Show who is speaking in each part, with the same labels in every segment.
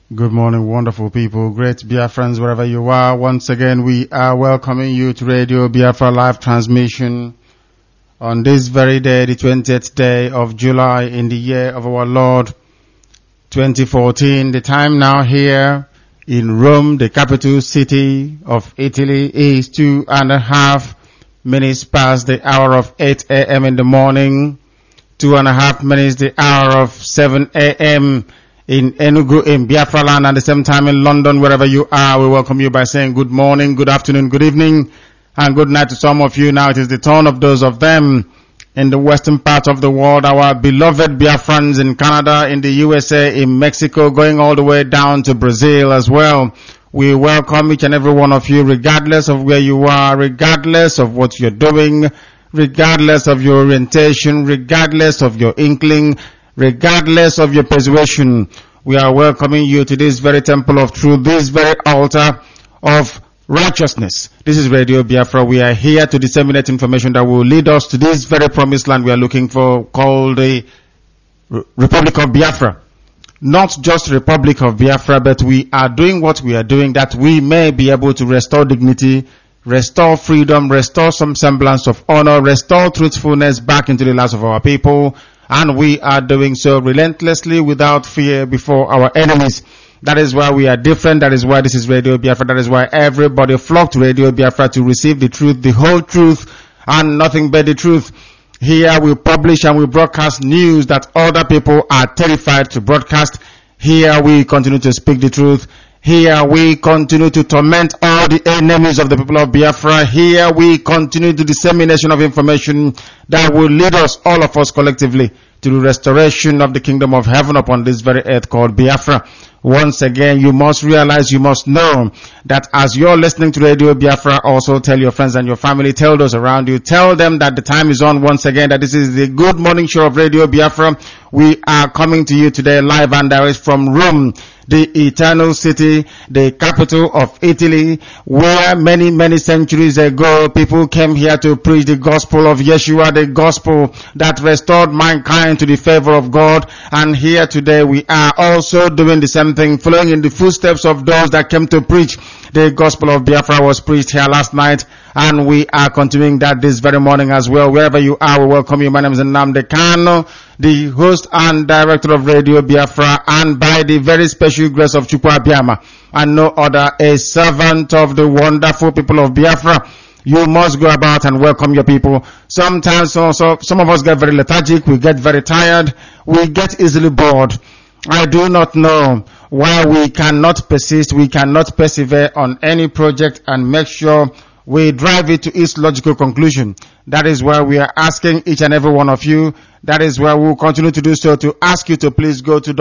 Speaker 1: Good morning, wonderful people, great Biafrans, wherever you are. Once again, we are welcoming you to Radio Biafra live transmission on this very day, the 20th day of July in the year of our Lord 2014. The time now here in Rome, the capital city of Italy, is 2.5 minutes past the hour of 8 a.m. in the morning, 2.5 minutes the hour of 7 a.m. in Enugu, in Biafra land, and the same time in London, wherever you are. We welcome you by saying good morning, good afternoon, good evening, and good night to some of you. Now it is the turn of those of them in the western part of the world, our beloved Biafrans in Canada, in the USA, in Mexico, going all the way down to Brazil as well. We welcome each and every one of you, regardless of where you are, regardless of what you're doing, regardless of your orientation, regardless of your inkling, regardless of your persuasion. We are welcoming you to this very temple of truth, this very altar of righteousness. This is Radio Biafra. We are here to disseminate information that will lead us to this very promised land we are looking for, called the Republic of Biafra. Not just Republic of Biafra, but we are doing what we are doing that we may be able to restore dignity, restore freedom, restore some semblance of honor, restore truthfulness back into the lives of our people. And we are doing so relentlessly without fear before our enemies. That is why we are different. That is why this is Radio Biafra. That is why everybody flocked to Radio Biafra to receive the truth, the whole truth, and nothing but the truth. Here we publish and we broadcast news that other people are terrified to broadcast. Here we continue to speak the truth. Here we continue to torment all the enemies of the people of Biafra. Here we continue the dissemination of information that will lead us, all of us collectively, to the restoration of the kingdom of heaven upon this very earth called Biafra. Once again, you must realize, you must know that as you're listening to Radio Biafra, also tell your friends and your family, tell those around you, tell them that the time is on once again, that this is the good morning show of Radio Biafra. We are coming to you today live and direct from Rome, the eternal city, the capital of Italy, where many, many centuries ago people came here to preach the gospel of Yeshua, the gospel that restored mankind to the favor of God. And here today we are also doing the same thing, following in the footsteps of those that came to preach. The gospel of Biafra was preached here last night, and we are continuing that this very morning as well. Wherever you are, we welcome you. My name is Nnamdi Kanu, the host and director of Radio Biafra, and by the very special grace of Chukwu Abiyama and no other, a servant of the wonderful people of Biafra. You must go about and welcome your people. Sometimes also, some of us get very lethargic, we get very tired, we get easily bored. I do not know why we cannot persist, we cannot persevere on any project and make sure we drive it to its logical conclusion. That is why we are asking each and every one of you. That is why we will continue to do so, to ask you to please go to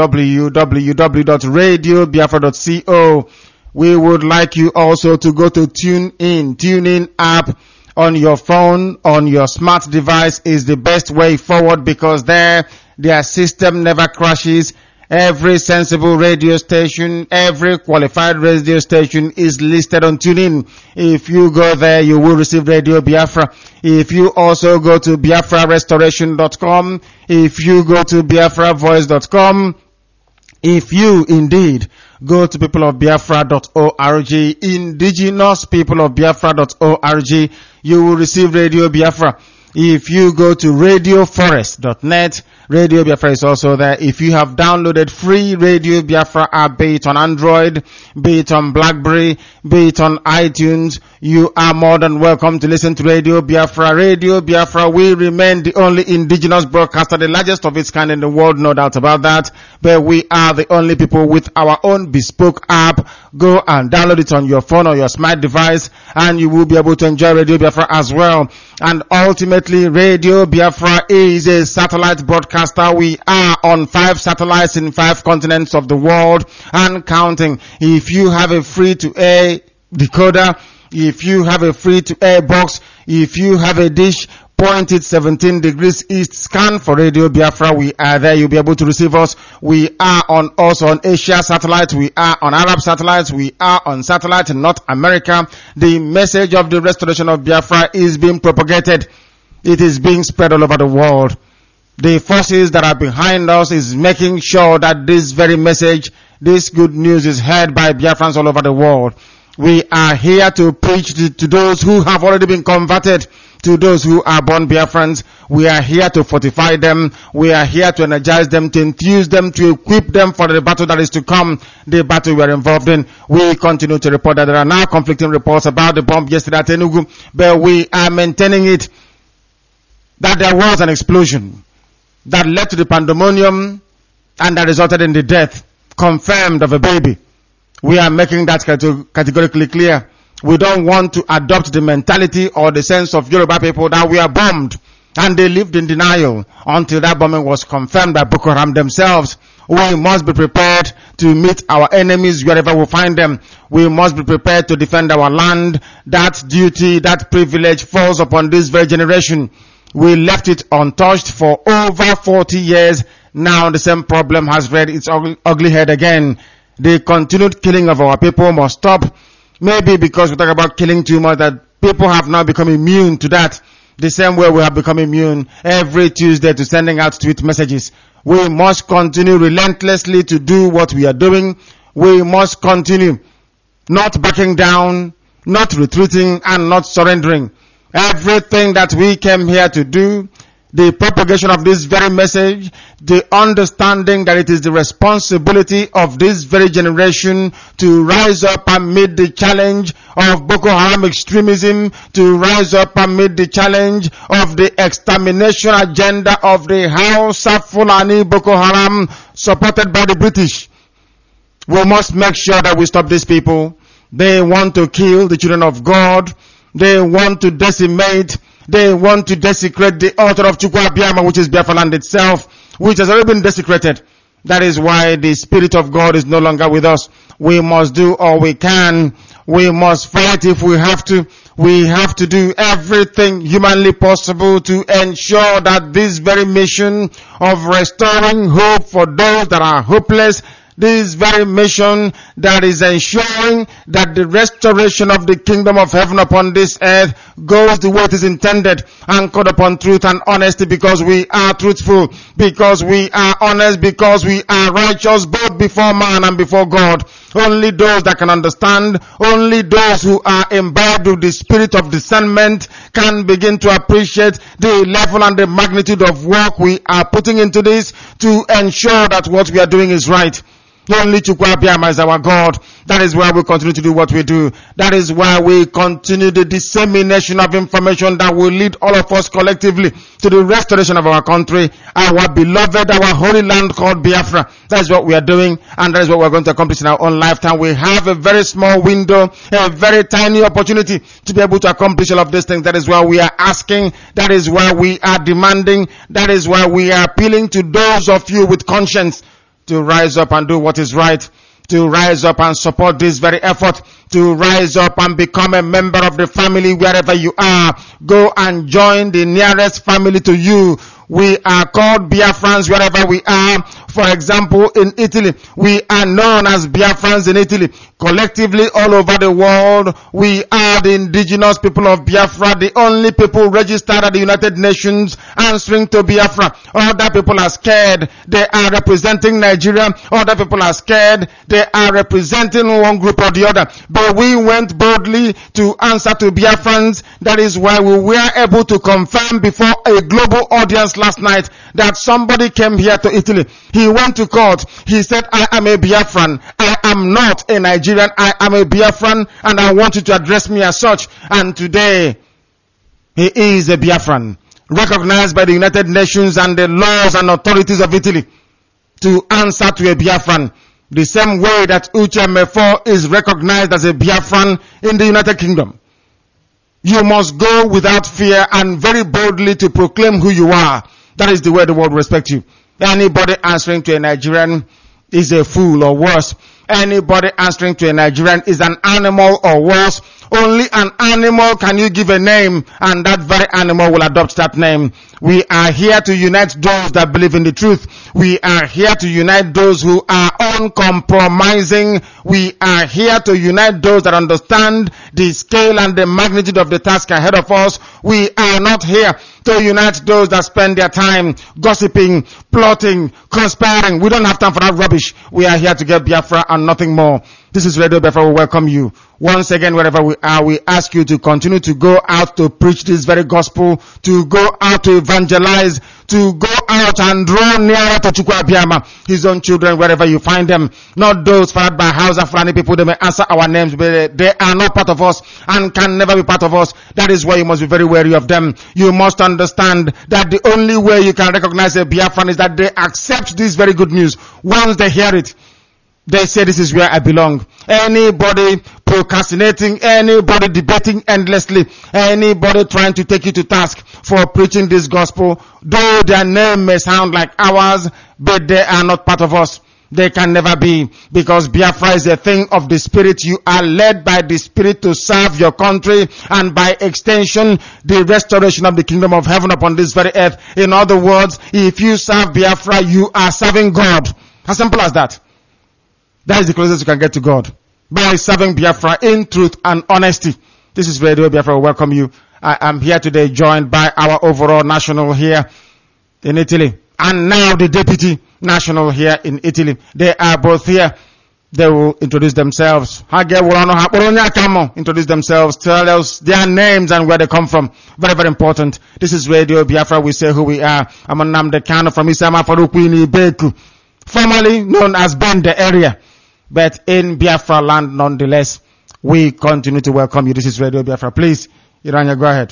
Speaker 1: www.radiobiafra.co. We would like you also to go to TuneIn app on your phone, on your smart device is the best way forward, because there, their system never crashes. Every sensible radio station, every qualified radio station is listed on TuneIn. If you go there, you will receive Radio Biafra. If you also go to BiafraRestoration.com, if you go to BiafraVoice.com, if you indeed go to peopleofbiafra.org, indigenous peopleofbiafra.org, you will receive Radio Biafra. If you go to radioforest.net, Radio Biafra is also there. If you have downloaded free Radio Biafra app, be it on Android, be it on BlackBerry, be it on iTunes, you are more than welcome to listen to Radio Biafra. Radio Biafra will remain the only indigenous broadcaster, the largest of its kind in the world, no doubt about that. But we are the only people with our own bespoke app. Go and download it on your phone or your smart device, and you will be able to enjoy Radio Biafra as well. And ultimately, Radio Biafra is a satellite broadcaster. We are on 5 satellites in 5 continents of the world and counting. If you have a free-to-air decoder, if you have a free-to-air box, if you have a dish, point it 17 degrees east, scan for Radio Biafra. We are there. You'll be able to receive us. We are also on Asia satellite. We are on Arab satellites. We are on satellite in North America. The message of the restoration of Biafra is being propagated. It is being spread all over the world. The forces that are behind us is making sure that this very message this good news is heard by Biafrans all over the world. We are here to preach to those who have already been converted, to those who are born Biafrans. We are here to fortify them. We are here to energize them, to enthuse them, to equip them for the battle that is to come, the battle we are involved in. We continue to report that there are now conflicting reports about the bomb yesterday at Enugu, but we are maintaining it, that there was an explosion that led to the pandemonium and that resulted in the death, confirmed, of a baby. We are making that categorically clear. We don't want to adopt the mentality or the sense of Yoruba people that we are bombed and they lived in denial until that bombing was confirmed by Boko Haram themselves. We must be prepared to meet our enemies wherever we find them. We must be prepared to defend our land. That duty, that privilege falls upon this very generation. We left it untouched for over 40 years. Now the same problem has reared its ugly head again. The continued killing of our people must stop. Maybe because we talk about killing too much, that people have now become immune to that. The same way we have become immune every Tuesday to sending out tweet messages. We must continue relentlessly to do what we are doing. We must continue not backing down, not retreating, and not surrendering. Everything that we came here to do, the propagation of this very message, the understanding that it is the responsibility of this very generation to rise up and meet the challenge of Boko Haram extremism, to rise up and meet the challenge of the extermination agenda of the Hausa Fulani Boko Haram supported by the British. We must make sure that we stop these people. They want to kill the children of God. They want to decimate. They want to desecrate the altar of Chukwu Abiyama, which is Biafra land itself, which has already been desecrated. That is why the Spirit of God is no longer with us. We must do all we can. We must fight if we have to. We have to do everything humanly possible to ensure that this very mission of restoring hope for those that are hopeless, this very mission that is ensuring that the restoration of the kingdom of heaven upon this earth goes the way it is intended, anchored upon truth and honesty, because we are truthful, because we are honest, because we are righteous both before man and before God. Only those that can understand, only those who are imbibed with the spirit of discernment can begin to appreciate the level and the magnitude of work we are putting into this to ensure that what we are doing is right. Only Chukwu Abiyama is our God. That is why we continue to do what we do. That is why we continue the dissemination of information that will lead all of us collectively to the restoration of our country, our beloved, our holy land called Biafra. That is what we are doing, and that is what we are going to accomplish in our own lifetime. We have a very small window, a very tiny opportunity to be able to accomplish all of these things. That is why we are asking. That is why we are demanding. That is why we are appealing to those of you with conscience to rise up and do what is right, to rise up and support this very effort, to rise up and become a member of the family wherever you are. Go and join the nearest family to you. We are called Biafrans wherever we are. For example, in Italy, we are known as Biafrans in Italy. Collectively, all over the world, we are the indigenous people of Biafra, the only people registered at the United Nations answering to Biafra. Other people are scared. They are representing Nigeria. Other people are scared. They are representing one group or the other. But we went boldly to answer to Biafrans. That is why we were able to confirm before a global audience last night that somebody came here to Italy. He went to court. He said, I am a Biafran. I am not a Nigerian. I am a Biafran, and I want you to address me as such. And today, he is a Biafran, recognized by the United Nations and the laws and authorities of Italy to answer to a Biafran. The same way that Uche Mefo is recognized as a Biafran in the United Kingdom. You must go without fear and very boldly to proclaim who you are. That is the way the world will respect you. Anybody answering to a Nigerian is a fool or worse. Anybody answering to a Nigerian is an animal or worse. Only an animal can you give a name, and that very animal will adopt that name. We are here to unite those that believe in the truth. We are here to unite those who are uncompromising. We are here to unite those that understand the scale and the magnitude of the task ahead of us. We are not here to unite those that spend their time gossiping, plotting, conspiring. We don't have time for that rubbish. We are here to get Biafra and nothing more. This is Radio Biafra. We welcome you. Once again, wherever we are, we ask you to continue to go out to preach this very gospel, to go out to evangelize, to go out and draw nearer to Chukwu Abiyama, his own children, wherever you find them. Not those fathered by Hausa Fulani people. They may answer our names, but they are not part of us and can never be part of us. That is why you must be very wary of them. You must understand that the only way you can recognize a Biafran is that they accept this very good news. Once they hear it, they say, this is where I belong. Anybody procrastinating, anybody debating endlessly, anybody trying to take you to task for preaching this gospel, though their name may sound like ours, but they are not part of us. They can never be, because Biafra is a thing of the Spirit. You are led by the Spirit to serve your country, and by extension, the restoration of the kingdom of heaven upon this very earth. In other words, if you serve Biafra, you are serving God. As simple as that. That is the closest you can get to God, by serving Biafra in truth and honesty. This is Radio Biafra. We welcome you. I am here today joined by our overall national here in Italy, and now the deputy national here in Italy. They are both here. They will introduce themselves. Introduce themselves, tell us their names and where they come from. Very, very important. This is Radio Biafra. We say who we are. I'm Nnamdi Kanu from Isama Farukwini Beku, formerly known as Bende area, but in Biafra land nonetheless. We continue to welcome you. This is Radio Biafra. Please, Iranya, go ahead.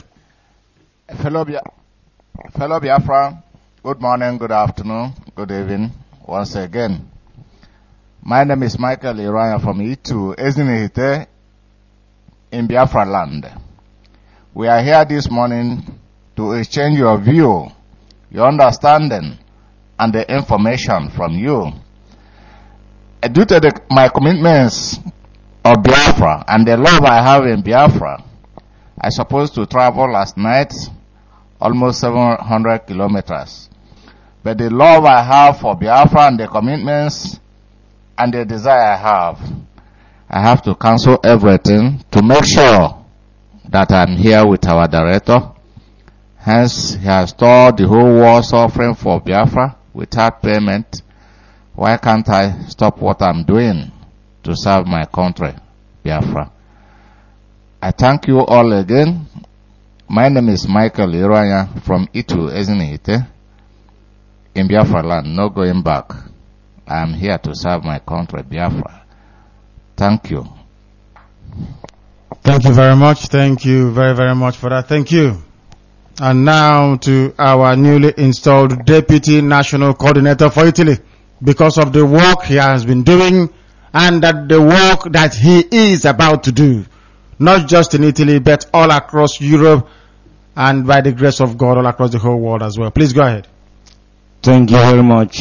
Speaker 2: Fellow Biafra, good morning, good afternoon, good evening, once again. My name is Michael Iranya from Itu, Ezinihite, in Biafra land. We are here this morning to exchange your view, your understanding, and the information from you. Due to my commitments of Biafra and the love I have in Biafra, I supposed to travel last night almost 700 kilometers. But the love I have for Biafra and the commitments and the desire I have to cancel everything to make sure that I'm here with our director. Hence, he has stored the whole war suffering for Biafra without payment. Why can't I stop what I'm doing to serve my country, Biafra? I thank you all again. My name is Michael Iranya from Itu, Ezinihite, in Biafra land, no going back. I am here to serve my country, Biafra. Thank you.
Speaker 1: Thank you very much. Thank you very, very much for that. Thank you. And now to our newly installed Deputy National Coordinator for Italy, because of the work he has been doing and that the work that he is about to do, not just in Italy, but all across Europe, and by the grace of God, all across the whole world as well. Please go ahead.
Speaker 3: Thank you very much,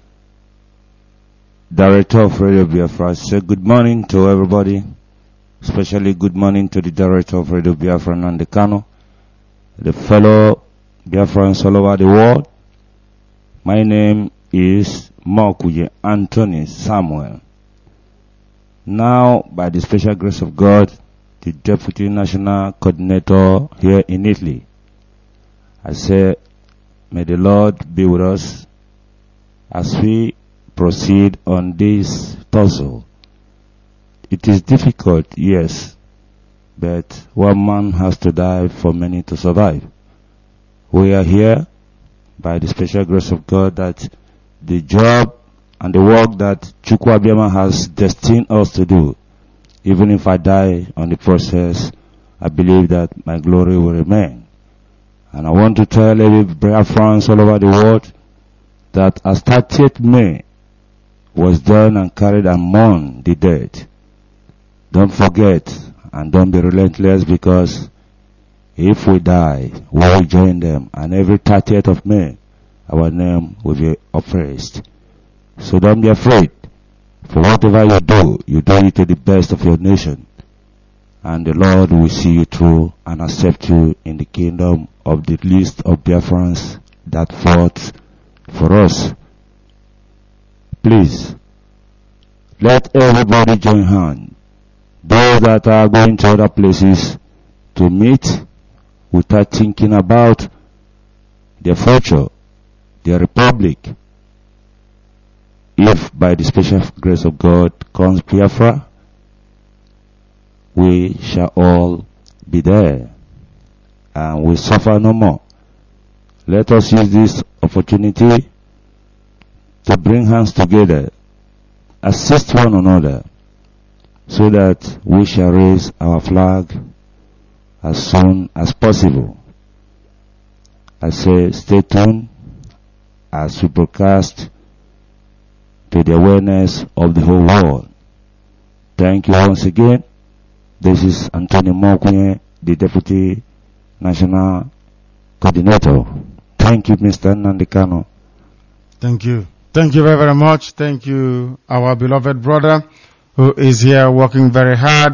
Speaker 3: Director of Radio Biafra. Say good morning to everybody, especially good morning to the Director of Radio Biafra, Nnamdi Kanu, the fellow Biafrans all over the world. My name is Mokuye Anthony Samuel. Now, by the special grace of God, the Deputy National Coordinator here in Italy, I say, may the Lord be with us as we proceed on this tussle. It is difficult, yes, but one man has to die for many to survive. We are here by the special grace of God that the job and the work that Chukwu Abiyama has destined us to do, even if I die on the process, I believe that my glory will remain. And I want to tell every Biafrans all over the world that as 30th May was done and carried and mourned the dead, don't forget and don't be relentless, because if we die, we will join them, and every 30th of May, our name will be upraised. So don't be afraid. For whatever you do it to the best of your nation. and the Lord will see you through and accept you in the kingdom of the list of Biafrans that fought for us. Please, let everybody join hands. Those that are going to other places to meet without thinking about their future, their republic. If by the special grace of God comes Biafra, we shall all be there and we suffer no more. Let us use this opportunity to bring hands together, assist one another, so that we shall raise our flag as soon as possible. I say stay tuned as we broadcast to the awareness of the whole world. Thank you once again. This is Antonio Mokunye, the Deputy National Coordinator. Thank you, Mr. Nnamdi Kanu.
Speaker 1: Thank you. Thank you very, very much. Thank you, our beloved brother, who is here working very hard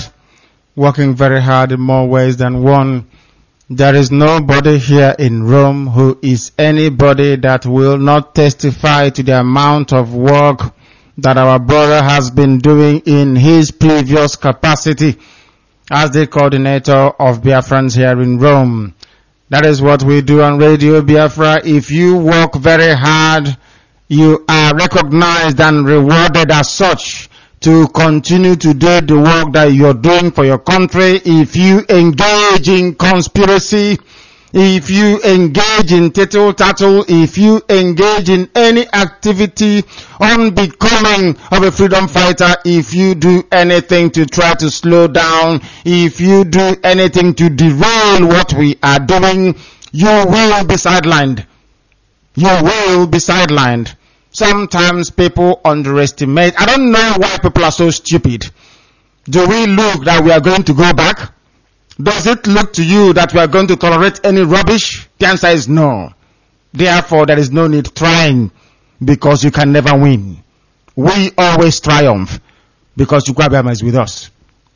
Speaker 1: in more ways than one. There is nobody here in Rome who is anybody that will not testify to the amount of work that our brother has been doing in his previous capacity as the coordinator of Biafrans here in Rome. That is what we do on Radio Biafra. If you work very hard, you are recognized and rewarded as such to continue to do the work that you're doing for your country. If you engage in conspiracy, if you engage in tittle-tattle, if you engage in any activity unbecoming of a freedom fighter, if you do anything to try to slow down, if you do anything to derail what we are doing, you will be sidelined. You will be sidelined. Sometimes people underestimate. I don't know why people are so stupid. Do we look that we are going to go back? Does it look to you that we are going to tolerate any rubbish? The answer is no. Therefore, there is no need trying, because you can never win. We always triumph because Chukwuemeka is with us.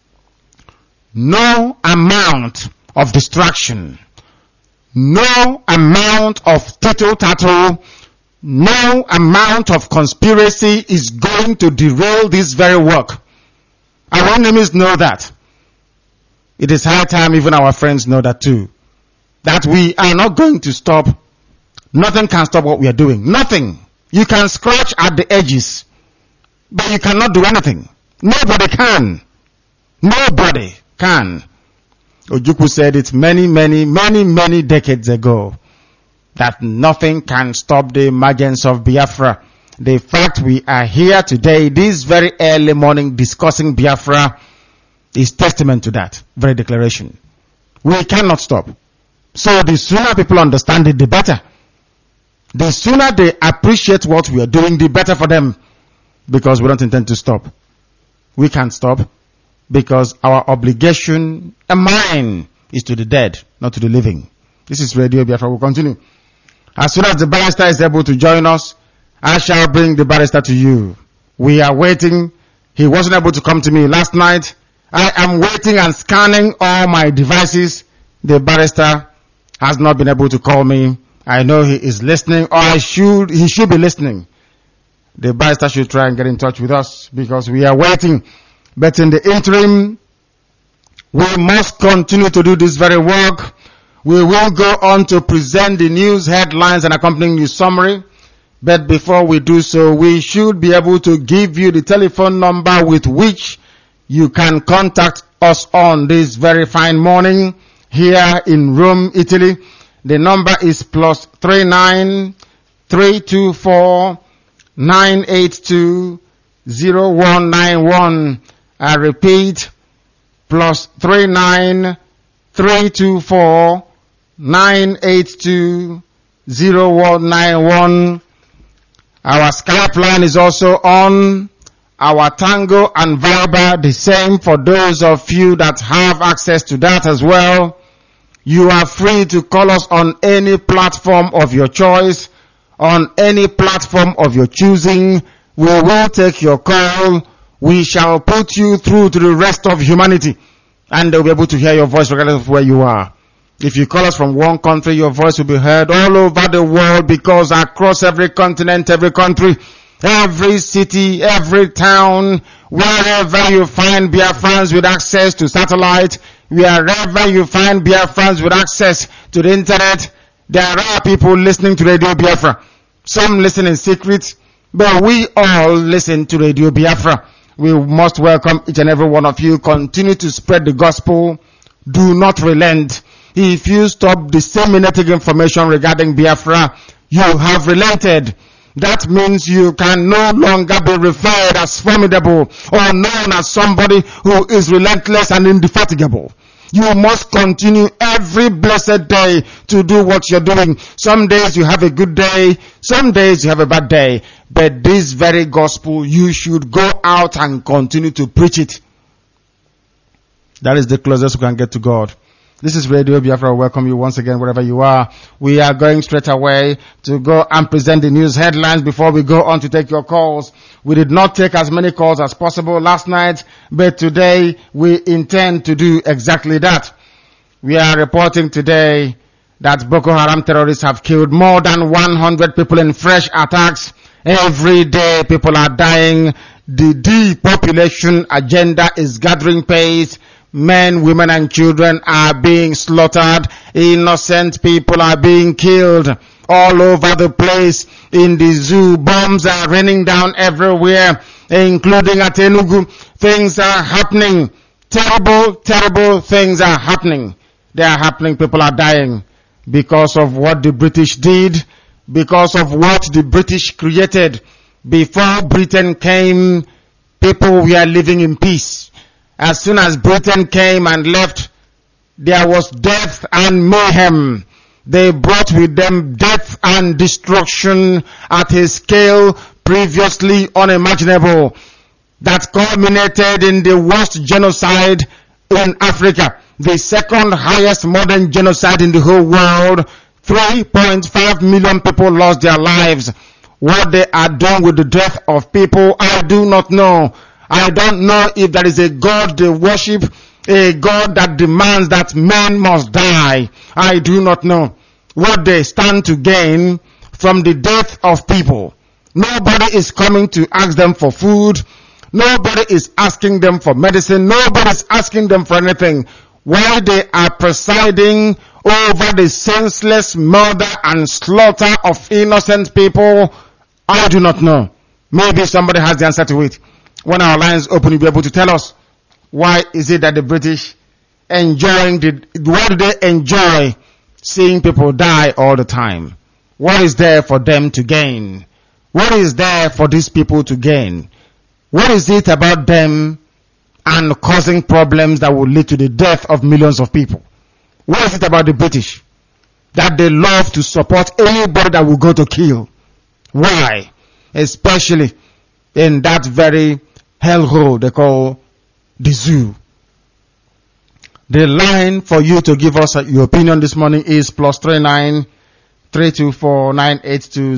Speaker 1: No amount of distraction, no amount of tittle-tattle, no amount of conspiracy is going to derail this very work. Our enemies know that. It is high time even our friends know that too. That we are not going to stop. Nothing can stop what we are doing. Nothing. You can scratch at the edges, but you cannot do anything. Nobody can. Nobody can. Ojukwu said it many decades ago, that nothing can stop the emergence of Biafra. The fact we are here today, this very early morning, discussing Biafra is testament to that very declaration. We cannot stop. So the sooner people understand it, the better. The sooner they appreciate what we are doing, the better for them. Because we don't intend to stop. We can't stop. Because our obligation and mine is to the dead, not to the living. This is Radio Biafra. We'll continue. As soon as the barrister is able to join us, I shall bring the barrister to you. We are waiting. He wasn't able to come to me last night. I am waiting and scanning all my devices. The barrister has not been able to call me. I know he is listening, or he should be listening. The barrister should try and get in touch with us because we are waiting. But in the interim, we must continue to do this very work. We will go on to present the news headlines and accompanying news summary. But before we do so, we should be able to give you the telephone number with which you can contact us on this very fine morning here in Rome, Italy. The number is +39 324 982 0191. I repeat, +39 324 982 0191. Our Skype line is also on. Our Tango and Viber, the same for those of you that have access to that as well. You are free to call us on any platform of your choice, on any platform of your choosing. We will take your call. We shall put you through to the rest of humanity. and they'll be able to hear your voice regardless of where you are. If you call us from one country, your voice will be heard all over the world, because across every continent, every country, every city, every town, wherever you find Biafrans with access to satellite, wherever you find Biafrans with access to the internet, there are people listening to Radio Biafra. Some listen in secret, but we all listen to Radio Biafra. We must welcome each and every one of you. Continue to spread the gospel. Do not relent. If you stop disseminating information regarding Biafra, you have relented. That means you can no longer be referred as formidable or known as somebody who is relentless and indefatigable. You must continue every blessed day to do what you're doing. Some days you have a good day, some days you have a bad day. But this very gospel, you should go out and continue to preach it. That is the closest we can get to God. This is Radio Biafra. I welcome you once again wherever you are. We are going straight away to go and present the news headlines before we go on to take your calls. We did not take as many calls as possible last night, but today we intend to do exactly that. We are reporting today that Boko Haram terrorists have killed more than 100 people in fresh attacks. Every day people are dying. The depopulation agenda is gathering pace. Men, women and children are being slaughtered. Innocent people are being killed all over the place. In the zoo, bombs are raining down everywhere, including at Enugu. Things are happening. Terrible, terrible things are happening. They are happening. People are dying because of what the British did, because of what the British created. Before Britain came, people were living in peace. As soon as Britain came and left, there was death and mayhem. They brought with them death and destruction at a scale previously unimaginable, that culminated in the worst genocide in Africa, the second highest modern genocide in the whole world. 3.5 million people lost their lives. What they are doing with the death of people, I do not know. I don't know if there is a God they worship, a God that demands that men must die. I do not know what they stand to gain from the death of people. Nobody is coming to ask them for food. Nobody is asking them for medicine. Nobody is asking them for anything. While they are presiding over the senseless murder and slaughter of innocent people, I do not know. Maybe somebody has the answer to it. When our lines open, you'll be able to tell us, why is it that the British why do they enjoy seeing people die all the time? What is there for them to gain? What is there for these people to gain? What is it about them and causing problems that will lead to the death of millions of people? What is it about the British that they love to support anybody that will go to kill? Why? Especially in that very hellhole they call the zoo. The line for you to give us your opinion this morning is +39 324 982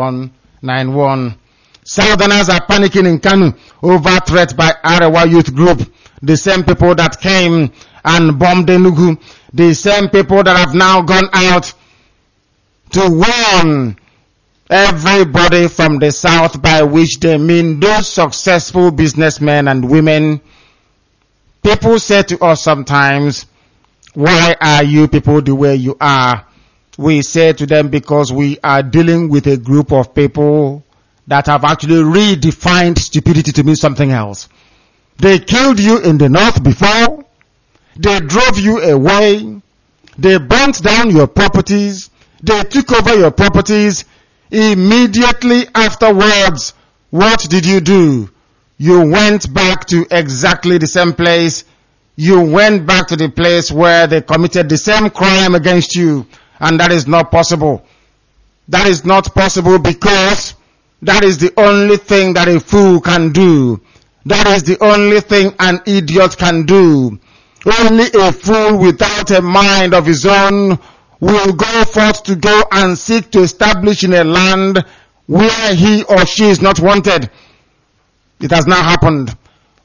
Speaker 1: 0191. Southerners are panicking in Kanu over threat by Arewa Youth Group. The same people that came and bombed Enugu. The same people that have now gone out to warn everybody from the south, by which they mean those successful businessmen and women. People say to us sometimes, why are you people the way you are? We say to them, because we are dealing with a group of people that have actually redefined stupidity to mean something else. They killed you in the north before. They drove you away. They burnt down your properties. They took over your properties. Immediately afterwards, what did you do? You went back to exactly the same place. You went back to the place where they committed the same crime against you. And that is not possible. That is not possible because that is the only thing that a fool can do. That is the only thing an idiot can do. Only a fool without a mind of his own will go forth to go and seek to establish in a land where he or she is not wanted. It has now happened.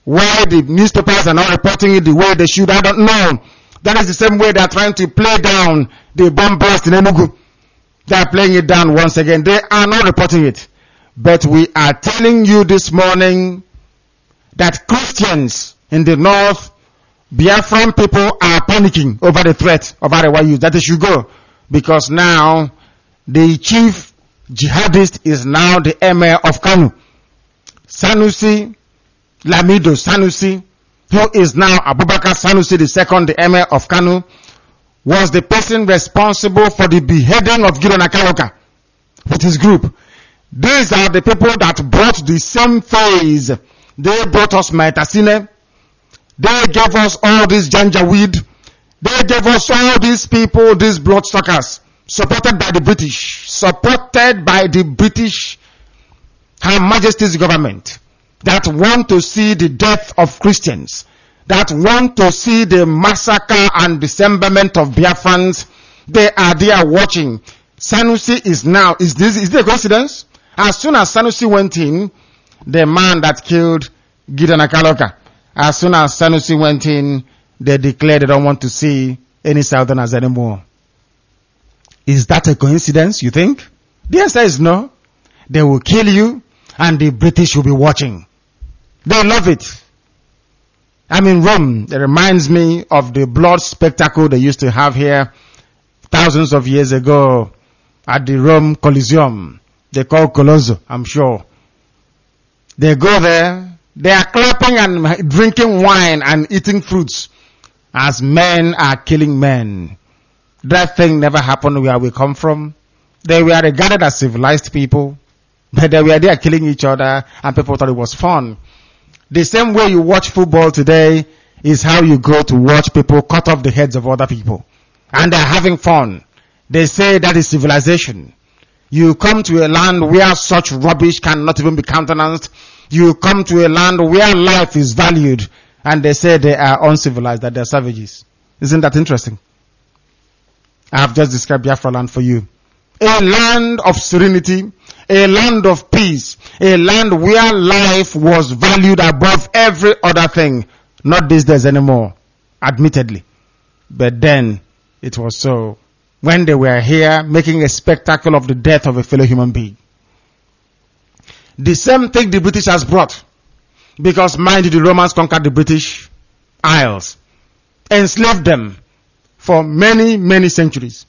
Speaker 1: Why the newspapers are not reporting it the way they should, I don't know. That is the same way they are trying to play down the bomb blast in Enugu. They are playing it down once again. They are not reporting it. But we are telling you this morning that Christians in the north, Biafran people are panicking over the threat of Arewa youth, that they should go. Because now, the chief jihadist is now the emir of Kano. Sanusi, Lamido Sanusi, who is now Abubakar Sanusi II, the emir of Kano, was the person responsible for the beheading of Gideon Akaloka with his group. These are the people that brought the same phase. They brought us Maitasine. They gave us all this janjaweed. They gave us all these people, these bloodsuckers, supported by the British, Her Majesty's government, that want to see the death of Christians, that want to see the massacre and dismemberment of Biafrans. They are there watching. Sanusi is now, is this a coincidence? As soon as Sanusi went in, the man that killed Gideon Akaloka, as soon as Sanusi went in, they declared they don't want to see any Southerners anymore. Is that a coincidence, you think? The answer is no. They will kill you, and the British will be watching. They love it. I'm in Rome. It reminds me of the blood spectacle they used to have here thousands of years ago at the Rome Coliseum. They call Colosso, I'm sure. They go there. They are clapping and drinking wine and eating fruits as men are killing men. That thing never happened where we come from. They were regarded as civilized people, but they were there killing each other and people thought it was fun. The same way you watch football today is how you go to watch people cut off the heads of other people. And they're having fun. They say that is civilization. You come to a land where such rubbish cannot even be countenanced. You come to a land where life is valued, and they say they are uncivilized, that they are savages. Isn't that interesting? I have just described Biafra land for you. A land of serenity, a land of peace, a land where life was valued above every other thing. Not these days anymore, admittedly. But then, it was so. When they were here, making a spectacle of the death of a fellow human being. The same thing the British has brought. Because mind you, the Romans conquered the British Isles. Enslaved them for many, many centuries.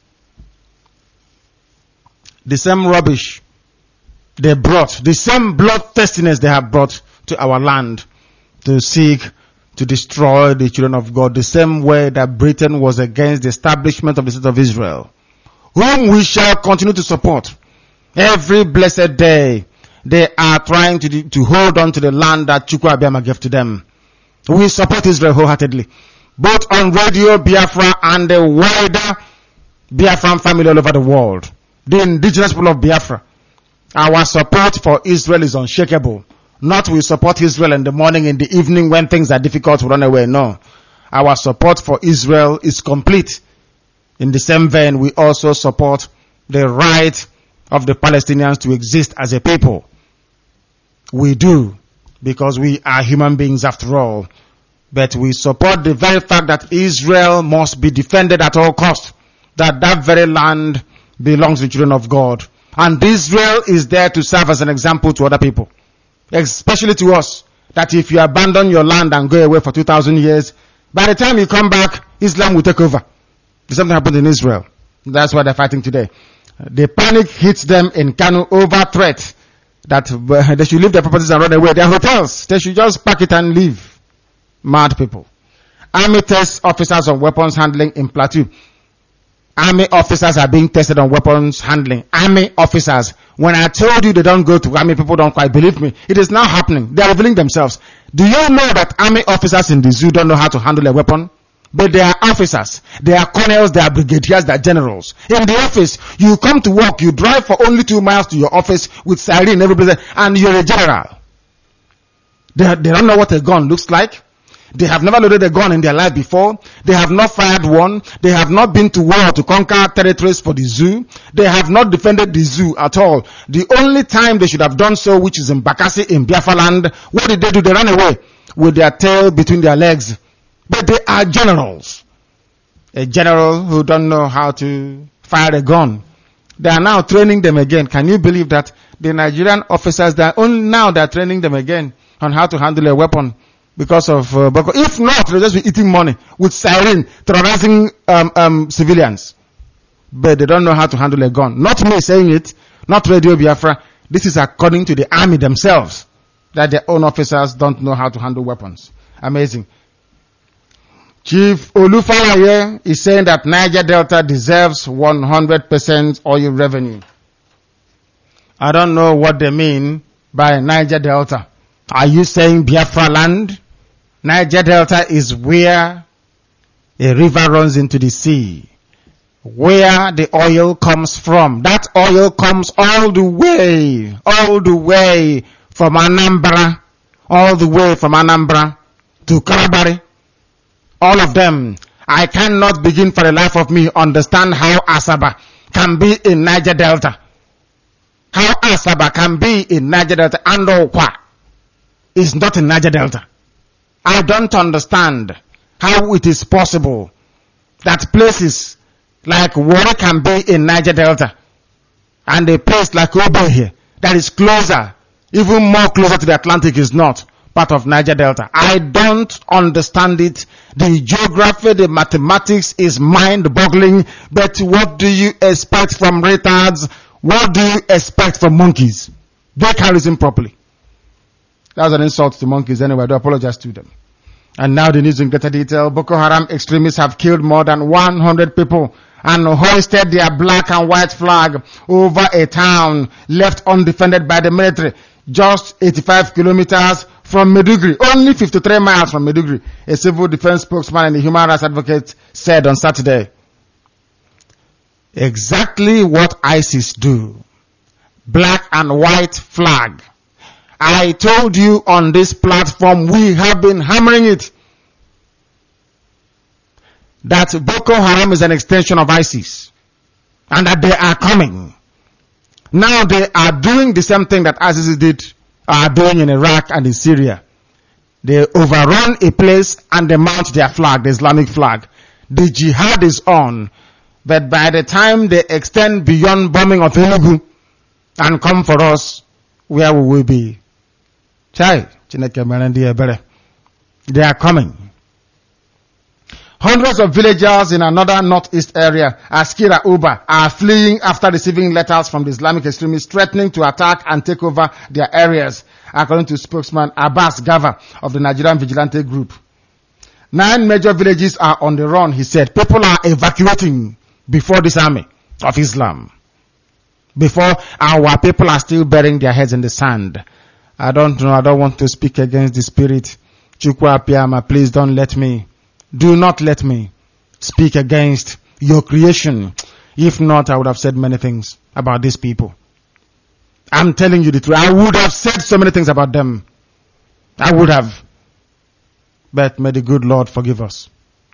Speaker 1: The same rubbish they brought, the same bloodthirstiness they have brought to our land to seek to destroy the children of God, the same way that Britain was against the establishment of the state of Israel, whom we shall continue to support. Every blessed day, they are trying to hold on to the land that Chukwu Abiyama gave to them. We support Israel wholeheartedly, both on Radio Biafra and the wider Biafran family all over the world. The indigenous people of Biafra. Our support for Israel is unshakable. Not we support Israel in the morning, in the evening when things are difficult to run away. No. Our support for Israel is complete. In the same vein, we also support the right of the Palestinians to exist as a people. We do, because we are human beings after all. But we support the very fact that Israel must be defended at all costs. That very land belongs to the children of God. And Israel is there to serve as an example to other people. Especially to us. That if you abandon your land and go away for 2,000 years, by the time you come back, Islam will take over. Something happened in Israel. That's why they're fighting today. The panic hits them in Kano over threat that they should leave their properties and run away. Their hotels, they should just pack it and leave. Mad people. Army tests officers on weapons handling in Plateau. Army officers are being tested on weapons handling. Army officers. When I told you they don't go to army, people don't quite believe me. It is now happening. They are revealing themselves. Do you know that army officers in the zoo don't know how to handle a weapon? But they are officers. They are colonels, they are brigadiers, they are generals. In the office, you come to work, you drive for only 2 miles to your office with siren every place, and you're a general. They don't know what a gun looks like. They have never loaded a gun in their life before. They have not fired one. They have not been to war to conquer territories for the zoo. They have not defended the zoo at all. The only time they should have done so, which is in Bakassi, in Biafra land, what did they do? They ran away. with their tail between their legs. But they are generals. A general who don't know how to fire a gun. They are now training them again. Can you believe that the Nigerian officers, they're training them again on how to handle a weapon because of Boko. If not, they'll just be eating money with siren, terrorizing civilians. But they don't know how to handle a gun. Not me saying it, not Radio Biafra. This is according to the army themselves, that their own officers don't know how to handle weapons. Amazing. Chief Olufalaye is saying that Niger Delta deserves 100% oil revenue. I don't know what they mean by Niger Delta. Are you saying Biafra land? Niger Delta is where a river runs into the sea, where the oil comes from. That oil comes all the way from Anambra, to Kalabari. All of them. I cannot begin for the life of me understand how Asaba can be in Niger Delta. How Asaba can be in Niger Delta and Okwa is not in Niger Delta. I don't understand how it is possible that places like Warri can be in Niger Delta and a place like Obe here that is closer, even more closer to the Atlantic, is not part of Niger Delta. I don't understand it. The geography, the mathematics is mind-boggling. But what do you expect from retards? What do you expect from monkeys? They can't reason properly. That was an insult to monkeys anyway. I do apologize to them. And now the news in greater detail. Boko Haram extremists have killed more than 100 people and hoisted their black and white flag over a town left undefended by the military, just 85 kilometers from Maiduguri, only 53 miles from Maiduguri, a civil defense spokesman and a human rights advocate said on Saturday. Exactly what ISIS do. Black and white flag. I told you on this platform, we have been hammering it, that Boko Haram is an extension of ISIS and that they are coming. Now they are doing the same thing that ISIS are doing in Iraq and in Syria. They overrun a place and they mount their flag, the Islamic flag. The jihad is on, but by the time they extend beyond bombing of Enugu and come for us, where will we be? They are coming. Hundreds of villagers in another northeast area, Askira Uba, are fleeing after receiving letters from the Islamic extremists threatening to attack and take over their areas, according to spokesman Abbas Gava of the Nigerian Vigilante Group. 9 major villages are on the run, he said. People are evacuating before this army of Islam. Before our people are still burying their heads in the sand. I don't know, I don't want to speak against the spirit. Chukwu Appiama, please don't let me. Do not let me speak against your creation. If not, I would have said many things about these people. I'm telling you the truth. I would have said so many things about them. I would have. But may the good Lord forgive us.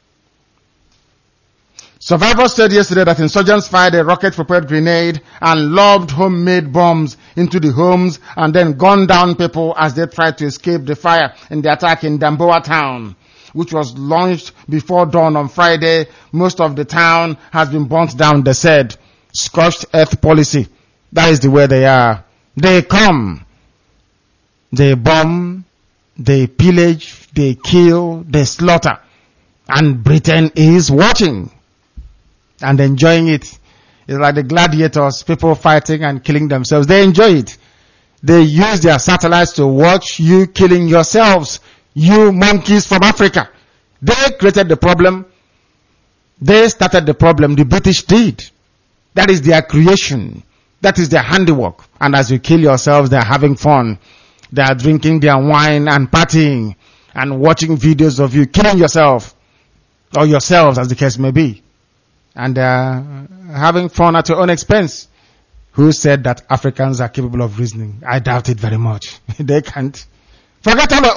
Speaker 1: Survivors said yesterday that insurgents fired a rocket-propelled grenade and lobbed homemade bombs into the homes and then gunned down people as they tried to escape the fire in the attack in Damboa town, which was launched before dawn on Friday. Most of the town has been burnt down, they said. Scorched earth policy. That is the way they are. They come. They bomb. They pillage. They kill. They slaughter. And Britain is watching and enjoying it. It's like the gladiators, people fighting and killing themselves. They enjoy it. They use their satellites to watch you killing yourselves. You monkeys from Africa. They created the problem. They started the problem. The British did. That is their creation. That is their handiwork. And as you kill yourselves, they are having fun. They are drinking their wine and partying and watching videos of you killing yourself or yourselves, as the case may be. And having fun at your own expense. Who said that Africans are capable of reasoning? I doubt it very much. They can't. Forget about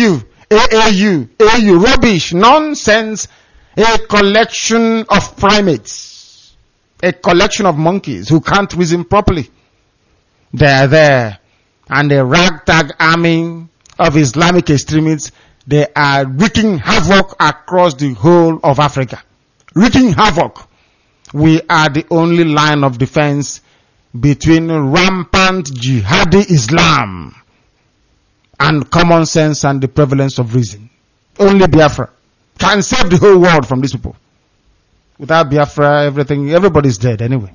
Speaker 1: AAU, rubbish, nonsense, a collection of primates, a collection of monkeys who can't reason properly. They are there, and a ragtag army of Islamic extremists They are wreaking havoc across the whole of Africa. Wreaking havoc. We are the only line of defense between rampant jihadi Islam and common sense and the prevalence of reason. Only Biafra can save the whole world from these people. Without Biafra, everybody's dead anyway.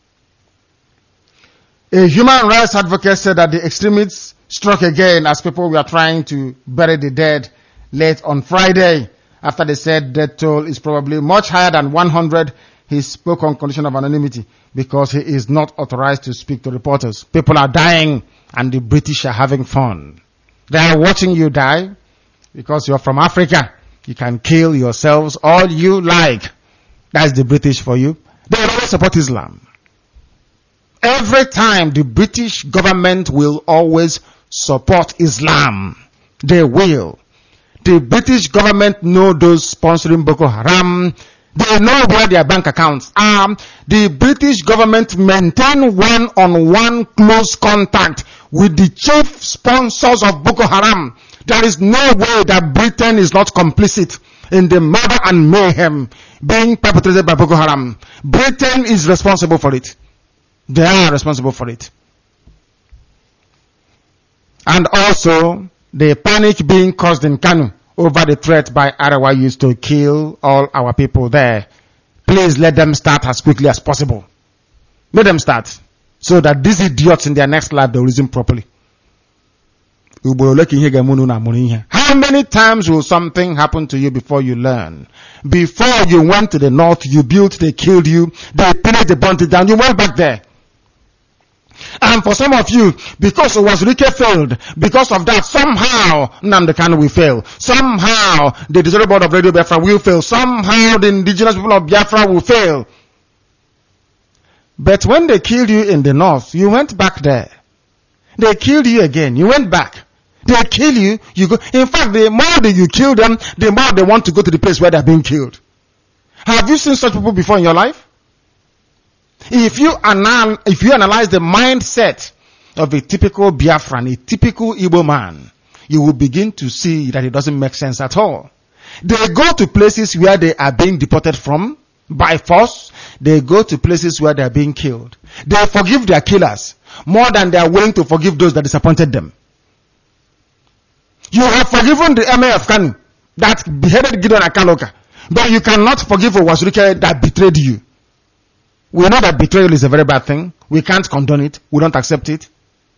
Speaker 1: A human rights advocate said that the extremists struck again as people were trying to bury the dead late on Friday. After they said death toll is probably much higher than 100, he spoke on condition of anonymity because he is not authorized to speak to reporters. People are dying and the British are having fun. They are watching you die because you're from Africa. You can kill yourselves all you like. That's the British for you. They always support Islam. Every time the British government will always support Islam. They will. The British government know those sponsoring Boko Haram. They know where their bank accounts are. The British government maintain one-on-one close contact with the chief sponsors of Boko Haram. There is no way that Britain is not complicit in the murder and mayhem being perpetrated by Boko Haram. Britain is responsible for it. They are responsible for it. And also, the panic being caused in Kanu over the threat by Arawa used to kill all our people there. Please let them start as quickly as possible. Let them start. So that these idiots in their next life, they will reason properly. How many times will something happen to you before you learn? Before you went to the north, you built, they killed you, they pillaged, they burnt it down, you went back there. And for some of you, because it was Rike failed, because of that, somehow Nnamdi Kanu will fail. Somehow the District Board of Radio Biafra will fail. Somehow the indigenous people of Biafra will fail. But when they killed you in the north, you went back there. They killed you again, you went back. They kill you, you go. In fact, the more that you kill them, the more they want to go to the place where they're being killed. Have you seen such people before in your life? If you analyze the mindset of a typical Biafran, a typical Igbo man, you will begin to see that it doesn't make sense at all. They go to places where they are being deported from by force. They go to places where they are being killed. They forgive their killers more than they are willing to forgive those that disappointed them. You have forgiven the Emir of Kanu that beheaded Gideon Akaloka, but you cannot forgive Owazurike that betrayed you. We know that betrayal is a very bad thing. We can't condone it. We don't accept it.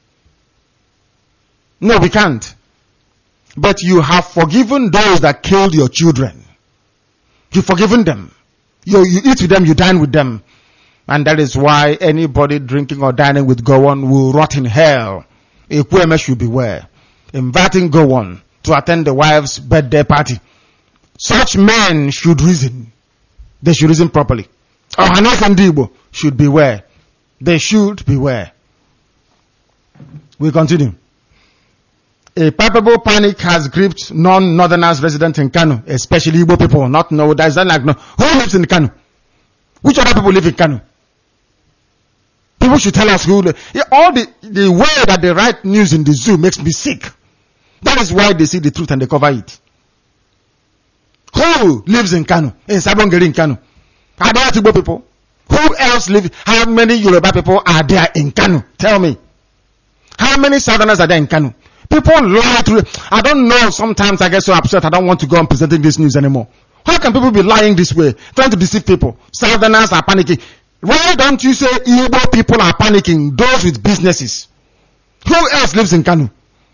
Speaker 1: No, we can't. But you have forgiven those that killed your children. You've forgiven them. You eat with them, you dine with them. And that is why anybody drinking or dining with Gowon will rot in hell. Ekweme should beware. Inviting Gowon to attend the wife's birthday party. Such men should reason. They should reason properly. Hanok should beware. They should beware. We continue. A palpable panic has gripped non-northerners resident in Kanu, especially Igbo people. Not know that is not like no. Who lives in Kanu? Which other people live in Kanu? People should tell us who. All the way that they write news in the zoo makes me sick. That is why they see the truth and they cover it. Who lives in Kanu? In Sabongeri in Kanu? Are there Igbo people? Who else lives? How many Yoruba people are there in Kanu? Tell me. How many Southerners are there in Kanu? People lie to. I don't know. Sometimes I get so upset. I don't want to go on presenting this news anymore. How can people be lying this way, trying to deceive people? Southerners are panicking. Why don't you say Igbo people are panicking? Those with businesses. Who else lives in Kanu?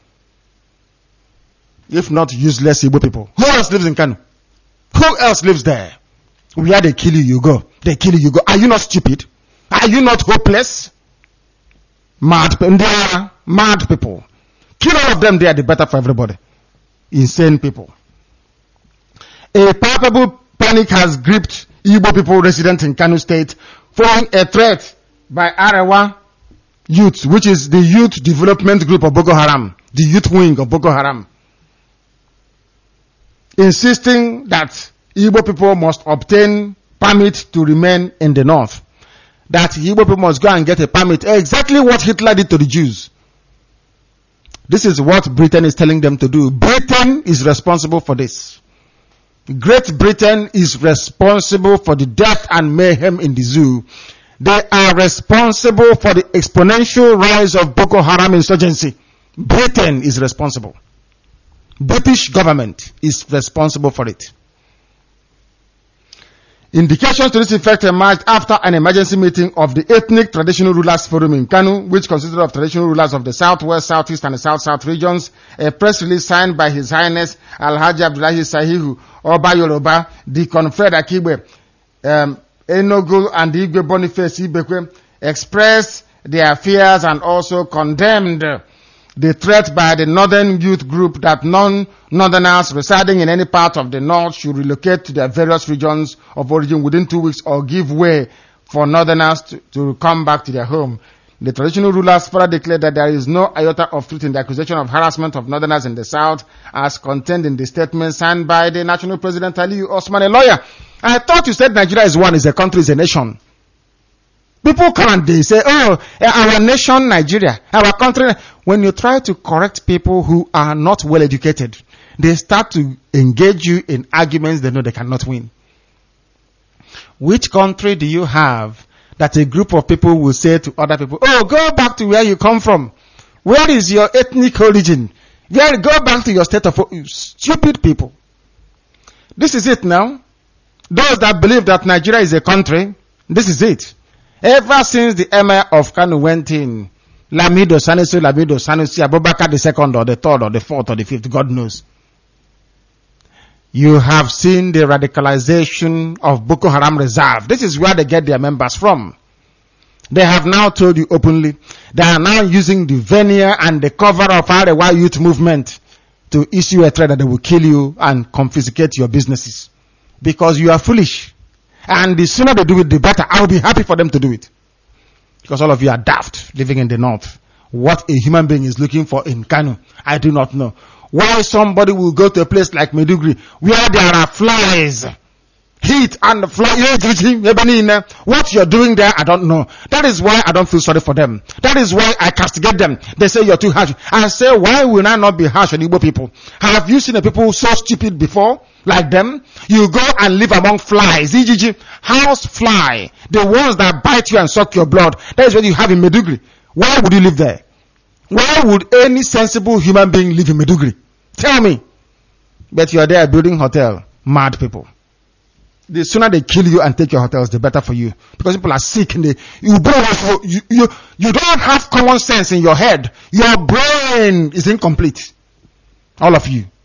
Speaker 1: If not useless Igbo people. Who else lives in Kanu? Who else lives there? Where they kill you, you go. They kill you, you go. Are you not stupid? Are you not hopeless? Mad people. They are mad people. Kill all of them, they are the better for everybody. Insane people. A palpable panic has gripped Igbo people resident in Kanu State following a threat by Arewa Youth, which is the youth development group of Boko Haram, the youth wing of Boko Haram, insisting that Igbo people must obtain permit to remain in the north. That Igbo people must go and get a permit. Exactly what Hitler did to the Jews. This is what Britain is telling them to do. Britain is responsible for this. Great Britain is responsible for the death and mayhem in the zoo. They are responsible for the exponential rise of Boko Haram insurgency. Britain is responsible. British government is responsible for it. Indications to this effect emerged after an emergency meeting of the Ethnic Traditional Rulers Forum in Kano, which consisted of traditional rulers of the Southwest, Southeast, and the South-South regions. A press release signed by His Highness Alhaji Abdullahi Sahihu Oba Yoruba, Deacon Fred Akigbe, Enugu, and Igwe Boniface Ibekwe expressed their fears and also condemned the threat by the Northern Youth Group that non-Northerners residing in any part of the North should relocate to their various regions of origin within 2 weeks or give way for Northerners to come back to their home. The traditional rulers further declared that there is no iota of truth in the accusation of harassment of Northerners in the South, as contained in the statement signed by the National President Aliyu Osman, a lawyer. I thought you said Nigeria is one, is a country, is a nation. People come and they say, oh, our nation, Nigeria, our country. When you try to correct people who are not well educated, they start to engage you in arguments they know they cannot win. Which country do you have that a group of people will say to other people, oh, go back to where you come from. Where is your ethnic origin? Go back to your state of origin. Stupid people. This is it now. Those that believe that Nigeria is a country, this is it. Ever since the Emir of Kano went in, Lamido Sanusi, Abubakar the second or the third or the fourth or the fifth, God knows. You have seen the radicalization of Boko Haram Reserve. This is where they get their members from. They have now told you openly, they are now using the veneer and the cover of Arewa youth movement to issue a threat that they will kill you and confiscate your businesses. Because you are foolish. And the sooner they do it, the better. I will be happy for them to do it. Because all of you are daft, living in the north. What a human being is looking for in Kano, I do not know. Why somebody will go to a place like Maiduguri, where there are flies, heat and fly. What you're doing there, I don't know. That is why I don't feel sorry for them. That is why I castigate them. They say you're too harsh. I say, why will I not be harsh on Igbo people? Have you seen the people so stupid before? Like them? You go and live among flies. House fly. The ones that bite you and suck your blood. That is what you have in Maiduguri. Why would you live there? Why would any sensible human being live in Maiduguri? Tell me. But you are there building hotel. Mad people. The sooner they kill you and take your hotels, the better for you. Because people are sick and you don't have common sense in your head. Your brain is incomplete. All of you.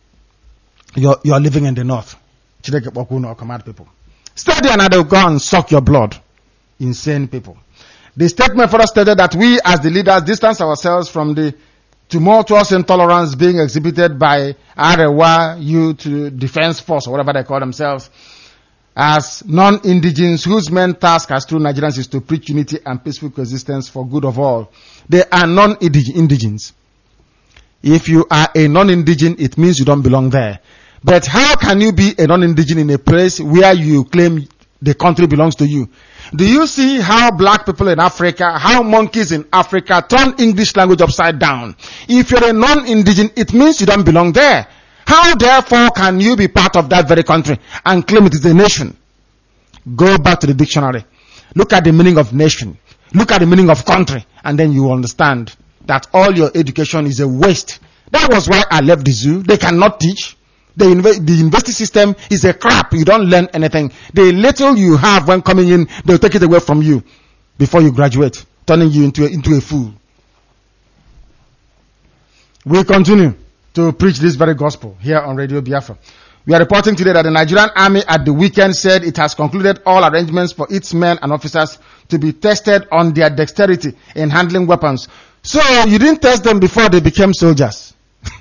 Speaker 1: You're living in the north. Mad people. Stay there and they'll go and suck your blood. Insane people. The statement further stated that we as the leaders distance ourselves from the tumultuous intolerance being exhibited by Arewa Youth Defense Force, or whatever they call themselves, as non-indigens whose main task as true Nigerians is to preach unity and peaceful coexistence for good of all. They are non-indigens. If you are a non-indigen, it means you don't belong there. But how can you be a non-indigen in a place where you claim the country belongs to you? Do you see how black people in Africa, how monkeys in Africa turn English language upside down? If you're a non-indigen, it means you don't belong there. How therefore can you be part of that very country and claim it is a nation? Go back to the dictionary. Look at the meaning of nation. Look at the meaning of country. And then you will understand that all your education is a waste. That was why I left the zoo. They cannot teach. The university system is a crap. You don't learn anything. The little you have when coming in, they'll take it away from you before you graduate, turning you into a fool. We continue to preach this very gospel here on Radio Biafra. We are reporting today that the Nigerian Army at the weekend said it has concluded all arrangements for its men and officers to be tested on their dexterity in handling weapons. So you didn't test them before they became soldiers.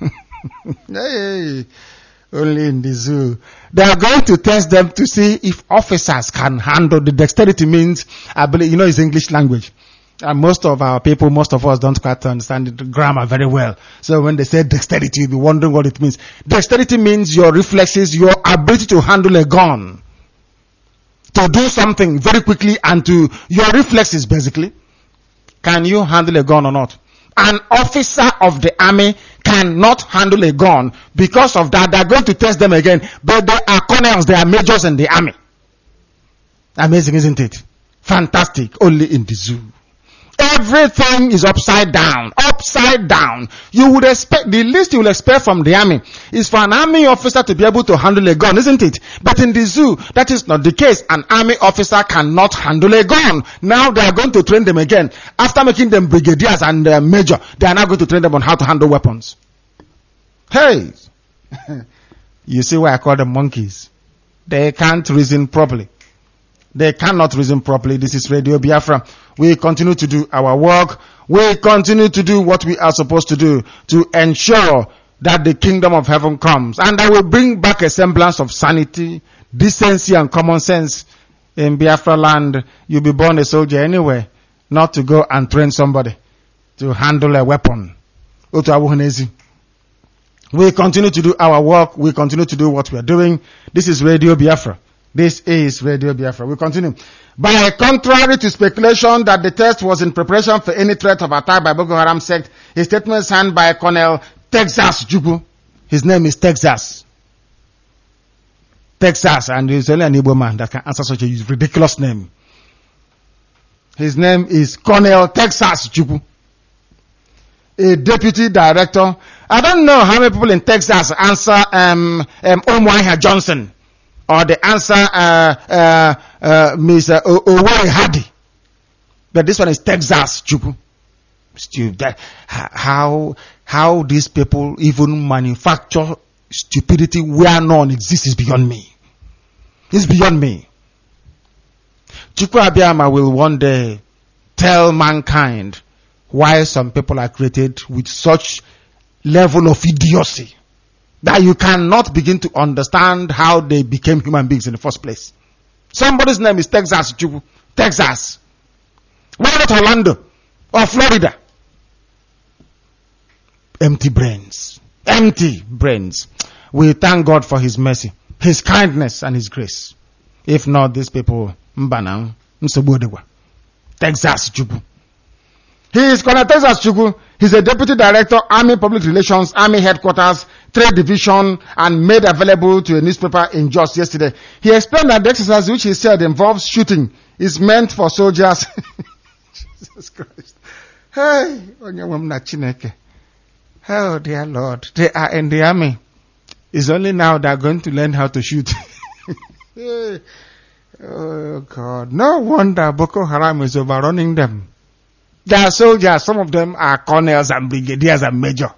Speaker 1: Hey. Only in the zoo. They are going to test them to see if officers can handle. The dexterity means, I believe, it's English language. And most of our people, most of us don't quite understand the grammar very well. So when they say dexterity, you'll be wondering what it means. Dexterity means your reflexes, your ability to handle a gun. To do something very quickly and to your reflexes basically. Can you handle a gun or not? An officer of the army cannot handle a gun. Because of that, they're going to test them again. But they are colonels, they are majors in the army. Amazing, isn't it? Fantastic. Only in the zoo. Everything is upside down. Upside down. You would expect, the least you will expect from the army is for an army officer to be able to handle a gun, isn't it? But in the zoo, that is not the case. An army officer cannot handle a gun. Now they are going to train them again. After making them brigadiers and major, they are now going to train them on how to handle weapons. Hey! You see why I call them monkeys? They can't reason properly. They cannot reason properly. This is Radio Biafra. We continue to do our work. We continue to do what we are supposed to do to ensure that the kingdom of heaven comes. And that will bring back a semblance of sanity, decency, and common sense in Biafra land. You'll be born a soldier anyway, not to go and train somebody to handle a weapon. We continue to do our work. We continue to do what we are doing. This is Radio Biafra. This is Radio Biafra. We continue. By contrary to speculation that the test was in preparation for any threat of attack by Boko Haram sect, a statement signed by Colonel Texas Jubu. His name is Texas. Texas, and he's only an Igbo man that can answer such a ridiculous name. His name is Colonel Texas Jubu, a deputy director. I don't know how many people in Texas answer Omwanya Johnson. Or the answer, Ms. Oweri Hadi. But this one is Texas, Jubu. Stupid. How these people even manufacture stupidity where none exists is beyond me. It's beyond me. Chukwu Abiyama will one day tell mankind why some people are created with such level of idiocy that you cannot begin to understand how they became human beings in the first place. Somebody's name is Texas Jubu. Texas. Why not Orlando or Florida? Empty brains. Empty brains. We thank God for His mercy, His kindness, and His grace. If not, these people, Mbanang, Msobodewa. Texas Jubu. He is Colonel Texas Jubu. He's a deputy director, Army Public Relations, Army Headquarters, Trade Division, and made available to a newspaper in Jos yesterday. He explained that the exercise, which he said involves shooting, is meant for soldiers. Jesus Christ. Hey, oh dear Lord, they are in the army. It's only now they're going to learn how to shoot. Oh God, no wonder Boko Haram is overrunning them. They are soldiers, some of them are colonels and brigadiers and major.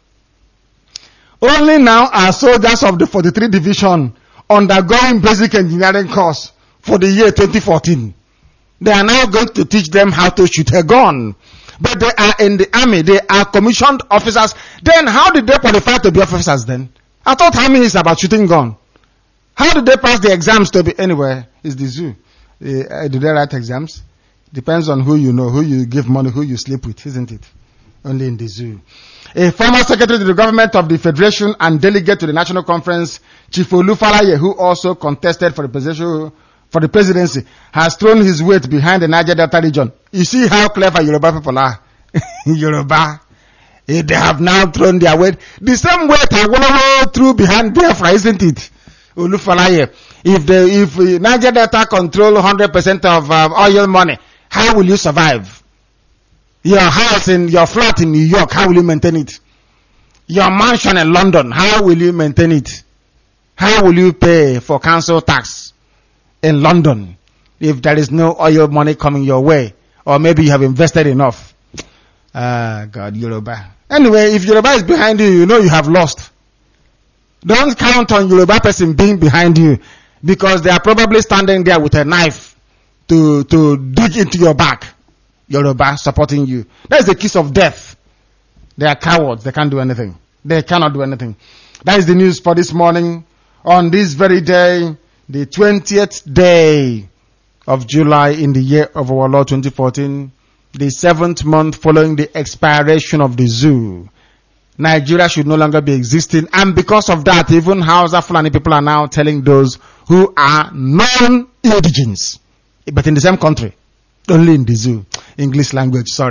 Speaker 1: Only now are soldiers of the 43 Division undergoing basic engineering course for the year 2014. They are now going to teach them how to shoot a gun. But they are in the army, they are commissioned officers. Then how did they qualify to be officers then? I thought army is about shooting gun. How did they pass the exams to be anywhere? It's the zoo. Do they write exams? Depends on who you know, who you give money, who you sleep with, isn't it? Only in the zoo. A former secretary to the government of the Federation and delegate to the National Conference, Chief Olufalaye, who also contested for the presidency, has thrown his weight behind the Niger Delta region. You see how clever Yoruba people are. Yoruba. They have now thrown their weight. The same weight Awolowo threw behind Biafra, isn't it? Olufalaye. If Niger Delta control 100% of oil money, how will you survive? Your house in your flat in New York, how will you maintain it? Your mansion in London, how will you maintain it? How will you pay for council tax in London if there is no oil money coming your way? Or maybe you have invested enough. God, Yoruba. Anyway, if Yoruba is behind you, you know you have lost. Don't count on Yoruba person being behind you, because they are probably standing there with a knife to dig into your back. Yoruba supporting you. That is the kiss of death. They are cowards. They can't do anything. They cannot do anything. That is the news for this morning. On this very day, the 20th day of July in the year of our Lord 2014, the 7th month following the expiration of the zoo, Nigeria should no longer be existing. And because of that, even Hausa Fulani people are now telling those who are non-indigens, but in the same country, only in the zoo, English language, sorry.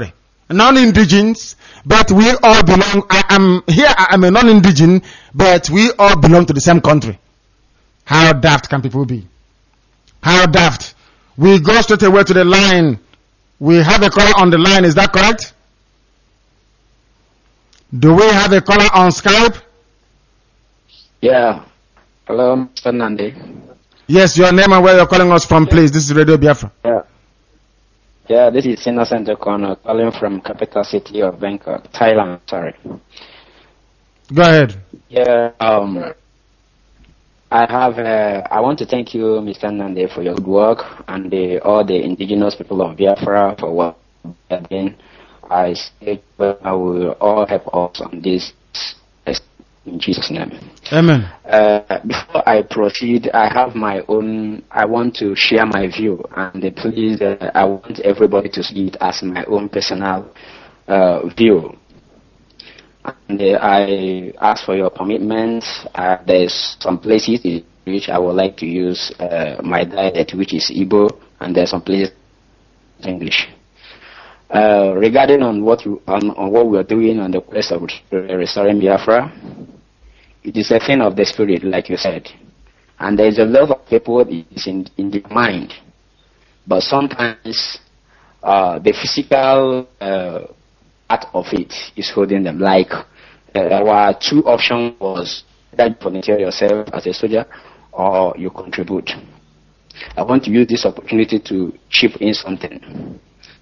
Speaker 1: non-indigens, but we all belong. I am a non-indigen, but we all belong to the same country. How daft can people be? How daft? We go straight away to the line. We have a caller on the line, is that correct? Do we have a caller on Skype?
Speaker 4: Yeah. Hello, Mr. Nandi.
Speaker 1: Yes, your name and where you're calling us from, please. This is Radio Biafra.
Speaker 4: Yeah, this is Innocent O'Connor calling from capital city of Bangkok, Thailand. Sorry.
Speaker 1: Go ahead.
Speaker 4: Yeah. I want to thank you, Mr. Nandi, for your good work and all the indigenous people of Biafra for what you have been. I say I will all help us on this in Jesus' name.
Speaker 1: Amen.
Speaker 4: Before I proceed, I have my own. I want to share my view, and please, I want everybody to see it as my own personal view. And I ask for your commitment. There's some places in which I would like to use my dialect, which is Igbo, and there's some places English. Regarding on what we are doing on the quest of restoring Biafra, it is a thing of the spirit, like you said, and there is a lot of people is in the mind, but sometimes the physical part of it is holding them. Like our two options was that you volunteer yourself as a soldier or you contribute. I want to use this opportunity to chip in something.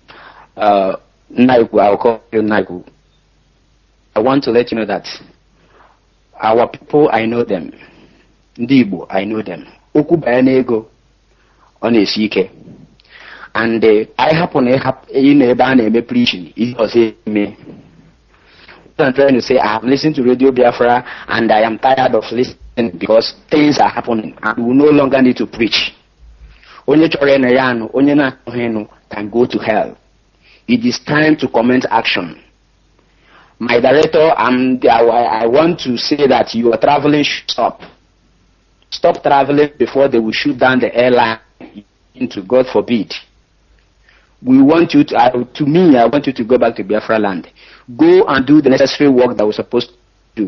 Speaker 4: Naigu, I'll call you Naigu. I want to let you know that our people, I know them. Ndibo, I know them. Okubayanego on a CK. And I happen in a ban preaching. It was me. I'm trying to say I have listened to Radio Biafra and I am tired of listening because things are happening and we no longer need to preach. Onye Chorenayano, Onye na can go to hell. It is time to commence action. My director, I want to say that you are traveling, stop. Stop traveling before they will shoot down the airline into, God forbid. We want you to, I want you to go back to Biafra land. Go and do the necessary work that we're supposed to do.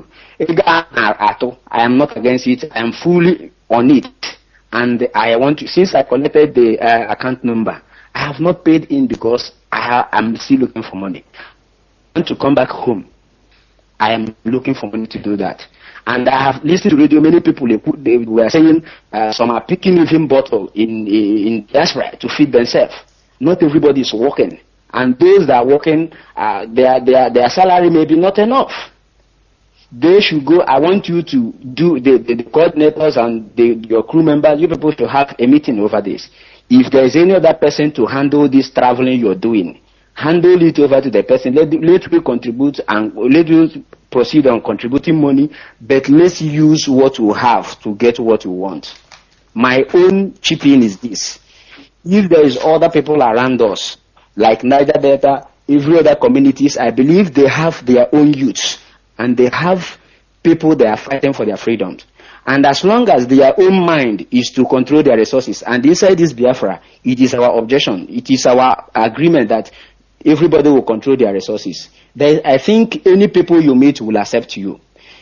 Speaker 4: I am not against it. I am fully on it. And I want to, since I collected the account number, I have not paid in because I'm still looking for money. I want to come back home. I am looking for money to do that. And I have listened to radio, many people, they were saying some are picking even bottle in diaspora to feed themselves. Not everybody is working. And those that are working, their salary may be not enough. They should go. I want you to do the coordinators and your crew members, you people should have a meeting over this. If there is any other person to handle this traveling you're doing, handle it over to the person. Let me contribute and let you proceed on contributing money, but let's use what we have to get what we want. My own chipping is this. If there is other people around us, like Niger Delta, every other communities, I believe they have their own youths and they have people that are fighting for their freedoms. And as long as their own mind is to control their resources, and inside this Biafra, it is our objection, it is our agreement that everybody will control their resources. I think any people you meet will accept you.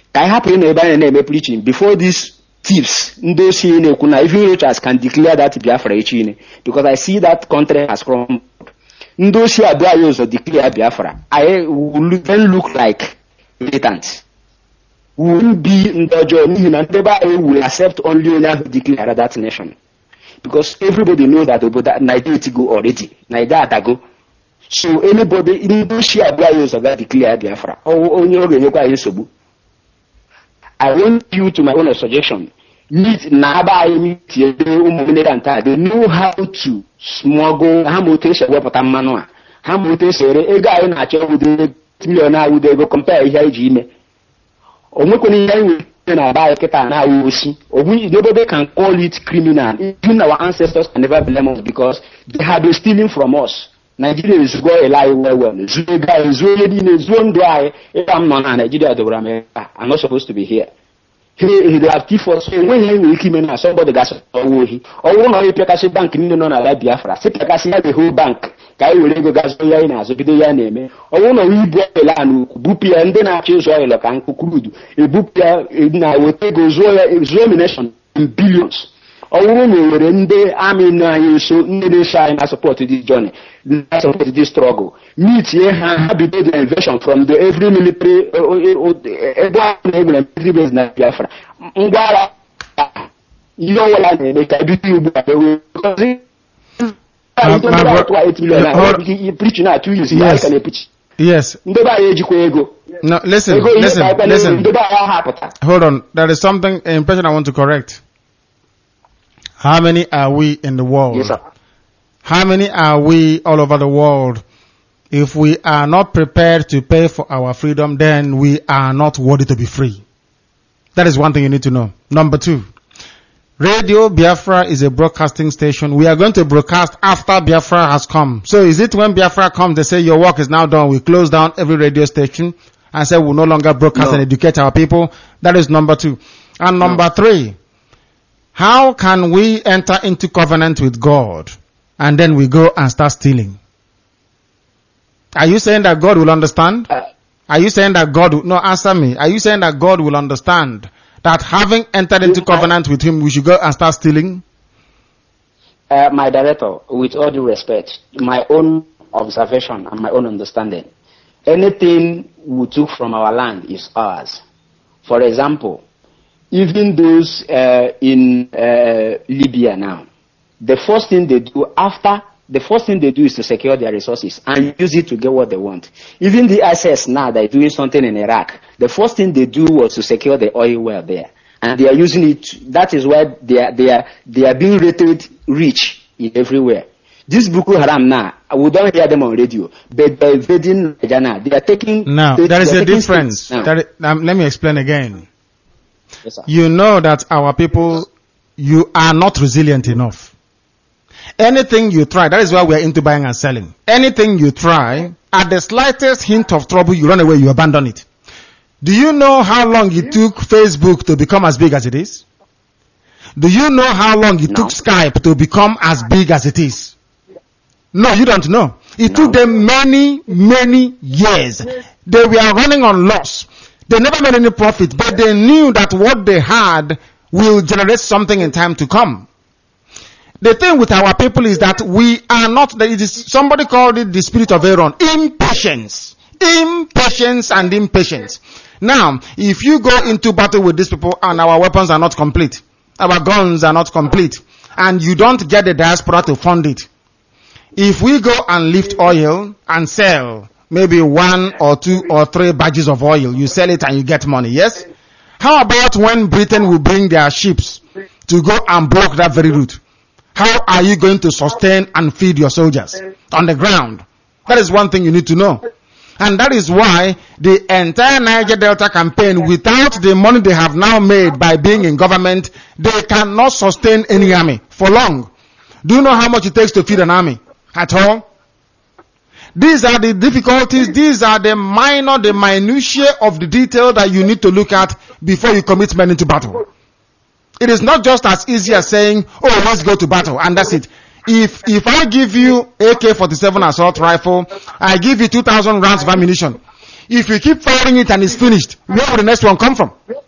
Speaker 4: Before these thieves, even Rochas can declare that Biafra, because I see that country has crumbled. Those who are declare Biafra, I will then look like militants. We will be Ndojo, will accept only when who declare that nation. Because everybody knows that Nigeria go already. Nigeria go. So anybody in those who are declare Biafra. I want you to my own suggestion. They know how to smuggle, how much nobody can call it criminal. Even our ancestors can never blame us because they have been stealing from us. Nigeria is going lie well. I'm not supposed to be here. they have tifos when he will come in somebody gas or no pekasi bank in no na Biafra se pekasi the whole bank ka I will go gas ya ina so bido ya na-eme no we bu land bupia ndị na-achị ụzọ oil ka nkukurudu ebupia na wete go zo nation in billions no were ndị army na anyị so ndị na-shine na support this journey support this struggle meet here have been the invasion from the every military military base na Biafra ngwara you know what I mean ka bi you preach now 2 years
Speaker 1: yes no listen hold on, there is something impression I want to correct. How many are we in the world?
Speaker 4: Yes, sir.
Speaker 1: How many are we all over the world? If we are not prepared to pay for our freedom, then we are not worthy to be free. That is one thing you need to know. Number 2, Radio Biafra is a broadcasting station. We are going to broadcast after Biafra has come. So is it when Biafra comes, they say your work is now done, we close down every radio station and say we'll no longer broadcast and educate our people? That is number 2. And number 3, how can we enter into covenant with God and then we go and start stealing? Are you saying that God will understand? Are you saying that God will, no, answer me. Are you saying that God will understand that having entered into covenant with him, we should go and start stealing?
Speaker 4: My director, with all due respect, my own observation and my own understanding, anything we took from our land is ours. For example, even those in Libya now, the first thing they do is to secure their resources and use it to get what they want. Even the ISIS now, they're doing something in Iraq. The first thing they do was to secure the oil well there. And they are using it. That is why they are being rated rich in everywhere. This Boko Haram now, we don't hear them on radio, but they're invading Nigeria. They are taking...
Speaker 1: Now, there is a difference. Let me explain again.
Speaker 4: Yes, sir.
Speaker 1: You know that our people, you are not resilient enough. Anything you try, that is why we are into buying and selling. Anything you try, at the slightest hint of trouble, you run away, you abandon it. Do you know how long it took Facebook to become as big as it is? Do you know how long it took Skype to become as big as it is? No, you don't know. It took them many, many years. They were running on loss. They never made any profit, but they knew that what they had will generate something in time to come. The thing with our people is that we are not, it is, somebody called it the spirit of Aaron, impatience. Impatience and impatience. Now, if you go into battle with these people and our weapons are not complete, our guns are not complete, and you don't get the diaspora to fund it, if we go and lift oil and sell maybe 1 or 2 or 3 badges of oil, you sell it and you get money, yes? How about when Britain will bring their ships to go and block that very route? How are you going to sustain and feed your soldiers on the ground? That is one thing you need to know. And that is why the entire Niger Delta campaign, without the money they have now made by being in government, they cannot sustain any army for long. Do you know how much it takes to feed an army at all? These are the difficulties, these are the minutiae of the detail that you need to look at before you commit men into battle. It is not just as easy as saying, oh, let's go to battle, and that's it. If I give you AK-47 assault rifle, I give you 2,000 rounds of ammunition. If you keep firing it and it's finished, where will the next one come from?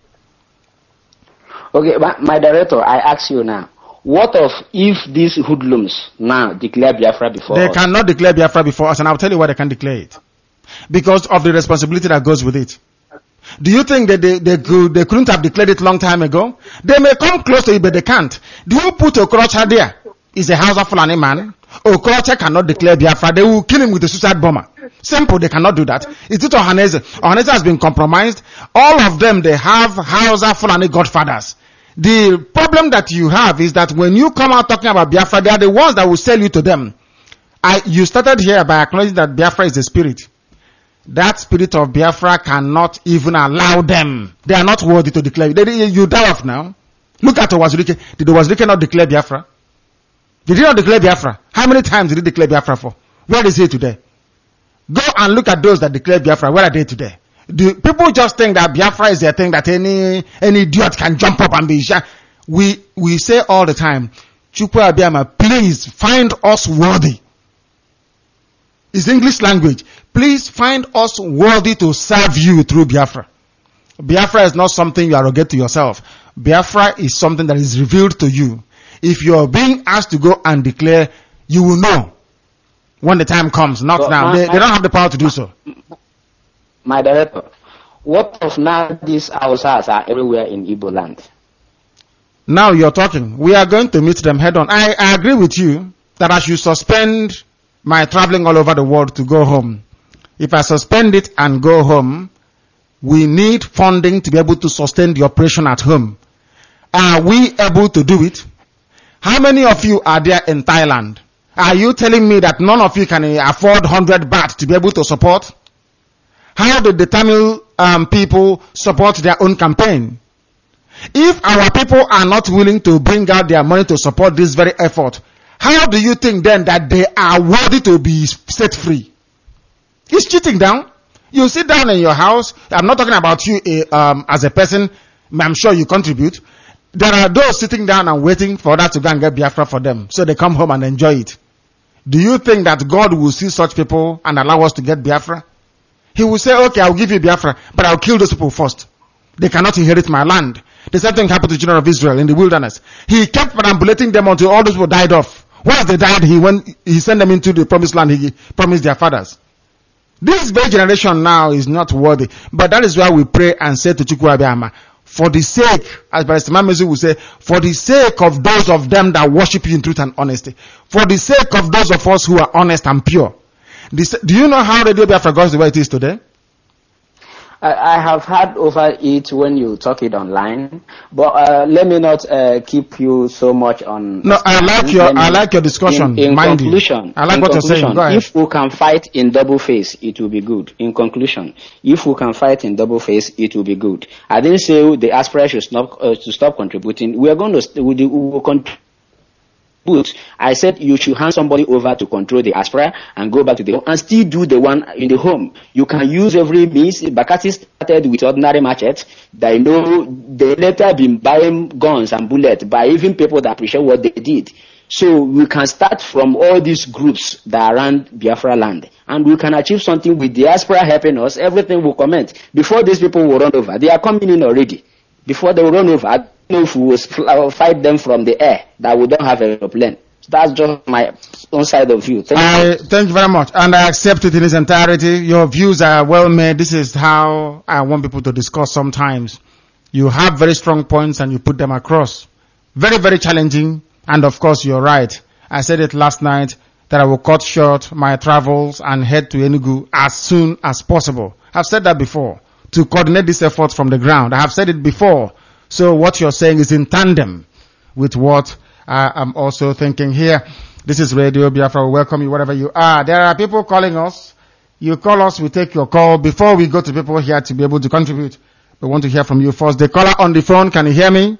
Speaker 4: Okay, my director, I ask you now, what of if these hoodlums now declare Biafra before us?
Speaker 1: They cannot declare Biafra before us, and I'll tell you why they can declare it. Because of the responsibility that goes with it. Do you think that they couldn't have declared it long time ago? They may come close to it, but they can't. Do you put Okorocha there? He's a Hausa Fulani man. Okorocha cannot declare Biafra. They will kill him with a suicide bomber. Simple, they cannot do that. It's it Ohaneze. Ohaneze has been compromised. All of them, they have Hausa Fulani godfathers. The problem that you have is that when you come out talking about Biafra, they are the ones that will sell you to them. You started here by acknowledging that Biafra is a spirit. That spirit of Biafra cannot even allow them. They are not worthy to declare. You die off now. Look at Owazurike. Did Owazurike not declare Biafra? Did he not declare Biafra? How many times did he declare Biafra for? Where is he today? Go and look at those that declare Biafra. Where are they today? People just think that Biafra is a thing that any idiot can jump up and be shy. We say all the time, Chukwu Abiyama, please find us worthy. It's English language. Please find us worthy to serve you through Biafra. Biafra is not something you arrogate to yourself. Biafra is something that is revealed to you. If you are being asked to go and declare, you will know when the time comes, not now. They don't have the power to do so.
Speaker 4: My director, what of now these Hausas are everywhere in Igbo land?
Speaker 1: Now you're talking. We are going to meet them head on. I agree with you that I should suspend my traveling all over the world to go home. If I suspend it and go home, we need funding to be able to sustain the operation at home. Are we able to do it? How many of you are there in Thailand? Are you telling me that none of you can afford 100 baht to be able to support? How did the Tamil people support their own campaign? If our people are not willing to bring out their money to support this very effort, how do you think then that they are worthy to be set free? It's cheating down. You sit down in your house. I'm not talking about you as a person. I'm sure you contribute. There are those sitting down and waiting for that to go and get Biafra for them, so they come home and enjoy it. Do you think that God will see such people and allow us to get Biafra? He will say, okay, I'll give you Biafra, but I'll kill those people first. They cannot inherit my land. The same thing happened to the children of Israel in the wilderness. He kept manipulating them until all those people died off. Once they died, he sent them into the promised land he promised their fathers. This very generation now is not worthy. But that is why we pray and say to Chukwu Abiyama, for the sake, as Pastor Mamezu will say, for the sake of those of them that worship you in truth and honesty, for the sake of those of us who are honest and pure. Do you know how Radio Biafra got the way it is today?
Speaker 4: I have heard over it when you talk it online, but let me not keep you so much on.
Speaker 1: No, I like your discussion.
Speaker 4: In conclusion,
Speaker 1: I like what you're saying. Go ahead.
Speaker 4: If we can fight in double face, it will be good. In conclusion, if we can fight in double face, it will be good. I didn't say the aspirants should stop contributing. We are going to we will contribute. I said you should hand somebody over to control the aspirant and go back to the home and still do the one in the home. You can use every means. Bakati started with ordinary machetes. They know they later been buying guns and bullets by even people that appreciate what they did. So we can start from all these groups that are around Biafra land, and we can achieve something with the aspirant helping us. Everything will comment before these people will run over. They are coming in already. Before they will run over, I don't know if we will fight them from the air, that we don't have a plane. That's just my own side of view.
Speaker 1: Thank you very much. And I accept it in its entirety. Your views are well made. This is how I want people to discuss sometimes. You have very strong points and you put them across. Very, very challenging. And of course, you're right. I said it last night that I will cut short my travels and head to Enugu as soon as possible. I've said that before. To coordinate this effort from the ground. I have said it before. So what you're saying is in tandem with what I'm also thinking here. This is Radio Biafra. We welcome you wherever you are. There are people calling us. You call us, we take your call. Before we go to people here to be able to contribute, we want to hear from you first. The caller on the phone, can you hear me?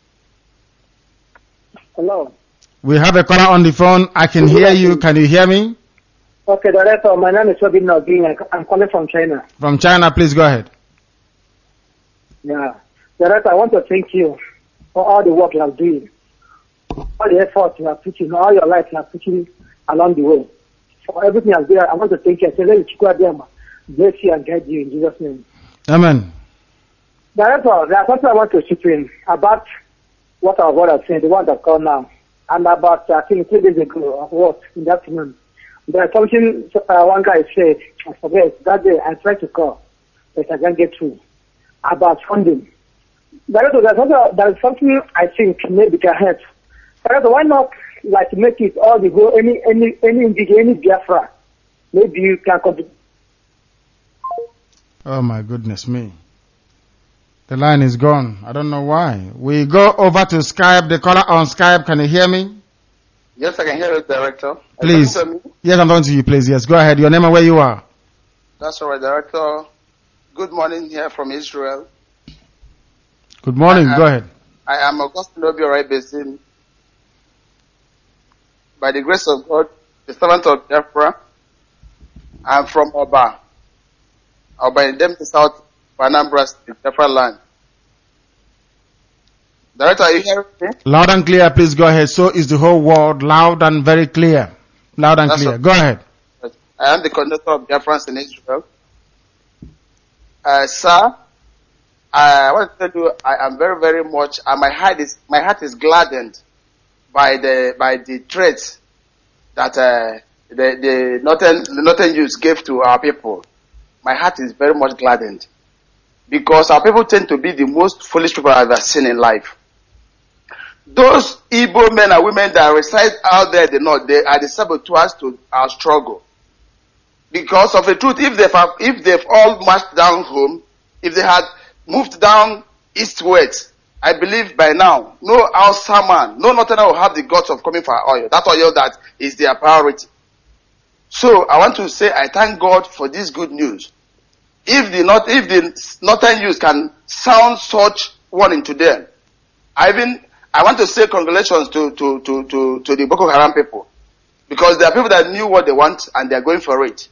Speaker 5: Hello.
Speaker 1: We have a caller on the phone. I can hear you. Can you hear me?
Speaker 5: Okay, Director. My name is Robin Nogin. I'm calling from China.
Speaker 1: From China, please go ahead.
Speaker 5: Yeah. Director, I want to thank you for all the work you are doing, all the effort you are putting, all your life you are putting along the way. For everything you are doing, I want to thank you. I say, let Chukwu Abiyama bless you and guide you in Jesus' name.
Speaker 1: Amen.
Speaker 5: Director, there's something I want to chip in about what our brother said, the one that called now, and about, I think 3 days ago, of what, in the afternoon. There's something one guy said, I forget, that day I tried to call, but I can't get through, about funding. Director, there's something I think maybe can help. Director, why not like make it all the go any Biafra? Maybe you can contribute.
Speaker 1: Oh my goodness me. The line is gone. I don't know why. We go over to Skype. The caller on Skype, can you hear me?
Speaker 6: Yes, I can hear you, Director.
Speaker 1: Please. Yes, I'm talking to you, please. Yes, go ahead. Your name and where you are.
Speaker 6: That's all right, Director. Good morning here from Israel.
Speaker 1: Good morning. Go ahead.
Speaker 6: I am Augustine Obiora Bezin. By the grace of God, the servant of Biafra, I'm from Oba. or by them to South Anambra State, Biafra land. Director, are you hearing me?
Speaker 1: Loud and clear, please go ahead. So is the whole world, loud and very clear. Loud and clear. Go ahead.
Speaker 6: I am the conductor of Biafrans in Israel. Sir, I want to tell you, I am very, very much, my heart is gladdened by the threats that the Northern Jews gave to our people. My heart is very much gladdened because our people tend to be the most foolish people I've ever seen in life. Those Igbo men and women that reside out there in the north, they are the saboteurs to our struggle. Because of the truth, if they've all marched down home, if they had moved down eastwards, I believe by now, no Hausa man, no Northerner will have the guts of coming for our oil. That oil that is their priority. So I want to say I thank God for this good news. If the Northern Jews can sound such warning to them, I want to say congratulations to the Boko Haram people. Because there are people that knew what they want and they are going for it.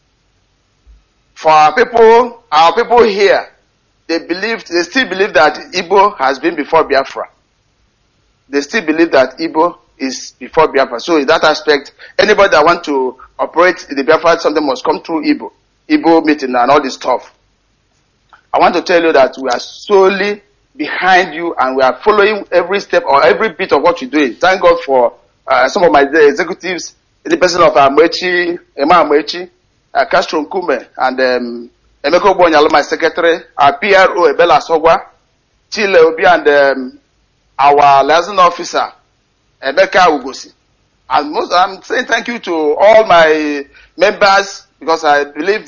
Speaker 6: For our people here, they still believe that Igbo has been before Biafra. They still believe that Igbo is before Biafra. So in that aspect, anybody that want to operate in the Biafra, something must come through Igbo meeting and all this stuff. I want to tell you that we are solely behind you and we are following every step or every bit of what you're doing. Thank God for some of my executives, in the person of Emma Amechi, Castro Nkume, and Emeko Bonyalo, my secretary, our PRO, Ebela Sogwa, Chile Obi, and our liaison officer, Emeka Ugosi. And I'm saying thank you to all my members because I believe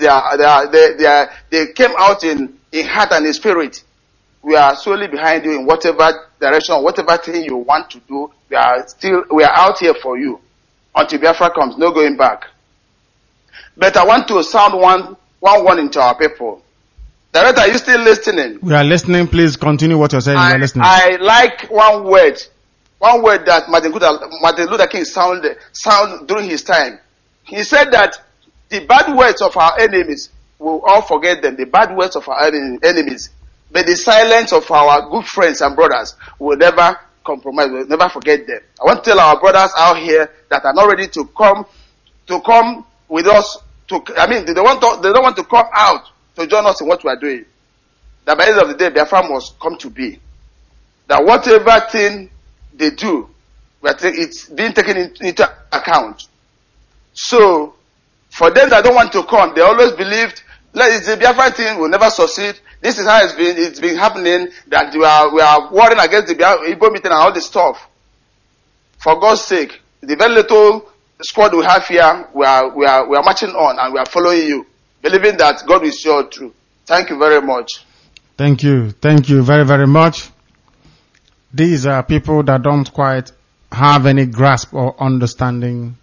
Speaker 6: they came out in heart and in spirit. We are solely behind you in whatever direction, whatever thing you want to do. We are out here for you until Biafra comes. No going back. But I want to sound one warning to our people. Director, are you still listening?
Speaker 1: We are listening. Please continue what you're saying. We are listening.
Speaker 6: I like one word that Martin Luther King sound during his time. He said that the bad words of our enemies, we'll all forget them, the bad words of our enemies, but the silence of our good friends and brothers will never compromise, we'll never forget them. I want to tell our brothers out here that are not ready to come with us, they don't want to come out to join us in what we are doing. That by the end of the day, Biafra must come to be. That whatever thing they do, it's being taken into account. So, for them that don't want to come, they always believed, the Biafra thing will never succeed. This is how it's been happening, that we are warring against the Igbo meeting and all this stuff. For God's sake, the very little squad we have here, we are marching on and we are following you, believing that God will show through. Thank you very much.
Speaker 1: Thank you. Thank you very, very much. These are people that don't quite have any grasp or understanding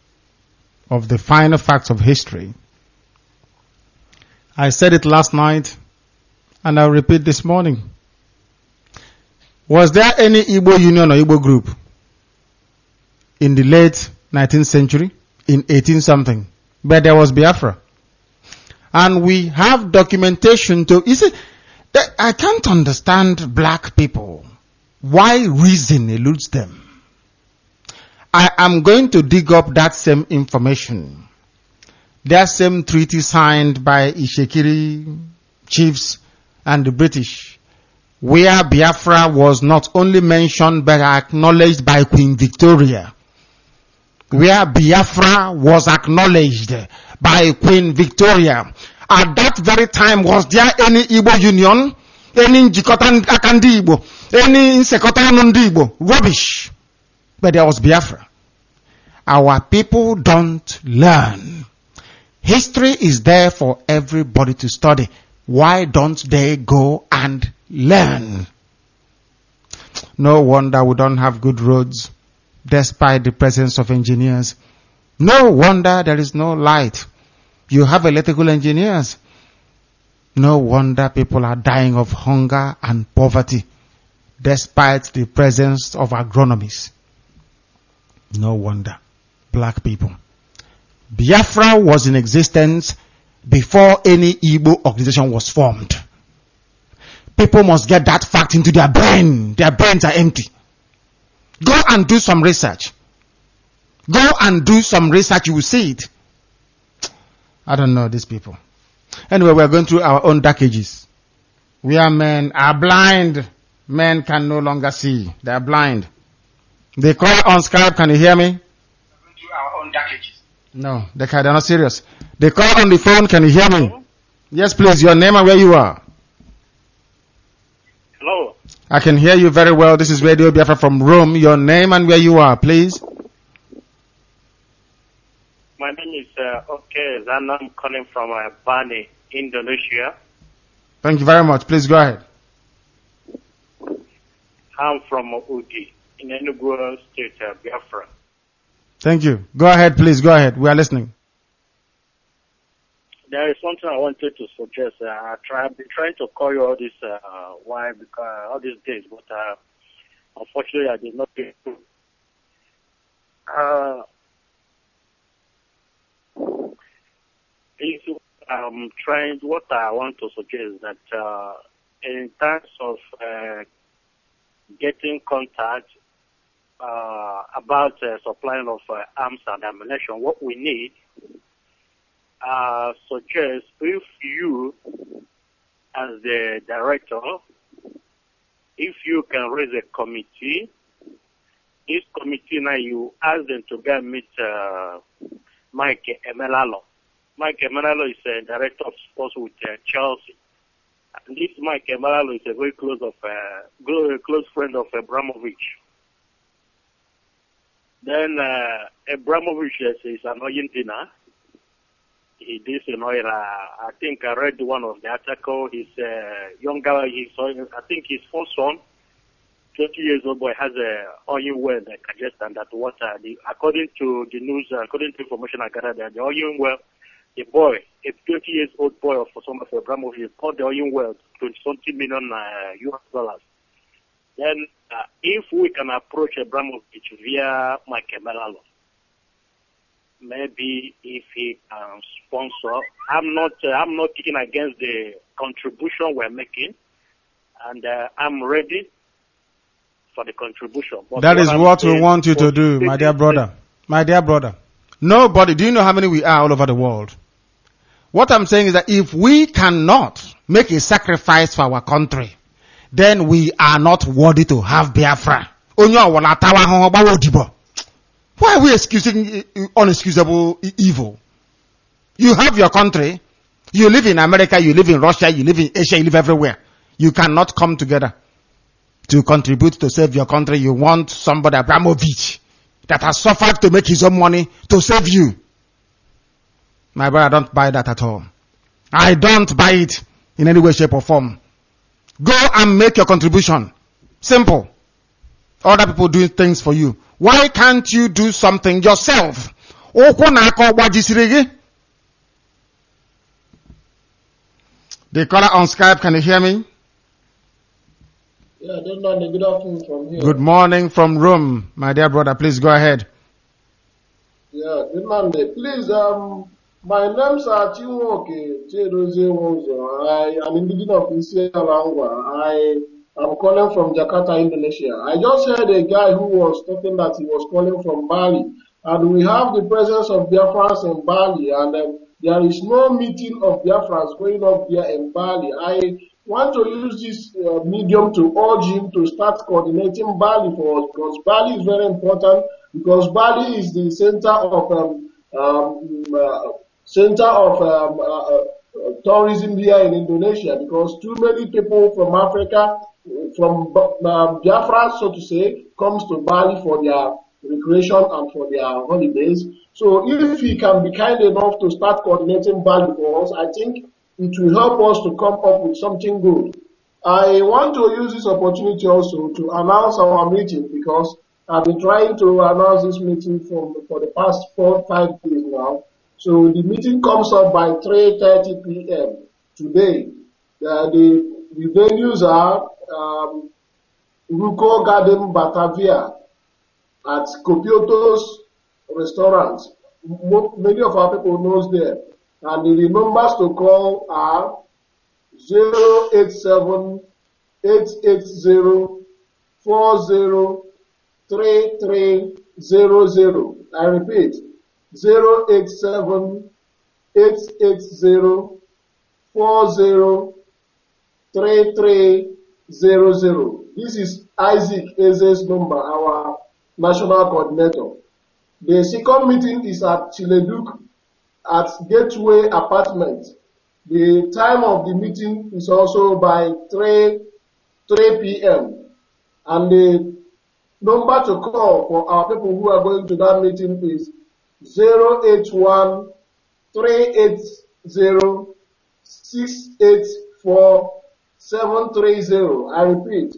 Speaker 1: of the finer facts of history. I said it last night, and I'll repeat this morning. Was there any Igbo union or Igbo group in the late 19th century, in 18-something? But there was Biafra. And we have documentation you see, I can't understand black people. Why reason eludes them? I am going to dig up that same information. That same treaty signed by Ishekiri chiefs and the British, where Biafra was not only mentioned but acknowledged by Queen Victoria. Where Biafra was acknowledged by Queen Victoria. At that very time, was there any Igbo union? Any Njikota Akandi Igbo? Any Nsekota Nundi Igbo? Rubbish. But there was Biafra. Our people don't learn. History is there for everybody to study. Why don't they go and learn? No wonder we don't have good roads, despite the presence of engineers. No wonder there is no light. You have electrical engineers. No wonder people are dying of hunger and poverty, despite the presence of agronomists. No wonder. Black people. Biafra was in existence before any Igbo organization was formed. People must get that fact into their brain. Their brains are empty. Go and do some research. Go and do some research, you will see it. I don't know these people. Anyway, we are going through our own dark ages. We are men are blind. Men can no longer see. They are blind. They call on Skype. Can you hear me?
Speaker 6: Our own dark ages.
Speaker 1: No, they're not serious. They call on the phone. Can you hear me? Hello? Yes, please. Your name and where you are.
Speaker 7: Hello.
Speaker 1: I can hear you very well. This is Radio Biafra from Rome. Your name and where you are, please.
Speaker 7: My name is Okay Zana. I'm calling from Bali, Indonesia.
Speaker 1: Thank you very much. Please go ahead.
Speaker 7: I'm from Udi, in Enugu State, Biafra.
Speaker 1: Thank you. Go ahead, please. Go ahead. We are listening.
Speaker 7: There is something I wanted to suggest. I've been trying to call you all this all these days, but unfortunately I did not get through. What I want to suggest is that in terms of getting contact about supplying of arms and ammunition, what we need suggest if you, as the director, if you can raise a committee, this committee now you ask them to go and meet Mike Emelalo. Mike Emelalo is a director of sports with Chelsea. And this Mike Emelalo is a very close friend of Abramovich. Then Abramovich is an Argentina. He did I think I read one of the article. His younger, I think his first son, 20 years old boy, has a oil well that congestion that water. According to the news, according to information I gathered, the oil well, the boy, a 20 years old boy of some of Abramovich, bought the oil well, $20 million US. Then, if we can approach Abramovich via Mike Emelalo, maybe if he can sponsor, I'm not kicking against the contribution we're making, and I'm ready for the contribution. But
Speaker 1: that is what we want you to do, my dear brother. My dear brother. Nobody, do you know how many we are all over the world? What I'm saying is that if we cannot make a sacrifice for our country, then we are not worthy to have Biafra. Why are we excusing unexcusable evil? You have your country. You live in America, you live in Russia, you live in Asia, you live everywhere. You cannot come together to contribute to save your country. You want somebody, Abramovich, that has suffered to make his own money to save you. My brother, I don't buy that at all. I don't buy it in any way, shape or form. Go and make your contribution. Simple. Other people doing things for you. Why can't you do something yourself? The caller on Skype, can you hear me?
Speaker 8: Yeah, good morning. Good afternoon from here.
Speaker 1: Good morning from Rome, my dear brother. Please go ahead.
Speaker 8: Yeah, good Monday. Please, my name's Chiwoke Chedoze Wozo. I am indigenous of Isialangwa. I am calling from Jakarta, Indonesia. I just heard a guy who was talking that he was calling from Bali. And we have the presence of Biafrans in Bali. And there is no meeting of Biafrans going up there in Bali. I want to use this medium to urge him to start coordinating Bali for us, because Bali is very important, because Bali is the center of tourism here in Indonesia, because too many people from Africa, from Biafra, so to say, comes to Bali for their recreation and for their holidays. So if he can be kind enough to start coordinating Bali for us, I think it will help us to come up with something good. I want to use this opportunity also to announce our meeting, because I've been trying to announce this meeting for the past 4-5 days now. So the meeting comes up by 3:30 p.m. today. The venues are Ruko Garden Batavia at Copioto's restaurant. Many of our people knows there. And the numbers to call are 087-880-403300. I repeat, 087-880-403300. This is Isaac Eze's number, our national coordinator. The second meeting is at Chileduk at Gateway Apartment. The time of the meeting is also by 3 p.m. And the number to call for our people who are going to that meeting is 081-380-684-730. I repeat,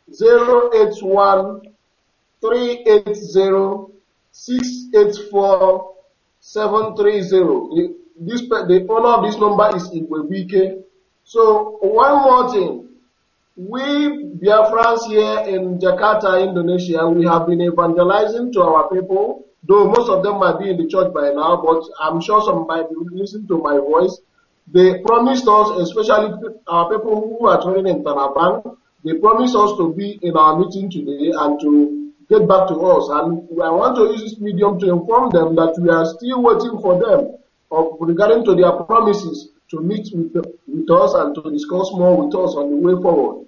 Speaker 8: 081-380-684-730. The owner of this number is Igwebike. So one more thing. We Biafrans here in Jakarta, Indonesia, we have been evangelizing to our people, though most of them might be in the church by now, but I'm sure some might be listening to my voice. They promised us, especially our people who are training in Tanaban, they promised us to be in our meeting today and to get back to us. And I want to use this medium to inform them that we are still waiting for them regarding to their promises to meet with us and to discuss more with us on the way forward.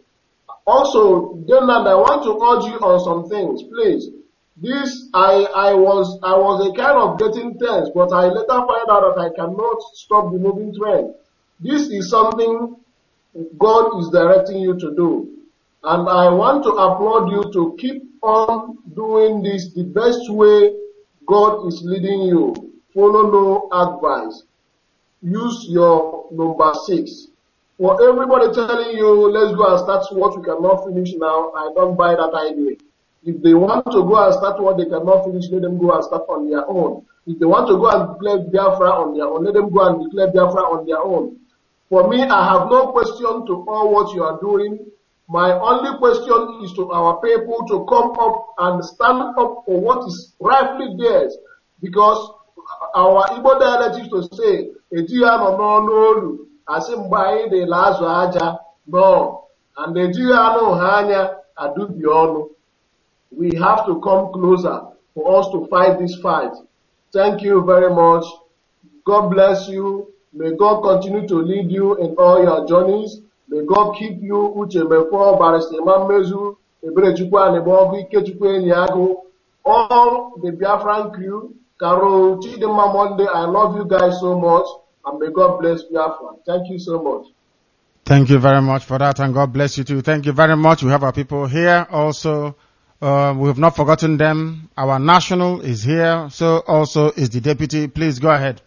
Speaker 8: Also, Denland, I want to urge you on some things, please. This, I was a kind of getting tense, but I later find out that I cannot stop the moving trend. This is something God is directing you to do. And I want to applaud you to keep on doing this the best way God is leading you. Follow no advice. Use your number 6. For everybody telling you, let's go and start what we cannot finish now, I don't buy that idea. If they want to go and start what they cannot finish, let them go and start on their own. If they want to go and declare Biafra on their own, let them go and declare Biafra on their own. For me, I have no question to all what you are doing. My only question is to our people to come up and stand up for what is rightfully theirs. Because our Igbo dialect used to say, Ejiya no n'olu, asị mgbe anyị dịla azụ aja, no, and Ejiya no hanya adubi ọnụ. We have to come closer for us to fight this fight. Thank you very much. God bless you. May God continue to lead you in all your journeys. May God keep you, Uche Mefo, Barrister Mamezu, Eberechukwu Anebogu, Ikechukwu Enyiagu, all the Biafran crew, Karo, Chidema Monday, I love you guys so much, and may God bless Biafra. Thank you so much.
Speaker 1: Thank you very much for that, and God bless you too. Thank you very much. We have our people here also. We have not forgotten them. Our national is here, so also is the deputy. Please go ahead.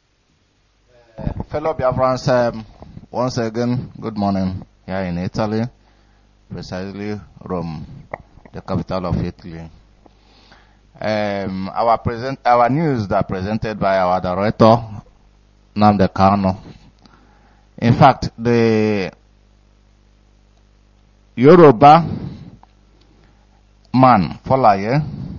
Speaker 2: Fellow Biafrans, once again, good morning here in Italy, precisely Rome, the capital of Italy. Our news that presented by our director, Nnamdi Kanu. In fact, the Yoruba man, Folaye,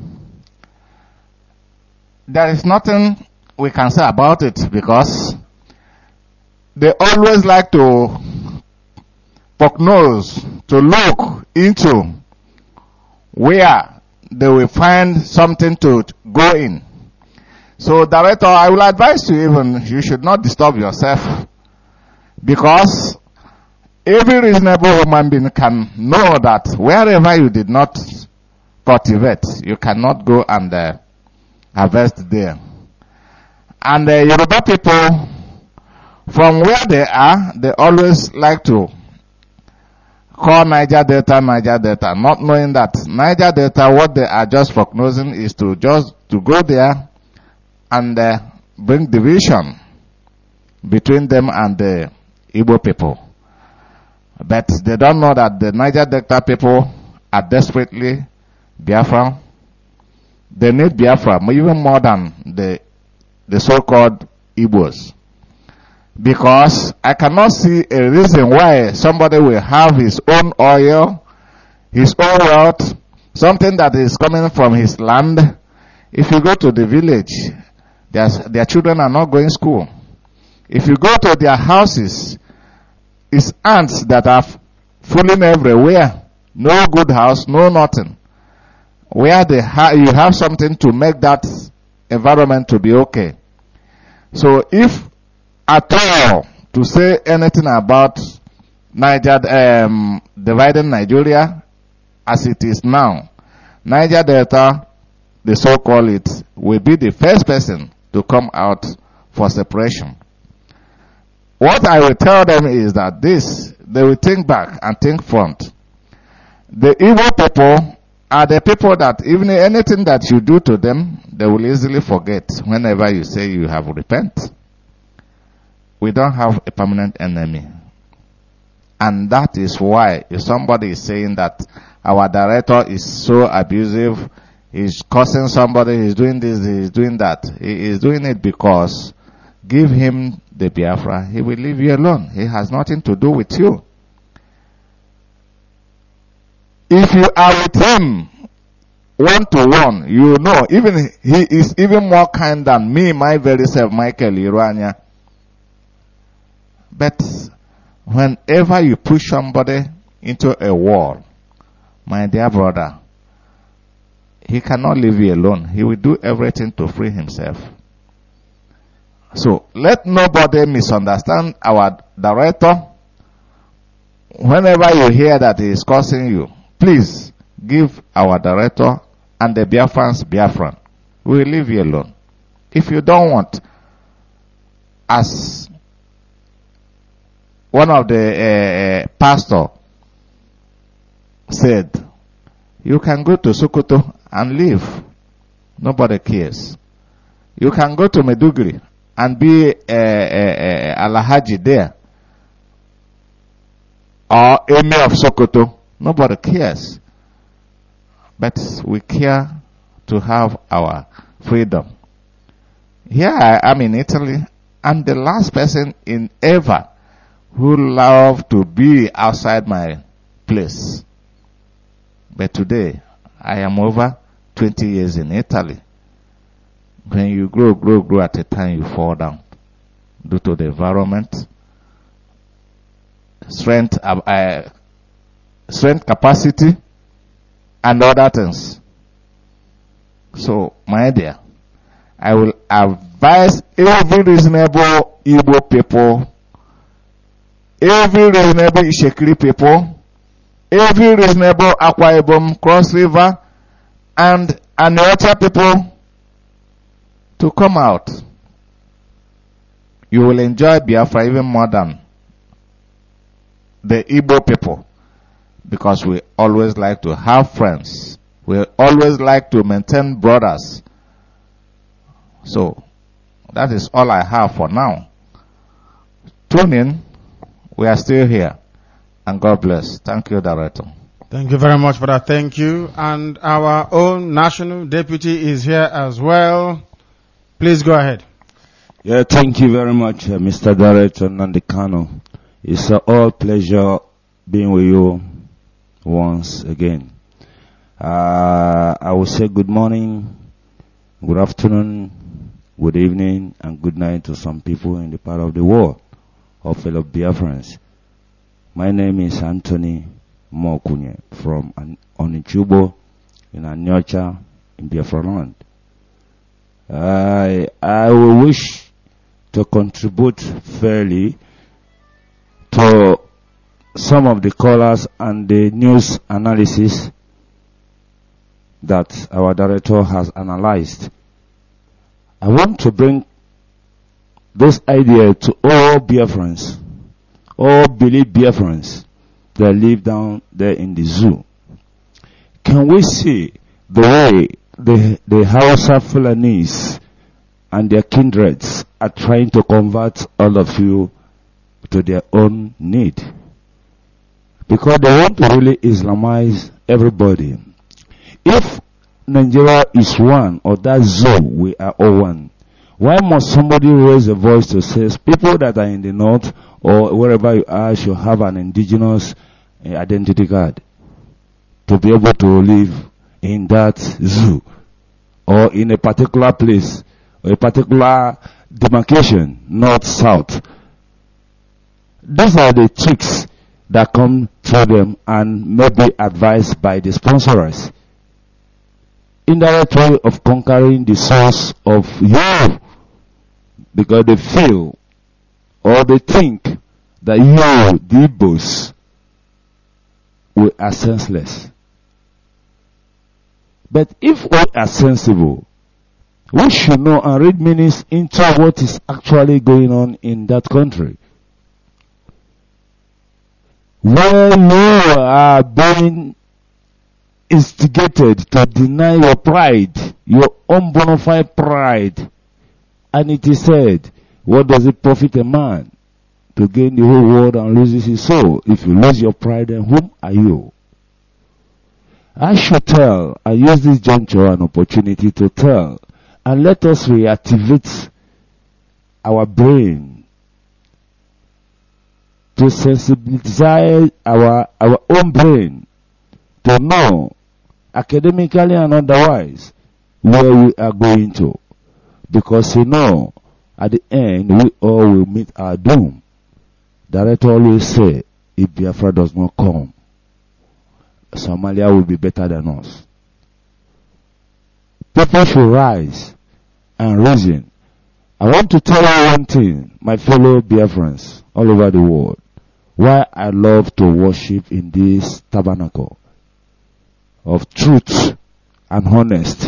Speaker 2: there is nothing we can say about it because they always like to prognose, to look into where they will find something to go in. So, director, I will advise you you should not disturb yourself because every reasonable human being can know that wherever you did not cultivate, you cannot go and harvest there. And the Yoruba people, from where they are, they always like to call Niger Delta, not knowing that Niger Delta, what they are just prognosing is to go there and bring division between them and the Igbo people. But they don't know that the Niger Delta people are desperately Biafra. They need Biafra even more than the so-called Igbos. Because I cannot see a reason why somebody will have his own oil, his own wealth, something that is coming from his land. If you go to the village, their children are not going to school. If you go to their houses, it's ants that are fooling everywhere. No good house, no nothing. Where you have something to make that environment to be okay. So if at all to say anything about Niger, dividing Nigeria as it is now, Niger Delta, the so-called it, will be the first person to come out for separation. What I will tell them is that they will think back and think front. The Igbo people are the people that even anything that you do to them, they will easily forget whenever you say you have repent. We don't have a permanent enemy. And that is why if somebody is saying that our director is so abusive, he's cursing somebody, he's doing this, he's doing that, he is doing it because give him the Biafra, he will leave you alone. He has nothing to do with you. If you are with him one-to-one, you know, even he is even more kind than me, my very self, Michael Irania. But whenever you push somebody into a wall, my dear brother, he cannot leave you alone. He will do everything to free himself. So let nobody misunderstand our director. Whenever you hear that he is cursing you, please give our director and the Biafrans Biafran. We will leave you alone. If you don't want, as one of the pastor said, you can go to Sokoto and live. Nobody cares. You can go to Meduguri and be Alhaji there, or Emir of Sokoto. Nobody cares. But we care to have our freedom. Here I am in Italy. I'm the last person in ever who love to be outside my place. But today, I am over 20 years in Italy. When you grow at a time, you fall down due to the environment, strength, capacity, and other things. So, my dear, I will advise every reasonable Igbo people, every reasonable Ishekiri people, every reasonable Akwa Ibom, Cross River, and Aniocha people to come out. You will enjoy Biafra even more than the Igbo people, because we always like to have friends. We always like to maintain brothers. So, that is all I have for now. Tune in. We are still here. And God bless. Thank you, Director.
Speaker 1: Thank you very much for that. Thank you. And our own national deputy is here as well. Please go ahead.
Speaker 3: Yeah, thank you very much, Mr. Director Nandekano. It's an all pleasure being with you once again. I will say good morning, good afternoon, good evening, and good night to some people in the part of the world, or fellow Biafrans. My name is Anthony Mokunye from Onichubo in Aniocha in Biafra land. I will wish to contribute fairly to some of the callers and the news analysis that our director has analyzed. I want to bring this idea to all Biafrans, all believe Biafrans that live down there in the zoo. Can we see the way the Hausa Fulanis and their kindreds are trying to convert all of you to their own need? Because they want to really Islamize everybody. If Nigeria is one, or that zoo, we are all one, why must somebody raise a voice to say people that are in the north or wherever you are should have an indigenous identity card to be able to live in that zoo or in a particular place or a particular demarcation, north-south. These are the tricks that come through them and may be advised by the sponsors. Indirect way of conquering the source of you, because they feel or they think that you, the Igbos, we are senseless. But if we are sensible, we should know and read meanings into what is actually going on in that country. Where you are being instigated to deny your pride, your own bona fide pride, and it is said, what does it profit a man to gain the whole world and loses his soul? If you lose your pride, then whom are you? I should tell, I use this juncture an opportunity to tell, and let us reactivate our brain to sensibilize our own brain to know, academically and otherwise, where we are going to. Because at the end, we all will meet our doom. Director always say, if Biafra does not come, Somalia will be better than us. People should rise and reason. I want to tell you one thing, my fellow Biafrans all over the world, why I love to worship in this tabernacle of truth and honesty.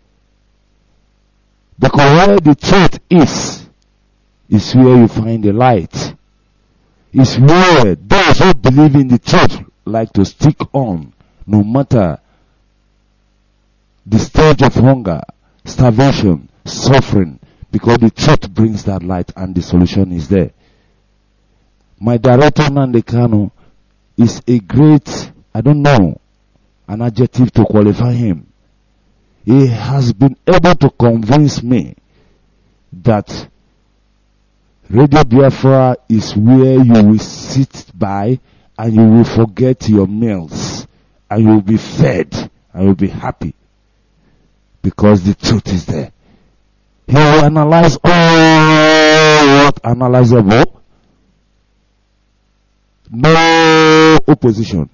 Speaker 3: Because where the truth is where you find the light. Is where those who believe in the truth like to stick on, no matter the stage of hunger, starvation, suffering, because the truth brings that light and the solution is there. My director Nnamdi Kanu is a great, I don't know, an adjective to qualify him. He has been able to convince me that Radio Biafra is where you will sit by and you will forget your meals and you will be fed and you will be happy because the truth is there. He will analyze all what analyzable. No opposition.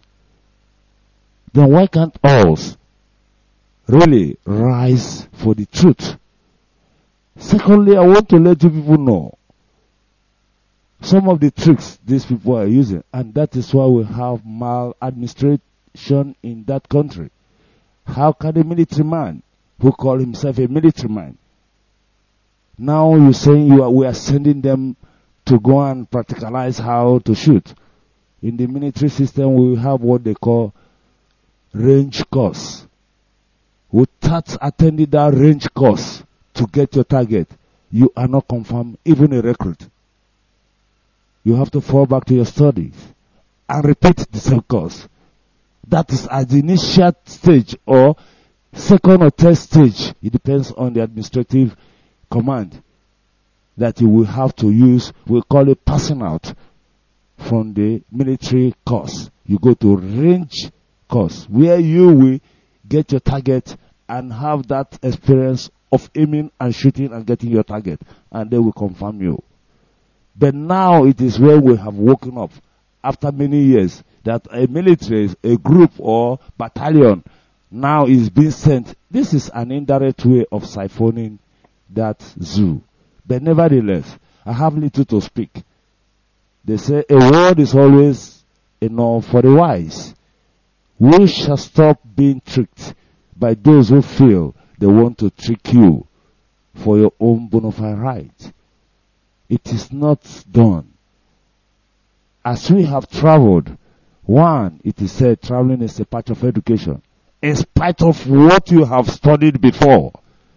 Speaker 3: Then why can't us really rise for the truth? Secondly, I want to let you people know some of the tricks these people are using, and that is why we have maladministration in that country. How can a military man who call himself a military man, now you're saying we are sending them to go and practicalize how to shoot? In the military system, we have what they call range course. Without attending that range course to get your target, you are not confirmed, even a recruit. You have to fall back to your studies and repeat the same course. That is at the initial stage or second or third stage. It depends on the administrative command that you will have to use. We call it passing out from the military course. You go to range course where you will get your target and have that experience of aiming and shooting and getting your target, and they will confirm you. But now it is where we have woken up after many years that a military, a group or battalion now is being sent. This is an indirect way of siphoning that zoo. But nevertheless, I have little to speak. They say a word is always enough for the wise. We shall stop being tricked by those who feel they want to trick you for your own bona fide right. It is not done. As we have traveled, one, it is said traveling is a part of education. In spite of what you have studied before,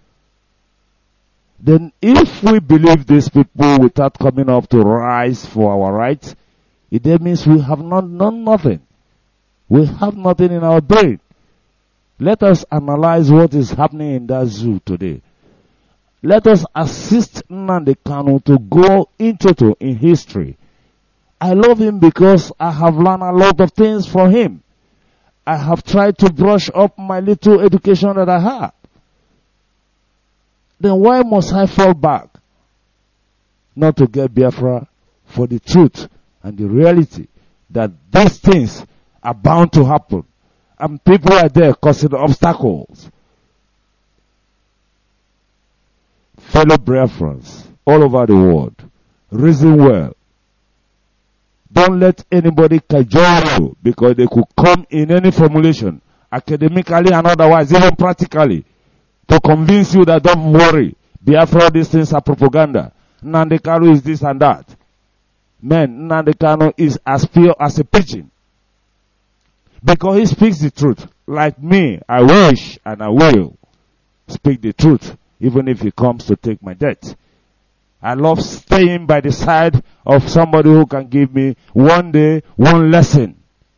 Speaker 3: then if we believe these people without coming up to rise for our rights, it then means we have not known nothing. We have nothing in our brain. Let us analyze what is happening in that zoo today. Let us assist Nnamdi Kanu to go into in history. I love him because I have learned a lot of things from him. I have tried to brush up my little education that I have. Then why must I fall back not to get Biafra for the truth and the reality that these things are bound to happen. And people are there causing obstacles. Fellow Biafrans all over the world, reason well. Don't let anybody cajole you, because they could come in any formulation, academically and otherwise, even practically, to convince you that don't worry, Biafra, these things are propaganda. Nnamdi Kanu is this and that. Man, Nnamdi Kanu is as pure as a pigeon. Because he speaks the truth. Like me, I wish and I will speak the truth, even if he comes to take my death. I love staying by the side of somebody who can give me one day, one lesson.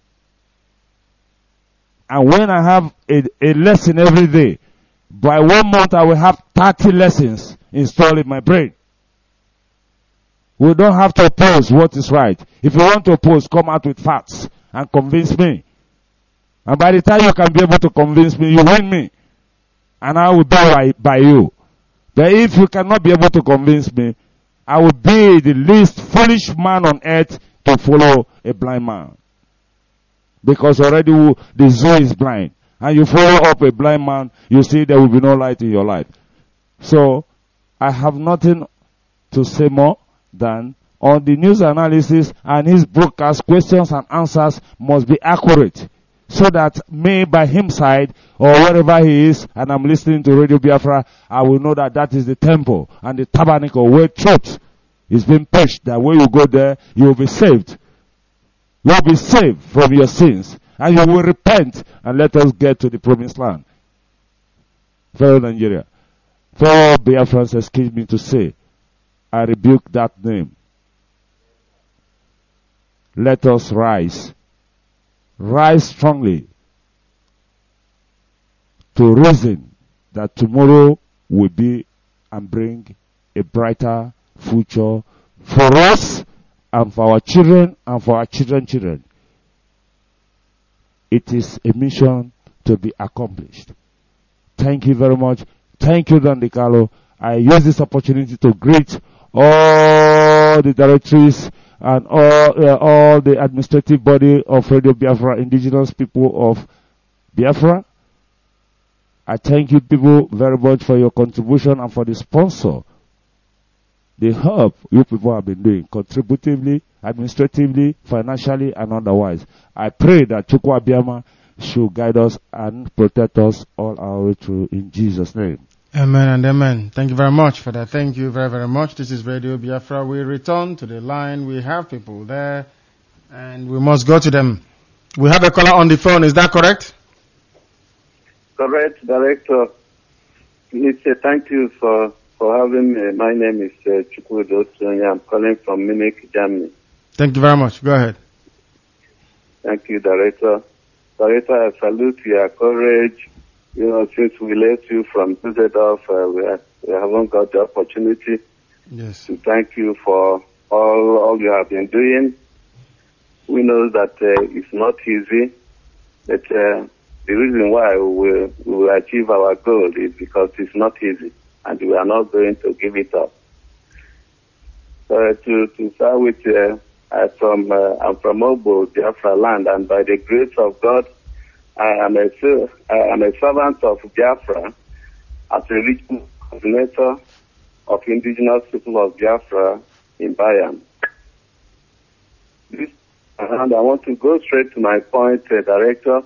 Speaker 3: And when I have a lesson every day, by 1 month I will have 30 lessons installed in my brain. We don't have to oppose what is right. If you want to oppose, come out with facts and convince me. And by the time you can be able to convince me, you win me. And I will die by you. But if you cannot be able to convince me, I will be the least foolish man on earth to follow a blind man. Because already the zoo is blind. And you follow up a blind man, you see there will be no light in your life. So, I have nothing to say more than on the news analysis and his broadcast, questions and answers must be accurate. So that me by his side or wherever he is and I'm listening to Radio Biafra, I will know that that is the temple and the tabernacle where truth is being preached. That when you go there, you will be saved. You will be saved from your sins. And you will repent and let us get to the promised land. Fellow Nigeria, fellow Biafrans, excuse me to say, I rebuke that name. Let us rise. Rise strongly to reason that tomorrow will be and bring a brighter future for us and for our children and for our children's children. It is a mission to be accomplished. Thank you very much. Thank you, Nnamdi Kanu. I use this opportunity to greet all the directories and all the administrative body of Radio Biafra, indigenous people of Biafra. I thank you people very much for your contribution and for the sponsor, the help you people have been doing, contributively, administratively, financially, and otherwise. I pray that Chukwu Abiyama should guide us and protect us all our way through in Jesus' name.
Speaker 1: Amen and amen. Thank you very much for that. Thank you very, very much. This is Radio Biafra. We return to the line. We have people there and we must go to them. We have a caller on the phone. Is that correct?
Speaker 9: Correct, Director. Please say thank you for having me. My name is Chukwu Dotsonye. I'm calling from Munich, Germany.
Speaker 1: Thank you very much. Go ahead.
Speaker 9: Thank you, Director. Director, I salute your courage. You know, since we left you from Düsseldorf, we haven't got the opportunity to thank you for all you have been doing. We know that it's not easy, but the reason why we will achieve our goal is because it's not easy, and we are not going to give it up. To start with, I'm from Obo, Biafra land, and by the grace of God, I am a servant of Biafra as a regional coordinator of indigenous people of Biafra in Bayam. And I want to go straight to my point, Director,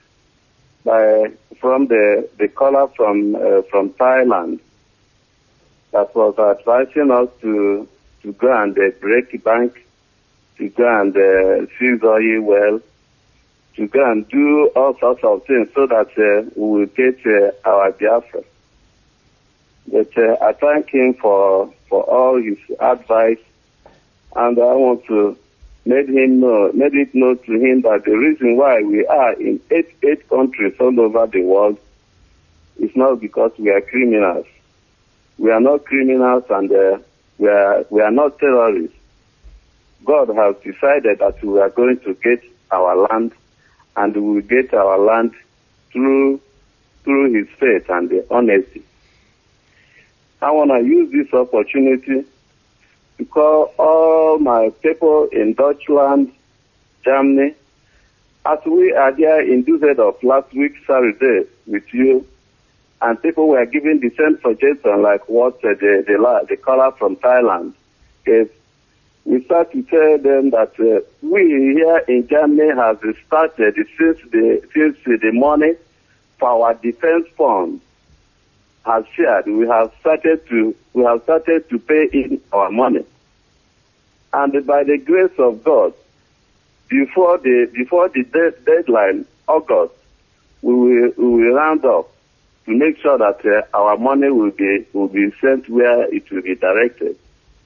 Speaker 9: from the caller from Thailand that was advising us to go and break the bank, to go and seize oil well, to go and do all sorts of things so that we will get our Biafra. But I thank him for all his advice, and I want to make it known to him that the reason why we are in eight countries all over the world is not because we are criminals. We are not criminals, and we are not terrorists. God has decided that we are going to get our land, and we will get our land through his faith and the honesty. I want to use this opportunity to call all my people in Deutschland, Germany, as we are there in Düsseldorf last week, Saturday, with you, and people were giving the same suggestion like what the caller from Thailand gave. We start to tell them that we here in Germany have started since the money for our defense fund has shared. We have started to pay in our money, and by the grace of God, before the deadline, August, we will round up to make sure that our money will be sent where it will be directed.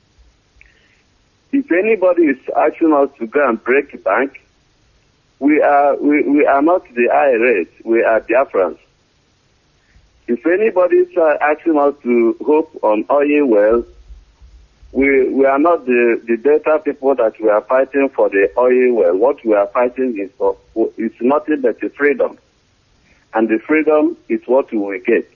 Speaker 9: If anybody is asking us to go and break a bank, we are not the IRS, we are Biafrans. If anybody is asking us to hope on oil wells, we are not the Delta people that we are fighting for the oil well. What we are fighting is nothing but the freedom. And the freedom is what we will get.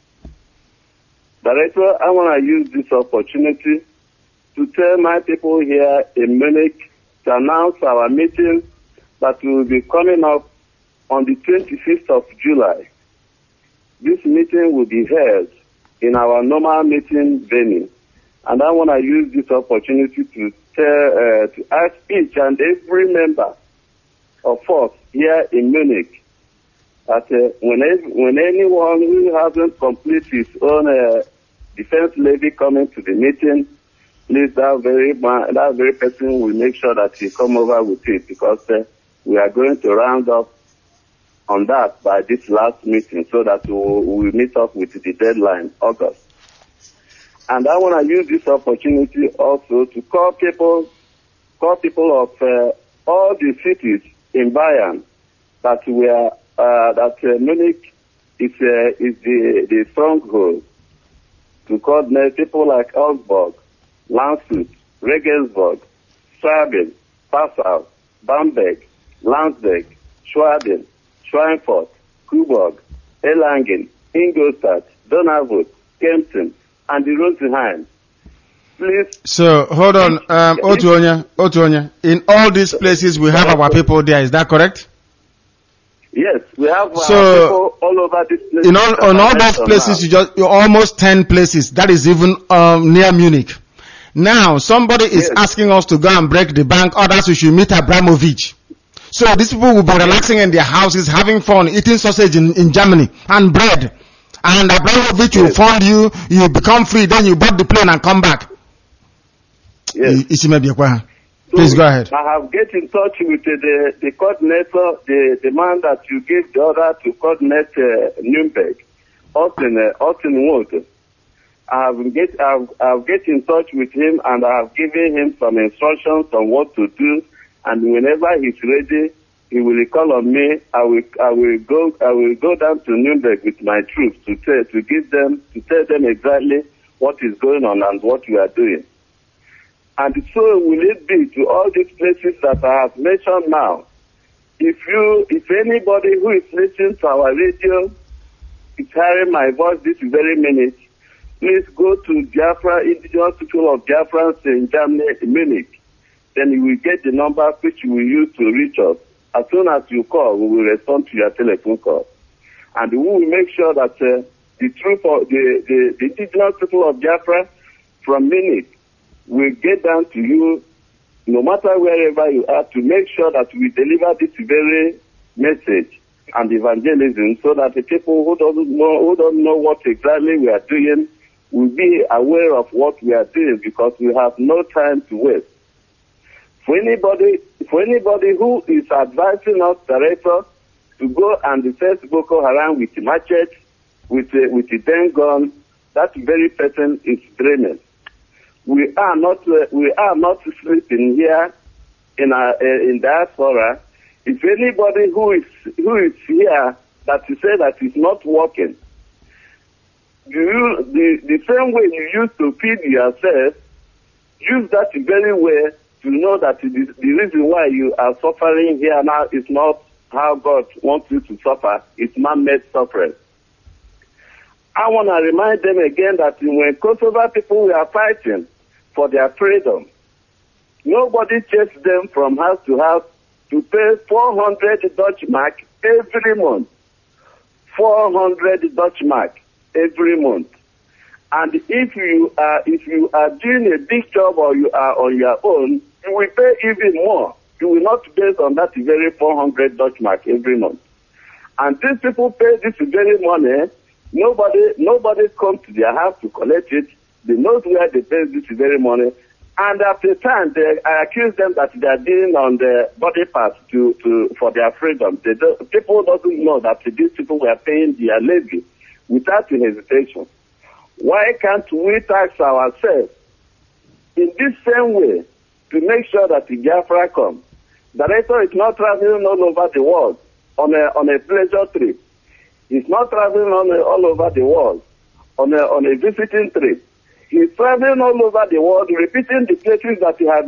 Speaker 9: Director, I want to use this opportunity to tell my people here in Munich to announce our meeting that will be coming up on the 25th of July. This meeting will be held in our normal meeting venue. And I want to use this opportunity to ask each and every member of us here in Munich that when anyone who hasn't completed his own defense levy coming to the meeting, please that very person will make sure that he come over with it, because we are going to round up on that by this last meeting so that we will meet up with the deadline, August. And I want to use this opportunity also to call people of all the cities in Bayern that Munich is the stronghold, to coordinate people like Augsburg, Landshut, Regensburg, Schwabing, Passau, Bamberg, Landsberg, Schwaben, Schweinfurt, Coburg, Erlangen, Ingolstadt, Donauwood, Kempten, and the Rosenheim. Please.
Speaker 1: So, hold on, Otuonya. In all these places, we have our people there. Is that correct?
Speaker 9: Yes, we have our people all over this place.
Speaker 1: On all those places, you're almost 10 places. That is even near Munich. Now, somebody is asking us to go and break the bank, others we should meet Abramovich. So these people will be relaxing in their houses, having fun, eating sausage in Germany, and bread. And Abramovich will fund you, you become free, then you board the plane and come back.
Speaker 9: Yes.
Speaker 1: Please go ahead.
Speaker 9: I have get in touch with the coordinator, the man that you gave the order to coordinate Nuremberg, Austin Wood. I have get in touch with him, and I have given him some instructions on what to do. And whenever he's ready, he will call on me. I will go down to Nuremberg with my troops to tell them exactly what is going on and what we are doing. And so will it be to all these places that I have mentioned now. If anybody who is listening to our radio is hearing my voice this very minute, please go to Biafra, Indigenous People of Biafra in Germany, in Munich. Then you will get the number which you will use to reach us. As soon as you call, we will respond to your telephone call. And we will make sure that the Indigenous People of Biafra from Munich will get down to you, no matter wherever you are, to make sure that we deliver this very message and evangelism, so that the people who don't know what exactly we are doing will be aware of what we are doing, because we have no time to waste. For anybody who is advising us, Director, to go and defend Boko Haram with machete, with the den gun, that very person is dreaming. We are not sleeping here in diaspora. If anybody who is here that you say that is not working, the same way you used to feed yourself, use that very way to know that the reason why you are suffering here now is not how God wants you to suffer. It's man-made suffering. I want to remind them again that when Kosovo people were fighting for their freedom. Nobody chased them from house to house to pay 400 Dutch mark every month. 400 Dutch mark every month. And if you are doing a big job or you are on your own, you will pay even more. You will not base on that very 400 Dutch mark every month. And these people pay this very money. Nobody comes to their house to collect it. They know where they pay this very money. And after time, I accuse them that they are dealing on the body parts for their freedom. People doesn't know that these people were paying their levy without hesitation. Why can't we tax ourselves in this same way to make sure that the Biafra comes? Director is not traveling all over the world on a pleasure trip. He's not traveling all over the world on a visiting trip. He's traveling all over the world, repeating the places that he has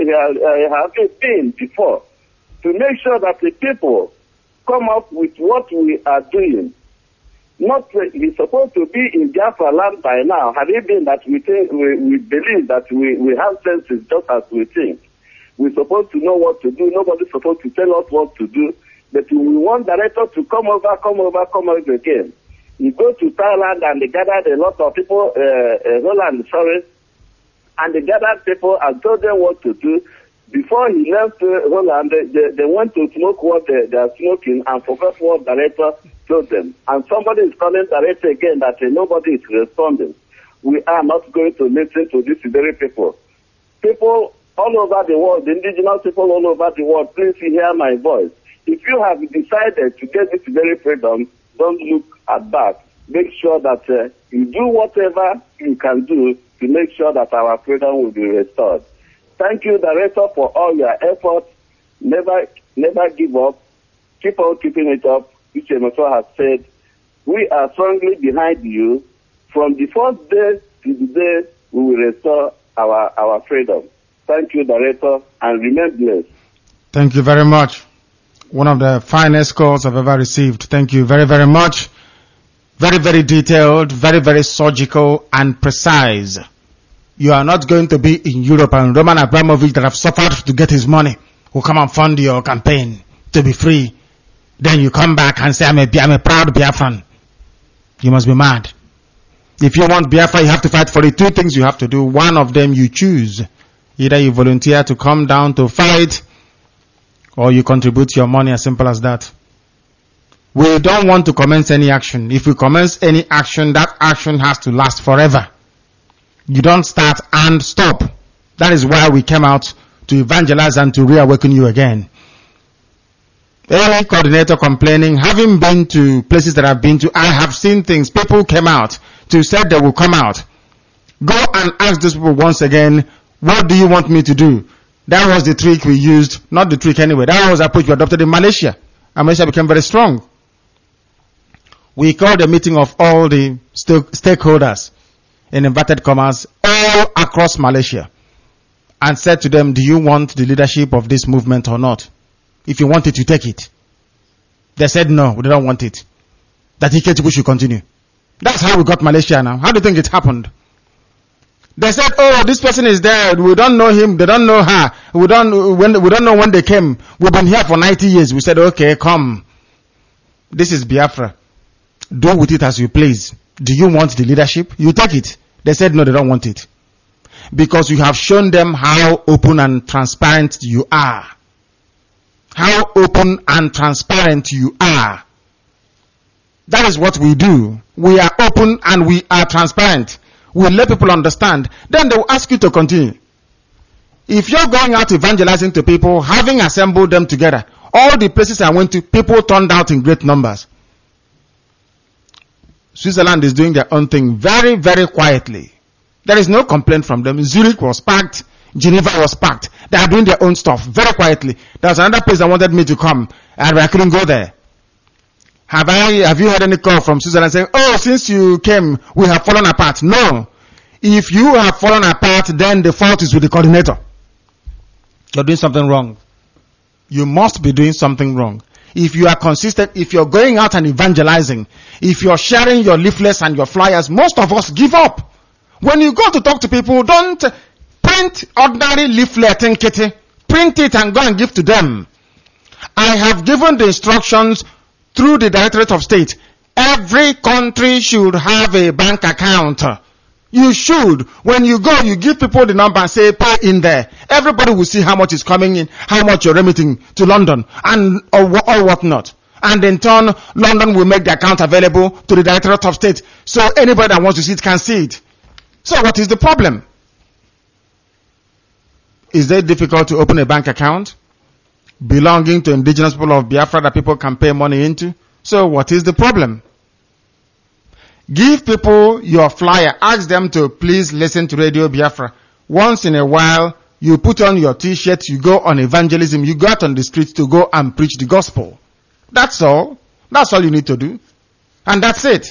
Speaker 9: been before, to make sure that the people come up with what we are doing. Not he's supposed to be in Biafra land by now. Had it been that we believe that we have senses just as we think. We're supposed to know what to do. Nobody's supposed to tell us what to do. But we want director to come over again. He goes to Thailand and they gathered a lot of people, Holland, and they gathered people and told them what to do. Before he left Holland, they went to smoke what they are smoking and forgot what director told them. And somebody is calling director again that nobody is responding. We are not going to listen to these very people. People all over the world, the indigenous people all over the world, please hear my voice. If you have decided to get this very freedom, don't look at back. Make sure that you do whatever you can do to make sure that our freedom will be restored. Thank you, Director, for all your efforts. Never give up. Keep on keeping it up. Which Emerson has said, we are strongly behind you. From the first day to the day we will restore our freedom. Thank you, Director, and remain blessed.
Speaker 1: Thank you very much. One of the finest calls I've ever received. Thank you very, very much. Very, very detailed, very, very surgical and precise. You are not going to be in Europe and Roman Abramovich that have suffered to get his money will come and fund your campaign to be free. Then you come back and say, I'm a proud Biafran. You must be mad. If you want Biafra, you have to fight for it. Two things you have to do. One of them you choose. Either you volunteer to come down to fight, or you contribute your money, as simple as that. We don't want to commence any action. If we commence any action, that action has to last forever. You don't start and stop. That is why we came out to evangelize and to reawaken you again. Any coordinator complaining, having been to places that I've been to, I have seen things. People came out to say they will come out. Go and ask those people once again, what do you want me to do? That was the trick we used. Not the trick anyway. That was the approach we adopted in Malaysia. And Malaysia became very strong. We called a meeting of all the stakeholders, in inverted commas, all across Malaysia, and said to them, do you want the leadership of this movement or not? If you want it, you take it. They said no, we don't want it. That Ikechukwu should continue. That's how we got Malaysia now. How do you think it happened? They said, oh, this person is there. We don't know him. They don't know her. We don't know when they came. We've been here for 90 years. We said, okay, come. This is Biafra. Do with it as you please. Do you want the leadership? You take it. They said, no, they don't want it. Because you have shown them how open and transparent you are. How open and transparent you are. That is what we do. We are open and we are transparent. We let people understand. Then they will ask you to continue. If you're going out evangelizing to people, having assembled them together, all the places I went to, people turned out in great numbers. Switzerland is doing their own thing very, very quietly. There is no complaint from them. Zurich was packed. Geneva was packed. They are doing their own stuff very quietly. There was another place that wanted me to come, and I couldn't go there. Have you had any call from Switzerland saying, oh, since you came, we have fallen apart? No. If you have fallen apart, then the fault is with the coordinator. You're doing something wrong. You must be doing something wrong. If you are consistent, if you're going out and evangelizing, if you're sharing your leaflets and your flyers, most of us give up. When you go to talk to people, don't Print ordinary leaflet in kitty. Print it and go and give to them. I have given the instructions through the Directorate of State. Every country should have a bank account. You should. When you go, you give people the number and say, pay in there. Everybody will see how much is coming in, how much you're remitting to London, and or whatnot. And in turn, London will make the account available to the Directorate of State. So anybody that wants to see it can see it. So what is the problem? Is it difficult to open a bank account belonging to indigenous people of Biafra that people can pay money into? So what is the problem? Give people your flyer. Ask them to please listen to Radio Biafra. Once in a while, you put on your t-shirt, you go on evangelism, you go out on the streets to go and preach the gospel. That's all. That's all you need to do. And that's it.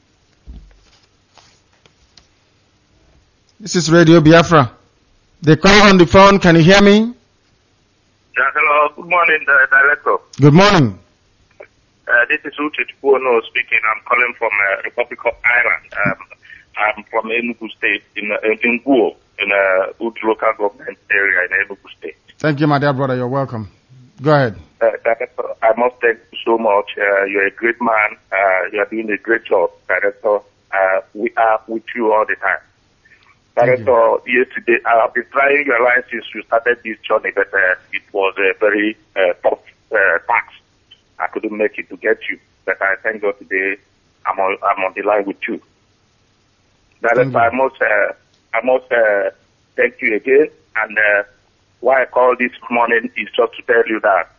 Speaker 1: This is Radio Biafra. They call on the phone. Can you hear me?
Speaker 10: Yeah, hello. Good morning, Director.
Speaker 1: Good morning.
Speaker 10: This is Uche Chukwuono speaking. I'm calling from Republic of Ireland. I'm from Enugu State, in Guo, in Uche local government area in Enugu State.
Speaker 1: Thank you, my dear brother. You're welcome. Go ahead.
Speaker 10: Director, I must thank you so much. You're a great man. You are doing a great job, Director. We are with you all the time. Director, yesterday, I have been trying your line since you started this journey, but it was a very tough task. I couldn't make it to get you, but I thank God today I'm on the line with you. Director, I must thank you again, and why I called this morning is just to tell you that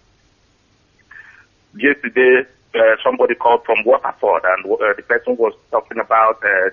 Speaker 10: yesterday somebody called from Waterford, and the person was talking about that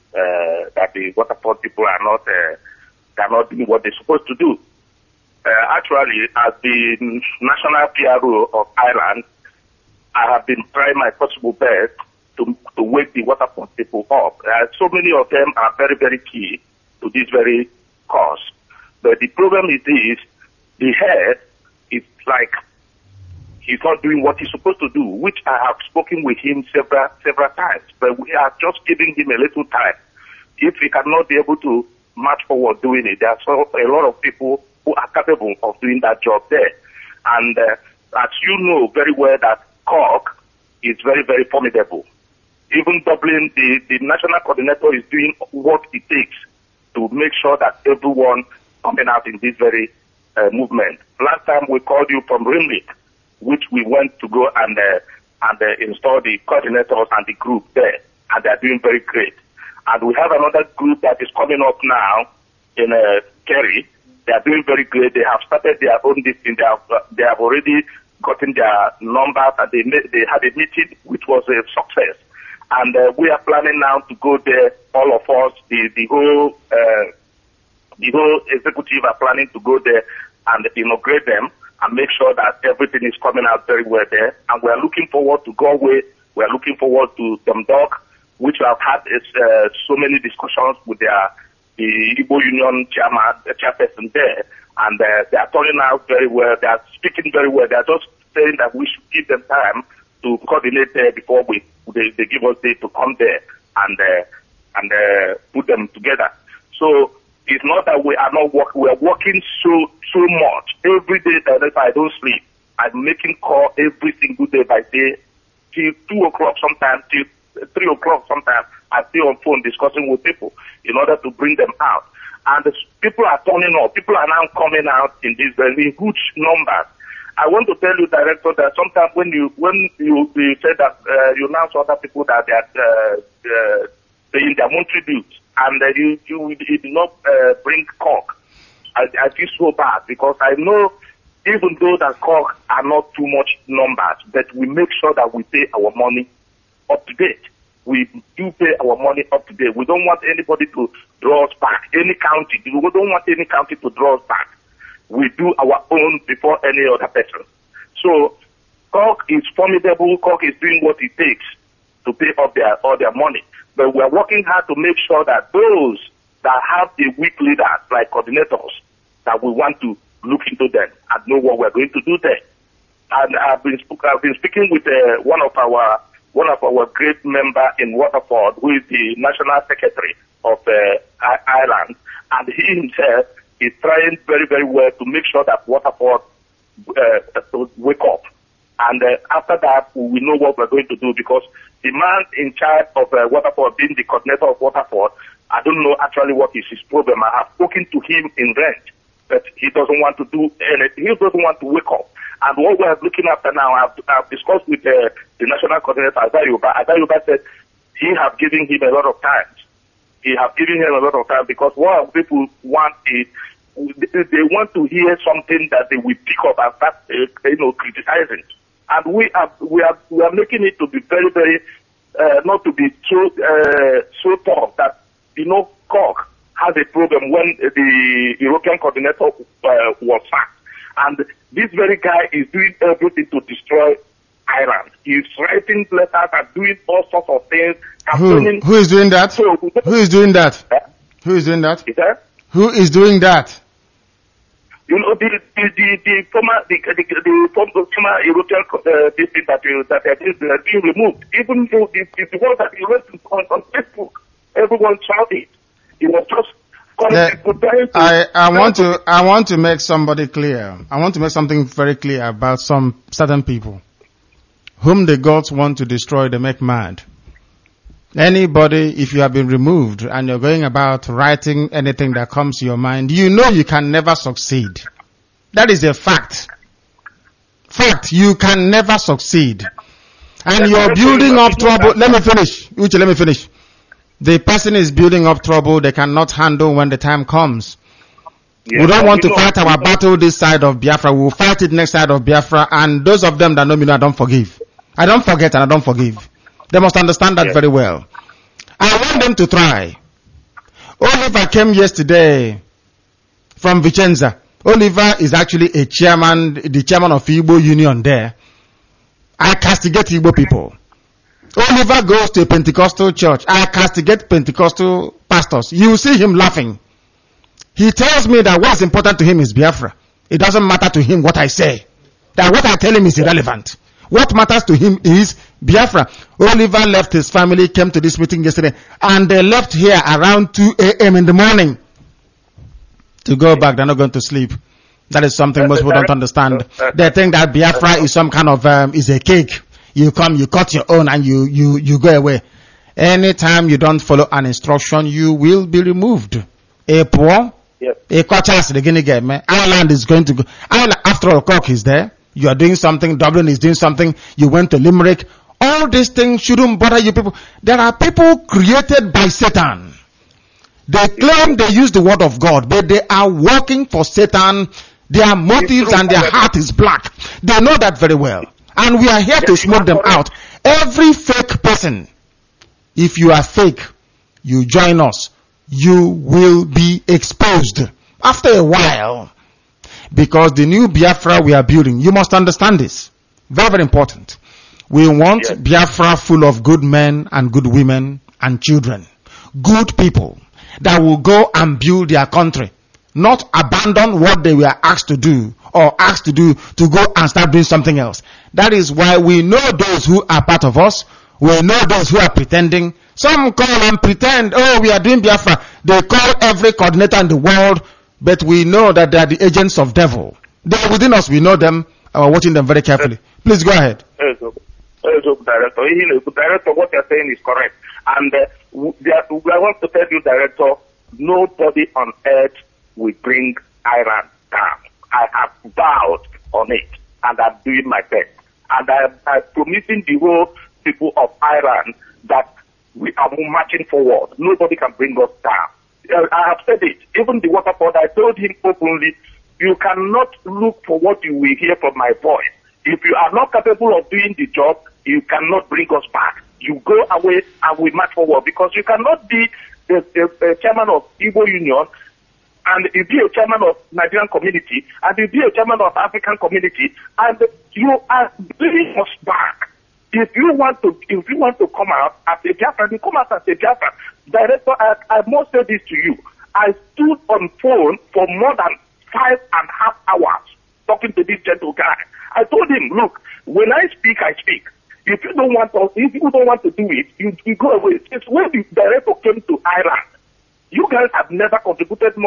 Speaker 10: the Waterford people are not doing what they're supposed to do. Actually, as the national PRO of Ireland, I have been trying my possible best to wake the Waterford people up. So many of them are very, very key to this very cause. But the problem is this: the head is like he's not doing what he's supposed to do, which I have spoken with him several times. But we are just giving him a little time. If he cannot be able to march forward doing it, there are a lot of people who are capable of doing that job there. And as you know very well, that Cork is very, very formidable. Even Dublin, the national coordinator is doing what it takes to make sure that everyone coming out in this very movement. Last time we called you from Rimlick, which we went to go and install the coordinators and the group there, and they are doing very great. And we have another group that is coming up now in Kerry. They are doing very great. They have started their own listing. They have already gotten their numbers, and they had a meeting which was a success. And we are planning now to go there, all of us, the whole executive are planning to go there and inaugurate them and make sure that everything is coming out very well there. And we are looking forward to Galway. We are looking forward to Dundalk, which have had so many discussions with the Igbo Union chairperson there. And they are turning out very well. They are speaking very well. They are just saying that we should give them time to coordinate there before they give us date to come there and put them together. So it's not that we are not working. We are working so much every day that if I don't sleep, I'm making call every single day by day till 2 o'clock sometimes, till 3 o'clock sometimes. I stay on phone discussing with people in order to bring them out. And the people are turning up. People are now coming out in these very huge numbers. I want to tell you, Director, that sometimes when you say that you announce other people that they are paying their monthly dues, and you did not bring Cork, I feel so bad, because I know even though that Cork are not too much numbers, but we make sure that we pay our money up to date. We do pay our money up to date. We don't want anybody to draw us back. Any county, we don't want any county to draw us back. We do our own before any other person. So Cork is formidable. Cork is doing what it takes to pay up all their money. But we are working hard to make sure that those that have the weak leaders, like coordinators, that we want to look into them and know what we're going to do there. And I've been speaking with one of our great member in Waterford, who is the national secretary of Ireland, and he himself is trying very, very well to make sure that Waterford wake up. And after that, we know what we're going to do, because the man in charge of Waterford, being the coordinator of Waterford, I don't know actually what is his problem. I have spoken to him in range, but he doesn't want to do anything. He doesn't want to wake up. And what we're looking after now, I've discussed with the national coordinator, Adayuba. Adayuba said he have given him a lot of time. He have given him a lot of time, because what people want is, they want to hear something that they will pick up and start, criticizing. And we are making it to be very, very, not to be so tough that, Cork has a problem when the European coordinator was sacked. And this very guy is doing everything to destroy Ireland. He's writing letters and doing all sorts of things.
Speaker 1: Who is doing that? Who is doing that? Who is doing that? Who is doing that?
Speaker 10: The former European district that are being removed. Even though the one that he wrote on Facebook, everyone saw it. It was just.
Speaker 1: I want to make somebody clear. I want to make something very clear about some certain people whom the gods want to destroy. They make mad. Anybody, if you have been removed and you're going about writing anything that comes to your mind, you know you can never succeed. That is a fact. You can never succeed. And you're building up trouble. Let me finish. Uche, let me finish. The person is building up trouble they cannot handle when the time comes. We don't want to fight our battle this side of Biafra. We'll fight it next side of Biafra. And those of them that know me know I don't forgive. I don't forget and I don't forgive. They must understand that very well. I want them to try. Oliver came yesterday from Vicenza. Oliver is actually the chairman of Igbo Union there. I castigate Igbo people. Oliver goes to a Pentecostal church. I castigate Pentecostal pastors. You will see him laughing. He tells me that what's important to him is Biafra. It doesn't matter to him what I say. That what I tell him is irrelevant. What matters to him is Biafra. Oliver left his family, came to this meeting yesterday, and they left here around 2 a.m. in the morning to go back. They're not going to sleep. That is something most people don't understand. They think that Biafra is some kind of, is a cake. You come, you cut your own, and you go away. Anytime you don't follow an instruction, you will be removed. A poor, a quarters, the Guinea game. Ireland is going to go. Ireland, after all, Cork is there. You are doing something. Dublin is doing something. You went to Limerick. All these things shouldn't bother you people. There are people created by Satan. They claim they use the word of God, but they are working for Satan. Their motives and their heart is black. They know that very well. And we are here to smoke them out. Every fake person, if you are fake, you join us, you will be exposed after a while. Because the new Biafra we are building, you must understand this. Very, very important. We want Biafra full of good men and good women and children. Good people that will go and build their country. Not abandon what they were asked to do or asked to do to go and start doing something else. That is why we know those who are part of us. We know those who are pretending. Some call and pretend, oh, we are doing Biafra. They call every coordinator in the world, but we know that they are the agents of devil. They are within us. We know them. We're watching them very carefully. Please go ahead.
Speaker 10: Director, what you're saying is correct. And I want to tell you, Director, nobody on earth will bring Iran down. I have vowed on it, and I'm doing my best. And I'm promising the whole people of Iran that we are marching forward. Nobody can bring us down. I have said it. Even the Waterford, I told him openly, you cannot look for what you will hear from my voice. If you are not capable of doing the job, you cannot bring us back. You go away and we march forward, because you cannot be the chairman of Igbo Union, and you be a chairman of Nigerian community, and you be a chairman of African community, and you are bringing us back. If you want to come out as a Biafran, you come out as a Biafran. Director, I must say this to you. I stood on phone for more than 5.5 hours talking to this gentle guy. I told him, look, when I speak, I speak. If you don't want to do it, you go away. It's when the director came to Ireland. You guys have never contributed money.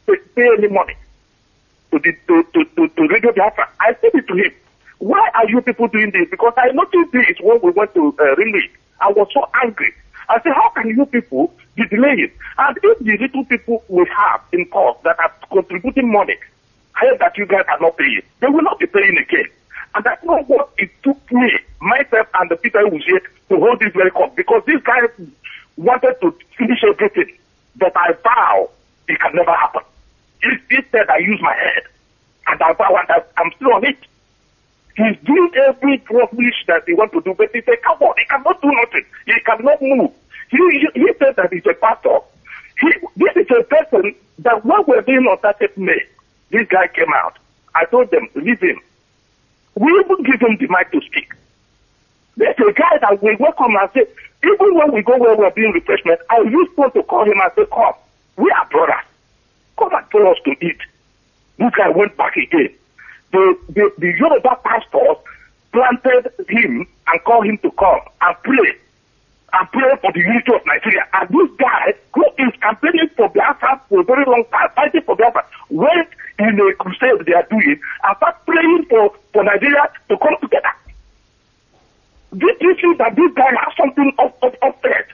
Speaker 10: pay any money to Radio Biafra. I said it to him. Why are you people doing this? Because I noticed this when we went to Ringlead. I was so angry. I said, how can you people be delaying? And if the little people we have in court that are contributing money, heard that you guys are not paying, they will not be paying again. And that's not what it took me, myself and the people who was here to hold this very court. Because these guys wanted to finish everything. But I vow it can never happen. Instead, I use my head. And I vow, and I'm still on it. He's doing every rubbish that he wants to do, but he said, come on, he cannot do nothing. He cannot move. He said that he's a pastor. This is a person that when we're doing on 30th May, this guy came out. I told them, leave him. We even give him the mic to speak. There's a guy that we welcome and say, even when we go where we're doing refreshment, I used to call him and say, come, we are brothers. Come and tell us to eat. This guy went back again. The Yoruba pastors planted him and called him to come and pray for the unity of Nigeria. And this guy, who is campaigning for Biafra for a very long time, fighting for Biafra, went in a crusade they are doing and start praying for Nigeria to come together. Did you see that this guy has something of faith?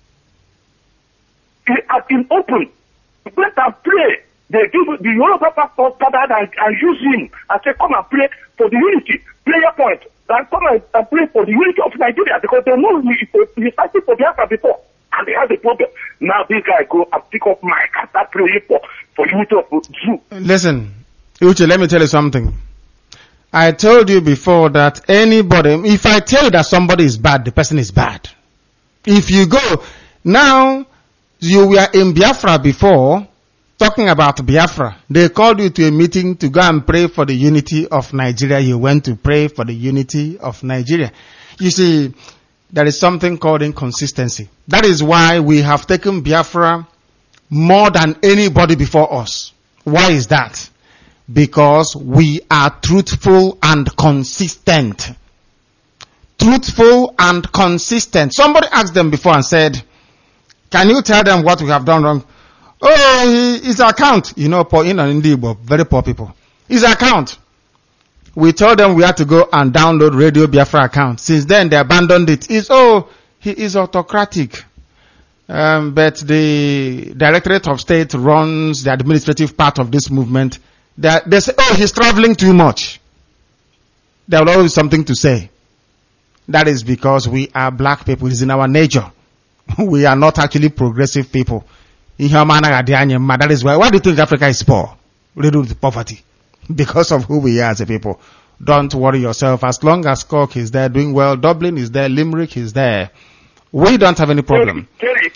Speaker 10: He has been open. Let them pray. They give the Yoruba pastors gathered and use him and say, come and pray for the unity. Prayer point. And come and pray for the unity of Nigeria because they know he's fighting for Biafra before. And they have a problem. Now this guy go and pick up mic and start praying for unity of Jew.
Speaker 1: Listen, Uche, let me tell you something. I told you before that anybody, if I tell you that somebody is bad, the person is bad. If you go, now, you were in Biafra before, talking about Biafra. They called you to a meeting to go and pray for the unity of Nigeria. You went to pray for the unity of Nigeria. You see, there is something called inconsistency. That is why we have taken Biafra more than anybody before us. Why is that? Because we are truthful and consistent. Truthful and consistent. Somebody asked them before and said, can you tell them what we have done wrong? Oh, his account. You know, poor in Indibo, very poor people. His account. We told them we had to go and download Radio Biafra account. Since then, they abandoned it. He is autocratic. But the Directorate of State runs the administrative part of this movement. They say, oh, he's traveling too much. There will always be something to say. That is because we are black people. It's in our nature. We are not actually progressive people. That is why do you think Africa is poor? Riddled with poverty. Because of who we are as a people. Don't worry yourself. As long as Cork is there doing well, Dublin is there, Limerick is there. We don't have any problem. Kerry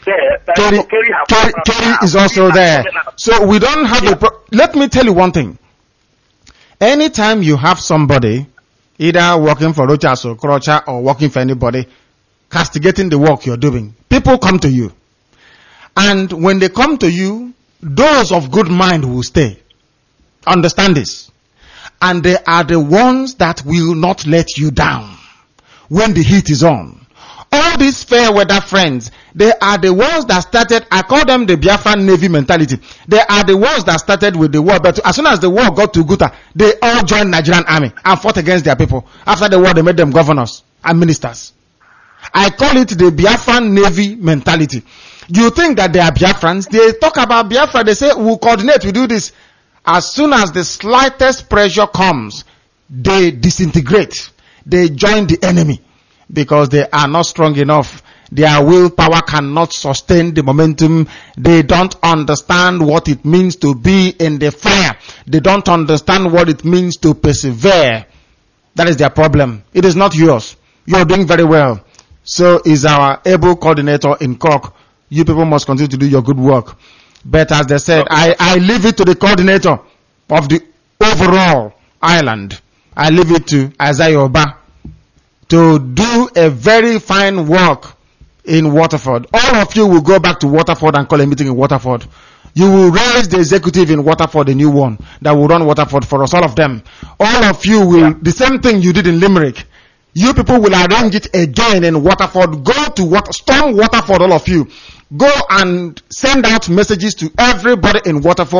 Speaker 1: is also there. So we don't have a problem. Let me tell you one thing. Anytime you have somebody, either working for Rochas or Krocha or working for anybody, castigating the work you're doing, people come to you. And when they come to you, those of good mind will stay. Understand this. And they are the ones that will not let you down when the heat is on. All these fair weather friends, they are the ones that started, I call them the Biafran Navy mentality. They are the ones that started with the war, but as soon as the war got to Guta, they all joined Nigerian army and fought against their people. After the war, they made them governors and ministers. I call it the Biafran Navy mentality. You think that they are Biafrans? They talk about Biafra, they say, we'll coordinate, we do this. As soon as the slightest pressure comes, they disintegrate. They join the enemy. Because they are not strong enough. Their willpower cannot sustain the momentum. They don't understand what it means to be in the fire. They don't understand what it means to persevere. That is their problem. It is not yours. You're doing very well. So is our able coordinator in Cork. You people must continue to do your good work. But as they said, I leave it to the coordinator of the overall island. I leave it to Isaiah Oba to do a very fine work in Waterford. All of you will go back to Waterford and call a meeting in Waterford. You will raise the executive in Waterford, a new one, that will run Waterford for us, all of them. All of you will, the same thing you did in Limerick. You people will arrange it again in Waterford. Go to storm Waterford, all of you. Go and send out messages to everybody in Waterford.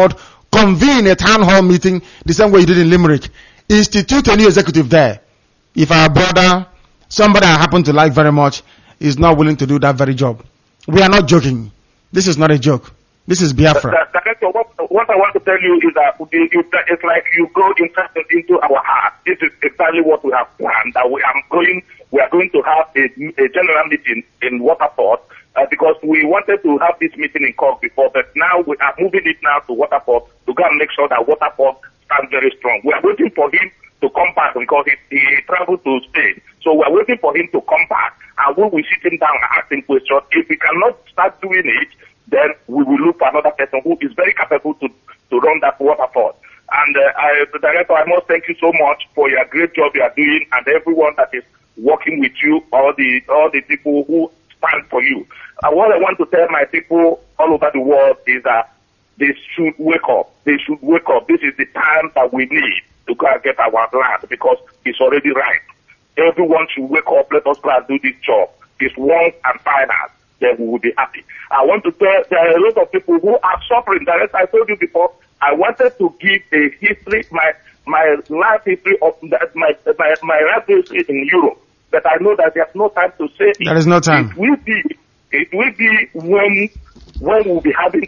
Speaker 1: convene a town hall meeting the same way you did in Limerick. Institute a new executive there. If our brother, somebody I happen to like very much, is not willing to do that very job. We are not joking. This is not a joke. This is Biafra.
Speaker 10: Director, what I want to tell you is that it's like you go into our heart. This is exactly what we have planned. That we are going to have a general meeting in Waterford because we wanted to have this meeting in Cork before, but now we are moving it now to Waterford to go and make sure that Waterford stands very strong. We are waiting for him to come back because he traveled to Spain. So we are waiting for him to come back, and we will sit him down and ask him questions. If he cannot start doing it, then we will look for another person who is very capable to run that Waterford. And Director, I must thank you so much for your great job you are doing, and everyone that is working with you, all the people who stand for you. What I want to tell my people all over the world is that they should wake up. They should wake up. This is the time that we need to go and get our land because it's already ripe. Everyone should wake up. Let us go and do this job. It's once and final. Then we will be happy. I want to tell there are a lot of people who are suffering. As I told you before, I wanted to give a history, my life history of my life history in Europe. But I know that there's no time to say it.
Speaker 1: There is no time.
Speaker 10: It will be when we'll be having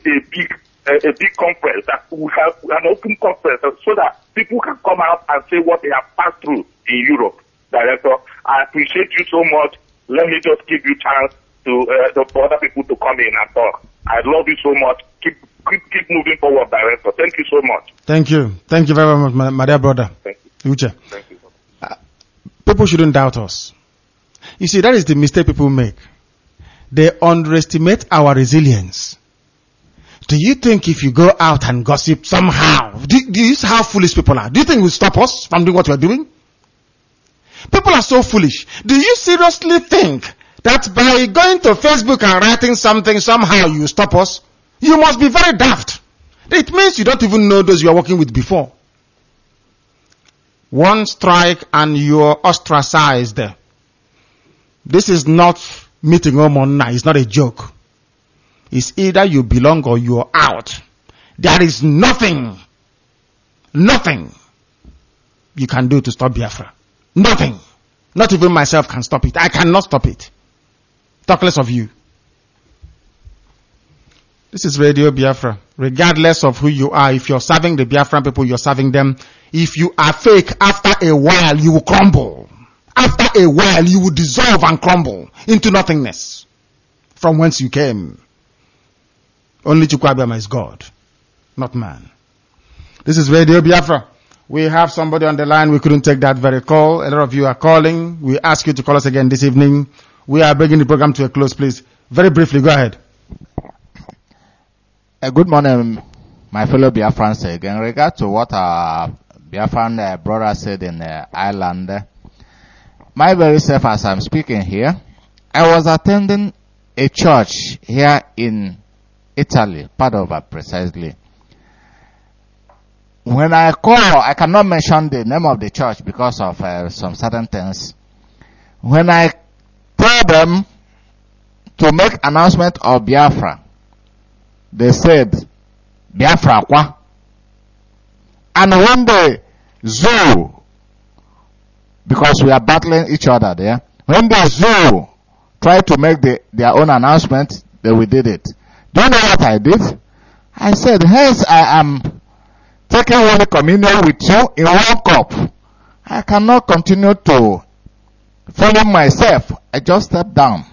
Speaker 10: a big conference, that we have an open conference so that people can come out and say what they have passed through in Europe. Director, I appreciate you so much. Let me just give you chance for other people to come in and talk. I love you so much. Keep moving forward, Director. Thank you so much.
Speaker 1: Thank you. Thank you very much, my dear brother.
Speaker 10: Thank you.
Speaker 1: Uche.
Speaker 10: Thank you.
Speaker 1: People shouldn't doubt us. You see, that is the mistake people make. They underestimate our resilience. Do you think if you go out and gossip somehow, do you see how foolish people are? Do you think it will stop us from doing what we're doing? People are so foolish. Do you seriously think that by going to Facebook and writing something, somehow you stop us? You must be very daft. It means you don't even know those you are working with before. One strike and you're ostracized. This is not meeting Omonna. It's not a joke. It's either you belong or you're out. There is nothing you can do to stop Biafra. Nothing. Not even myself can stop it. I cannot stop it. Talk less of you. This is Radio Biafra. Regardless of who you are, if you're serving the Biafran people, you're serving them. If you are fake, after a while you will crumble. After a while you will dissolve and crumble into nothingness from whence you came. Only Chukwuabiama is God, not man. This is Radio Biafra. We have somebody on the line. We couldn't take that very call. A lot of you are calling. We ask you to call us again this evening. We are bringing the program to a close, please. Very briefly, go ahead.
Speaker 2: Good morning, my fellow Biafrans. In regard to what our Biafran brother said in Ireland, my very self, as I'm speaking here, I was attending a church here in Italy, Padova precisely. When I call, I cannot mention the name of the church because of some certain things. When I tell them to make announcement of Biafra, they said, Biafra kwa? And when they zoo, because we are battling each other there, when they zoo try to make their own announcement, we did it. Do you know what I did? I said, hence I am taking Holy Communion with you in one cup. I cannot continue to follow myself. I just stepped down.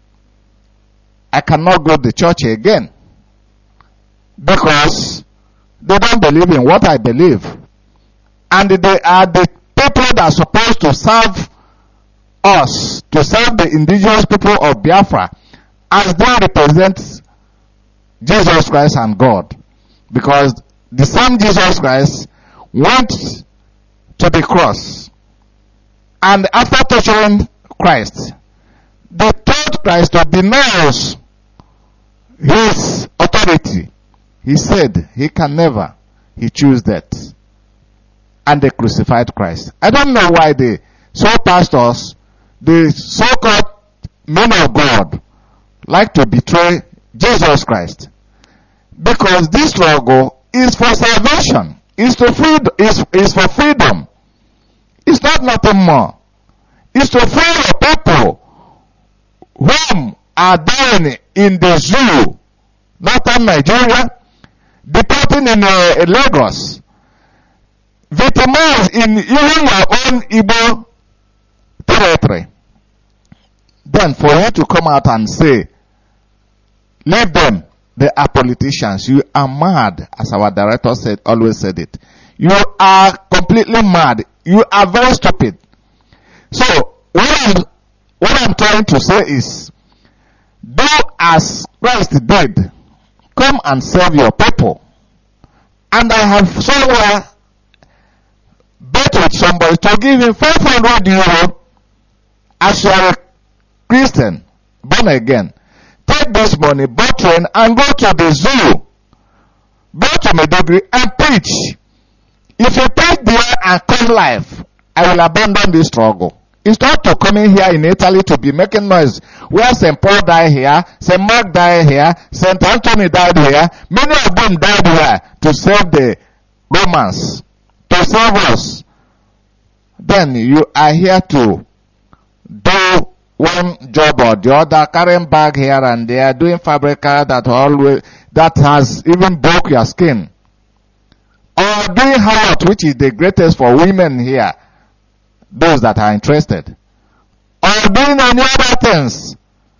Speaker 2: I cannot go to church again because they don't believe in what I believe. And they are the people that are supposed to serve us, to serve the indigenous people of Biafra, as they represent Jesus Christ and God. Because the same Jesus Christ went to the cross, and after torturing Christ, they told Christ to denounce his authority. He said he can never. He chose that. And they crucified Christ. I don't know why the pastors, the so-called men of God, like to betray Jesus Christ. Because this struggle is for salvation. Is to is for freedom. It's not nothing more. It's to free your people whom are dying in the zoo, northern Nigeria, deporting in Lagos, victimized in even your own Igbo territory. Then for you to come out and say, leave them, they are politicians. You are mad, as our director always said it. You are completely mad. You are very stupid. So, what I'm trying to say is, do as Christ did. Come and serve your people. And I have somewhere bet with somebody to give him 500 euro as you are a Christian, born again. Take this money, buy train, and go to the zoo. Go to Maiduguri and preach. If you preach there and come live, I will abandon this struggle. It's not to come in here in Italy to be making noise. Where St. Paul died here, St. Mark died here, St. Anthony died here. Many of them died here to save the Romans, to save us. Then you are here to do one job or the other, carrying bag here and there, doing fabrica that has even broke your skin. Or doing harlot, which is the greatest for women here, those that are interested. Or doing any other things.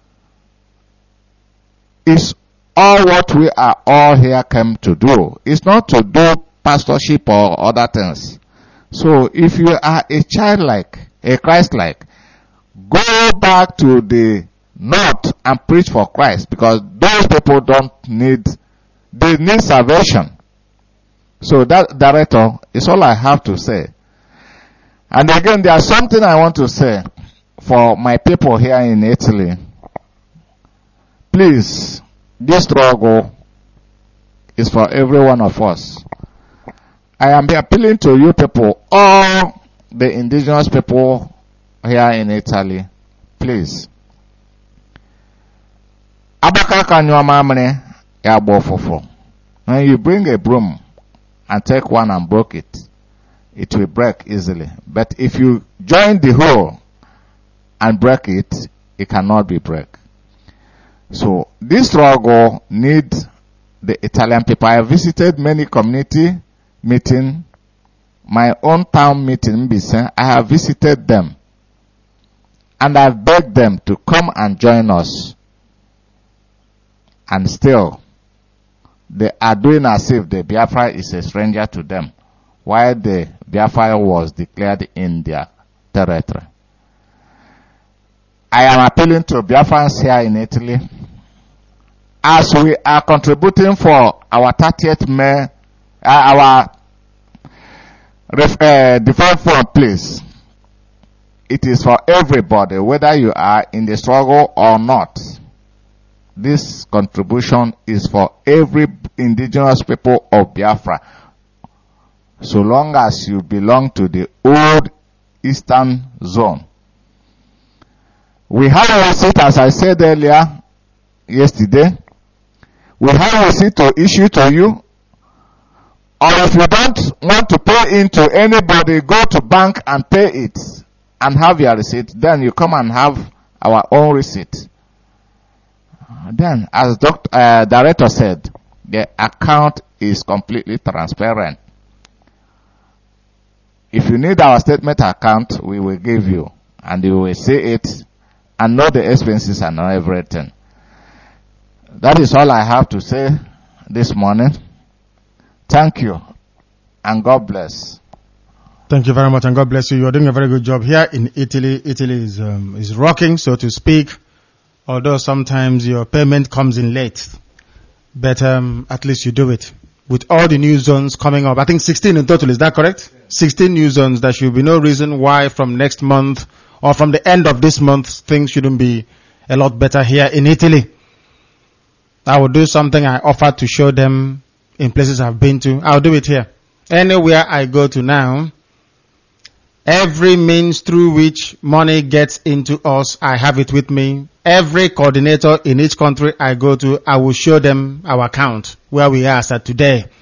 Speaker 2: It's all what we are all here came to do. It's not to do pastorship or other things. So if you are a childlike, a Christ-like, go back to the north and preach for Christ, because those people they need salvation. So that, director, is all I have to say. And again, there's something I want to say for my people here in Italy. Please, this struggle is for every one of us. I am appealing to you people, all the indigenous people here in Italy, please. When you bring a broom and take one and broke it, it will break easily. But if you join the hole and break it, it cannot be break. So this struggle needs the Italian people. I visited many community meeting, my own town meeting, I have visited them. And I've begged them to come and join us. And still, they are doing as if the Biafra is a stranger to them, while the Biafra was declared in their territory. I am appealing to Biafrans here in Italy, as we are contributing for our 30th May, our defense fund, please. It is for everybody, whether you are in the struggle or not. This contribution is for every indigenous people of Biafra, so long as you belong to the old eastern zone. We have a receipt, as I said earlier, yesterday. We have a receipt to issue to you. Or if you don't want to pay into anybody, go to bank and pay it and have your receipt. Then you come and have our own receipt. Then, as director said, the account is completely transparent. If you need our statement account, we will give you, and you will see it and know the expenses and know everything. That is all I have to say this morning. Thank you, and God bless.
Speaker 1: Thank you very much, and God bless you. You are doing a very good job here in Italy. Italy is rocking, so to speak. Although sometimes your payment comes in late, but at least you do it. With all the new zones coming up, I think 16 in total, is that correct? Yeah. 16 new zones. There should be no reason why from next month or from the end of this month things shouldn't be a lot better here in Italy. I will do something I offered to show them in places I've been to. I'll do it here. Anywhere I go to now, every means through which money gets into us, I have it with me. Every coordinator in each country I go to, I will show them our account, where we are as at today.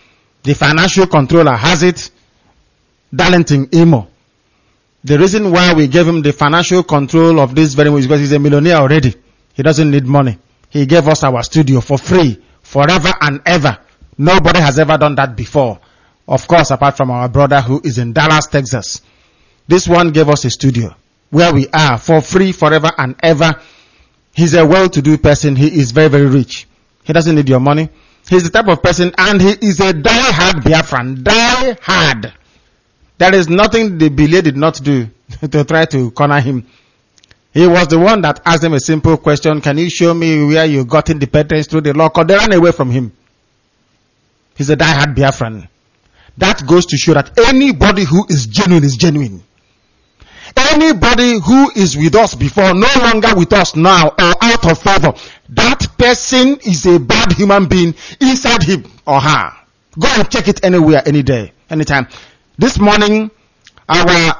Speaker 1: The financial controller has it. Darlington Imo. The reason why we gave him the financial control of this very much is because he's a millionaire already. He doesn't need money. He gave us our studio for free, forever and ever. Nobody has ever done that before. Of course, apart from our brother who is in Dallas, Texas. This one gave us a studio where we are for free, forever and ever. He's a well-to-do person. He is very, very rich. He doesn't need your money. He's the type of person, and he is a die-hard Biafran. Die-hard. There is nothing the Billy did not do to try to corner him. He was the one that asked him a simple question. Can you show me where you got independence through the law? Because they ran away from him. He's a die-hard Biafran. That goes to show that anybody who is genuine is genuine. Anybody who is with us before, no longer with us now, or out of favor, that person is a bad human being inside him or her. Go and check it anywhere, any day, anytime. This morning, our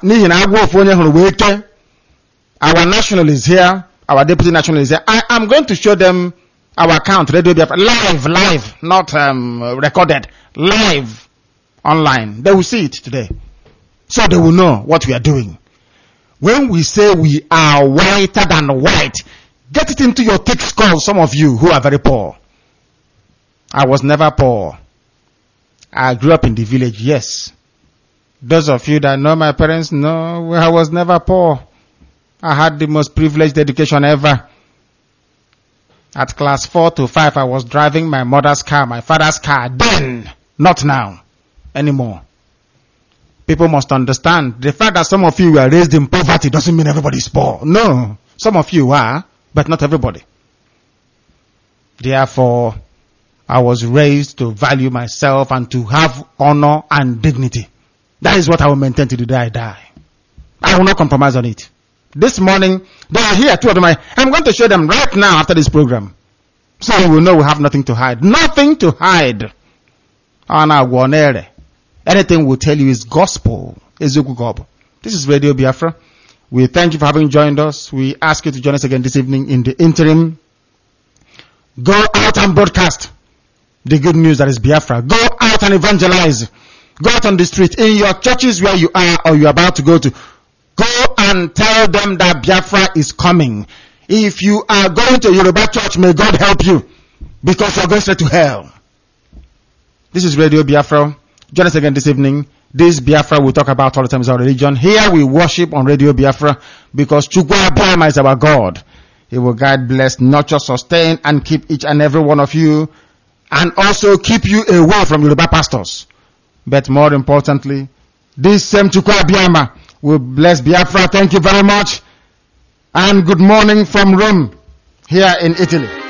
Speaker 1: national is here, our deputy national is here. I am going to show them our account, Radio Biafra, live, not recorded, live, online. They will see it today. So they will know what we are doing. When we say we are whiter than white, get it into your thick skull, some of you who are very poor. I was never poor. I grew up in the village, yes. Those of you that know my parents, no, I was never poor. I had the most privileged education ever. At class 4 to 5, I was driving my mother's car, my father's car, then, not now, anymore. People must understand, the fact that some of you were raised in poverty doesn't mean everybody's poor. No, some of you are, but not everybody. Therefore, I was raised to value myself and to have honor and dignity. That is what I will maintain till the day I die. I will not compromise on it. This morning, they are here, two of them. I'm going to show them right now after this program. So you will know we have nothing to hide. Nothing to hide. Anything we'll tell you is gospel. This is Radio Biafra. We thank you for having joined us. We ask you to join us again this evening in the interim. Go out and broadcast the good news that is Biafra. Go out and evangelize. Go out on the street, in your churches where you are or you're about to go to. Go and tell them that Biafra is coming. If you are going to a Yoruba church, may God help you, because you're going straight to hell. This is Radio Biafra. Join us again this evening. This Biafra we talk about all the time is our religion. Here we worship on Radio Biafra because Chukwu Abiyama is our God. He will guide, bless, nurture, sustain, and keep each and every one of you, and also keep you away from Yoruba pastors. But more importantly, this same Chukwu Abiyama will bless Biafra. Thank you very much. And good morning from Rome, here in Italy.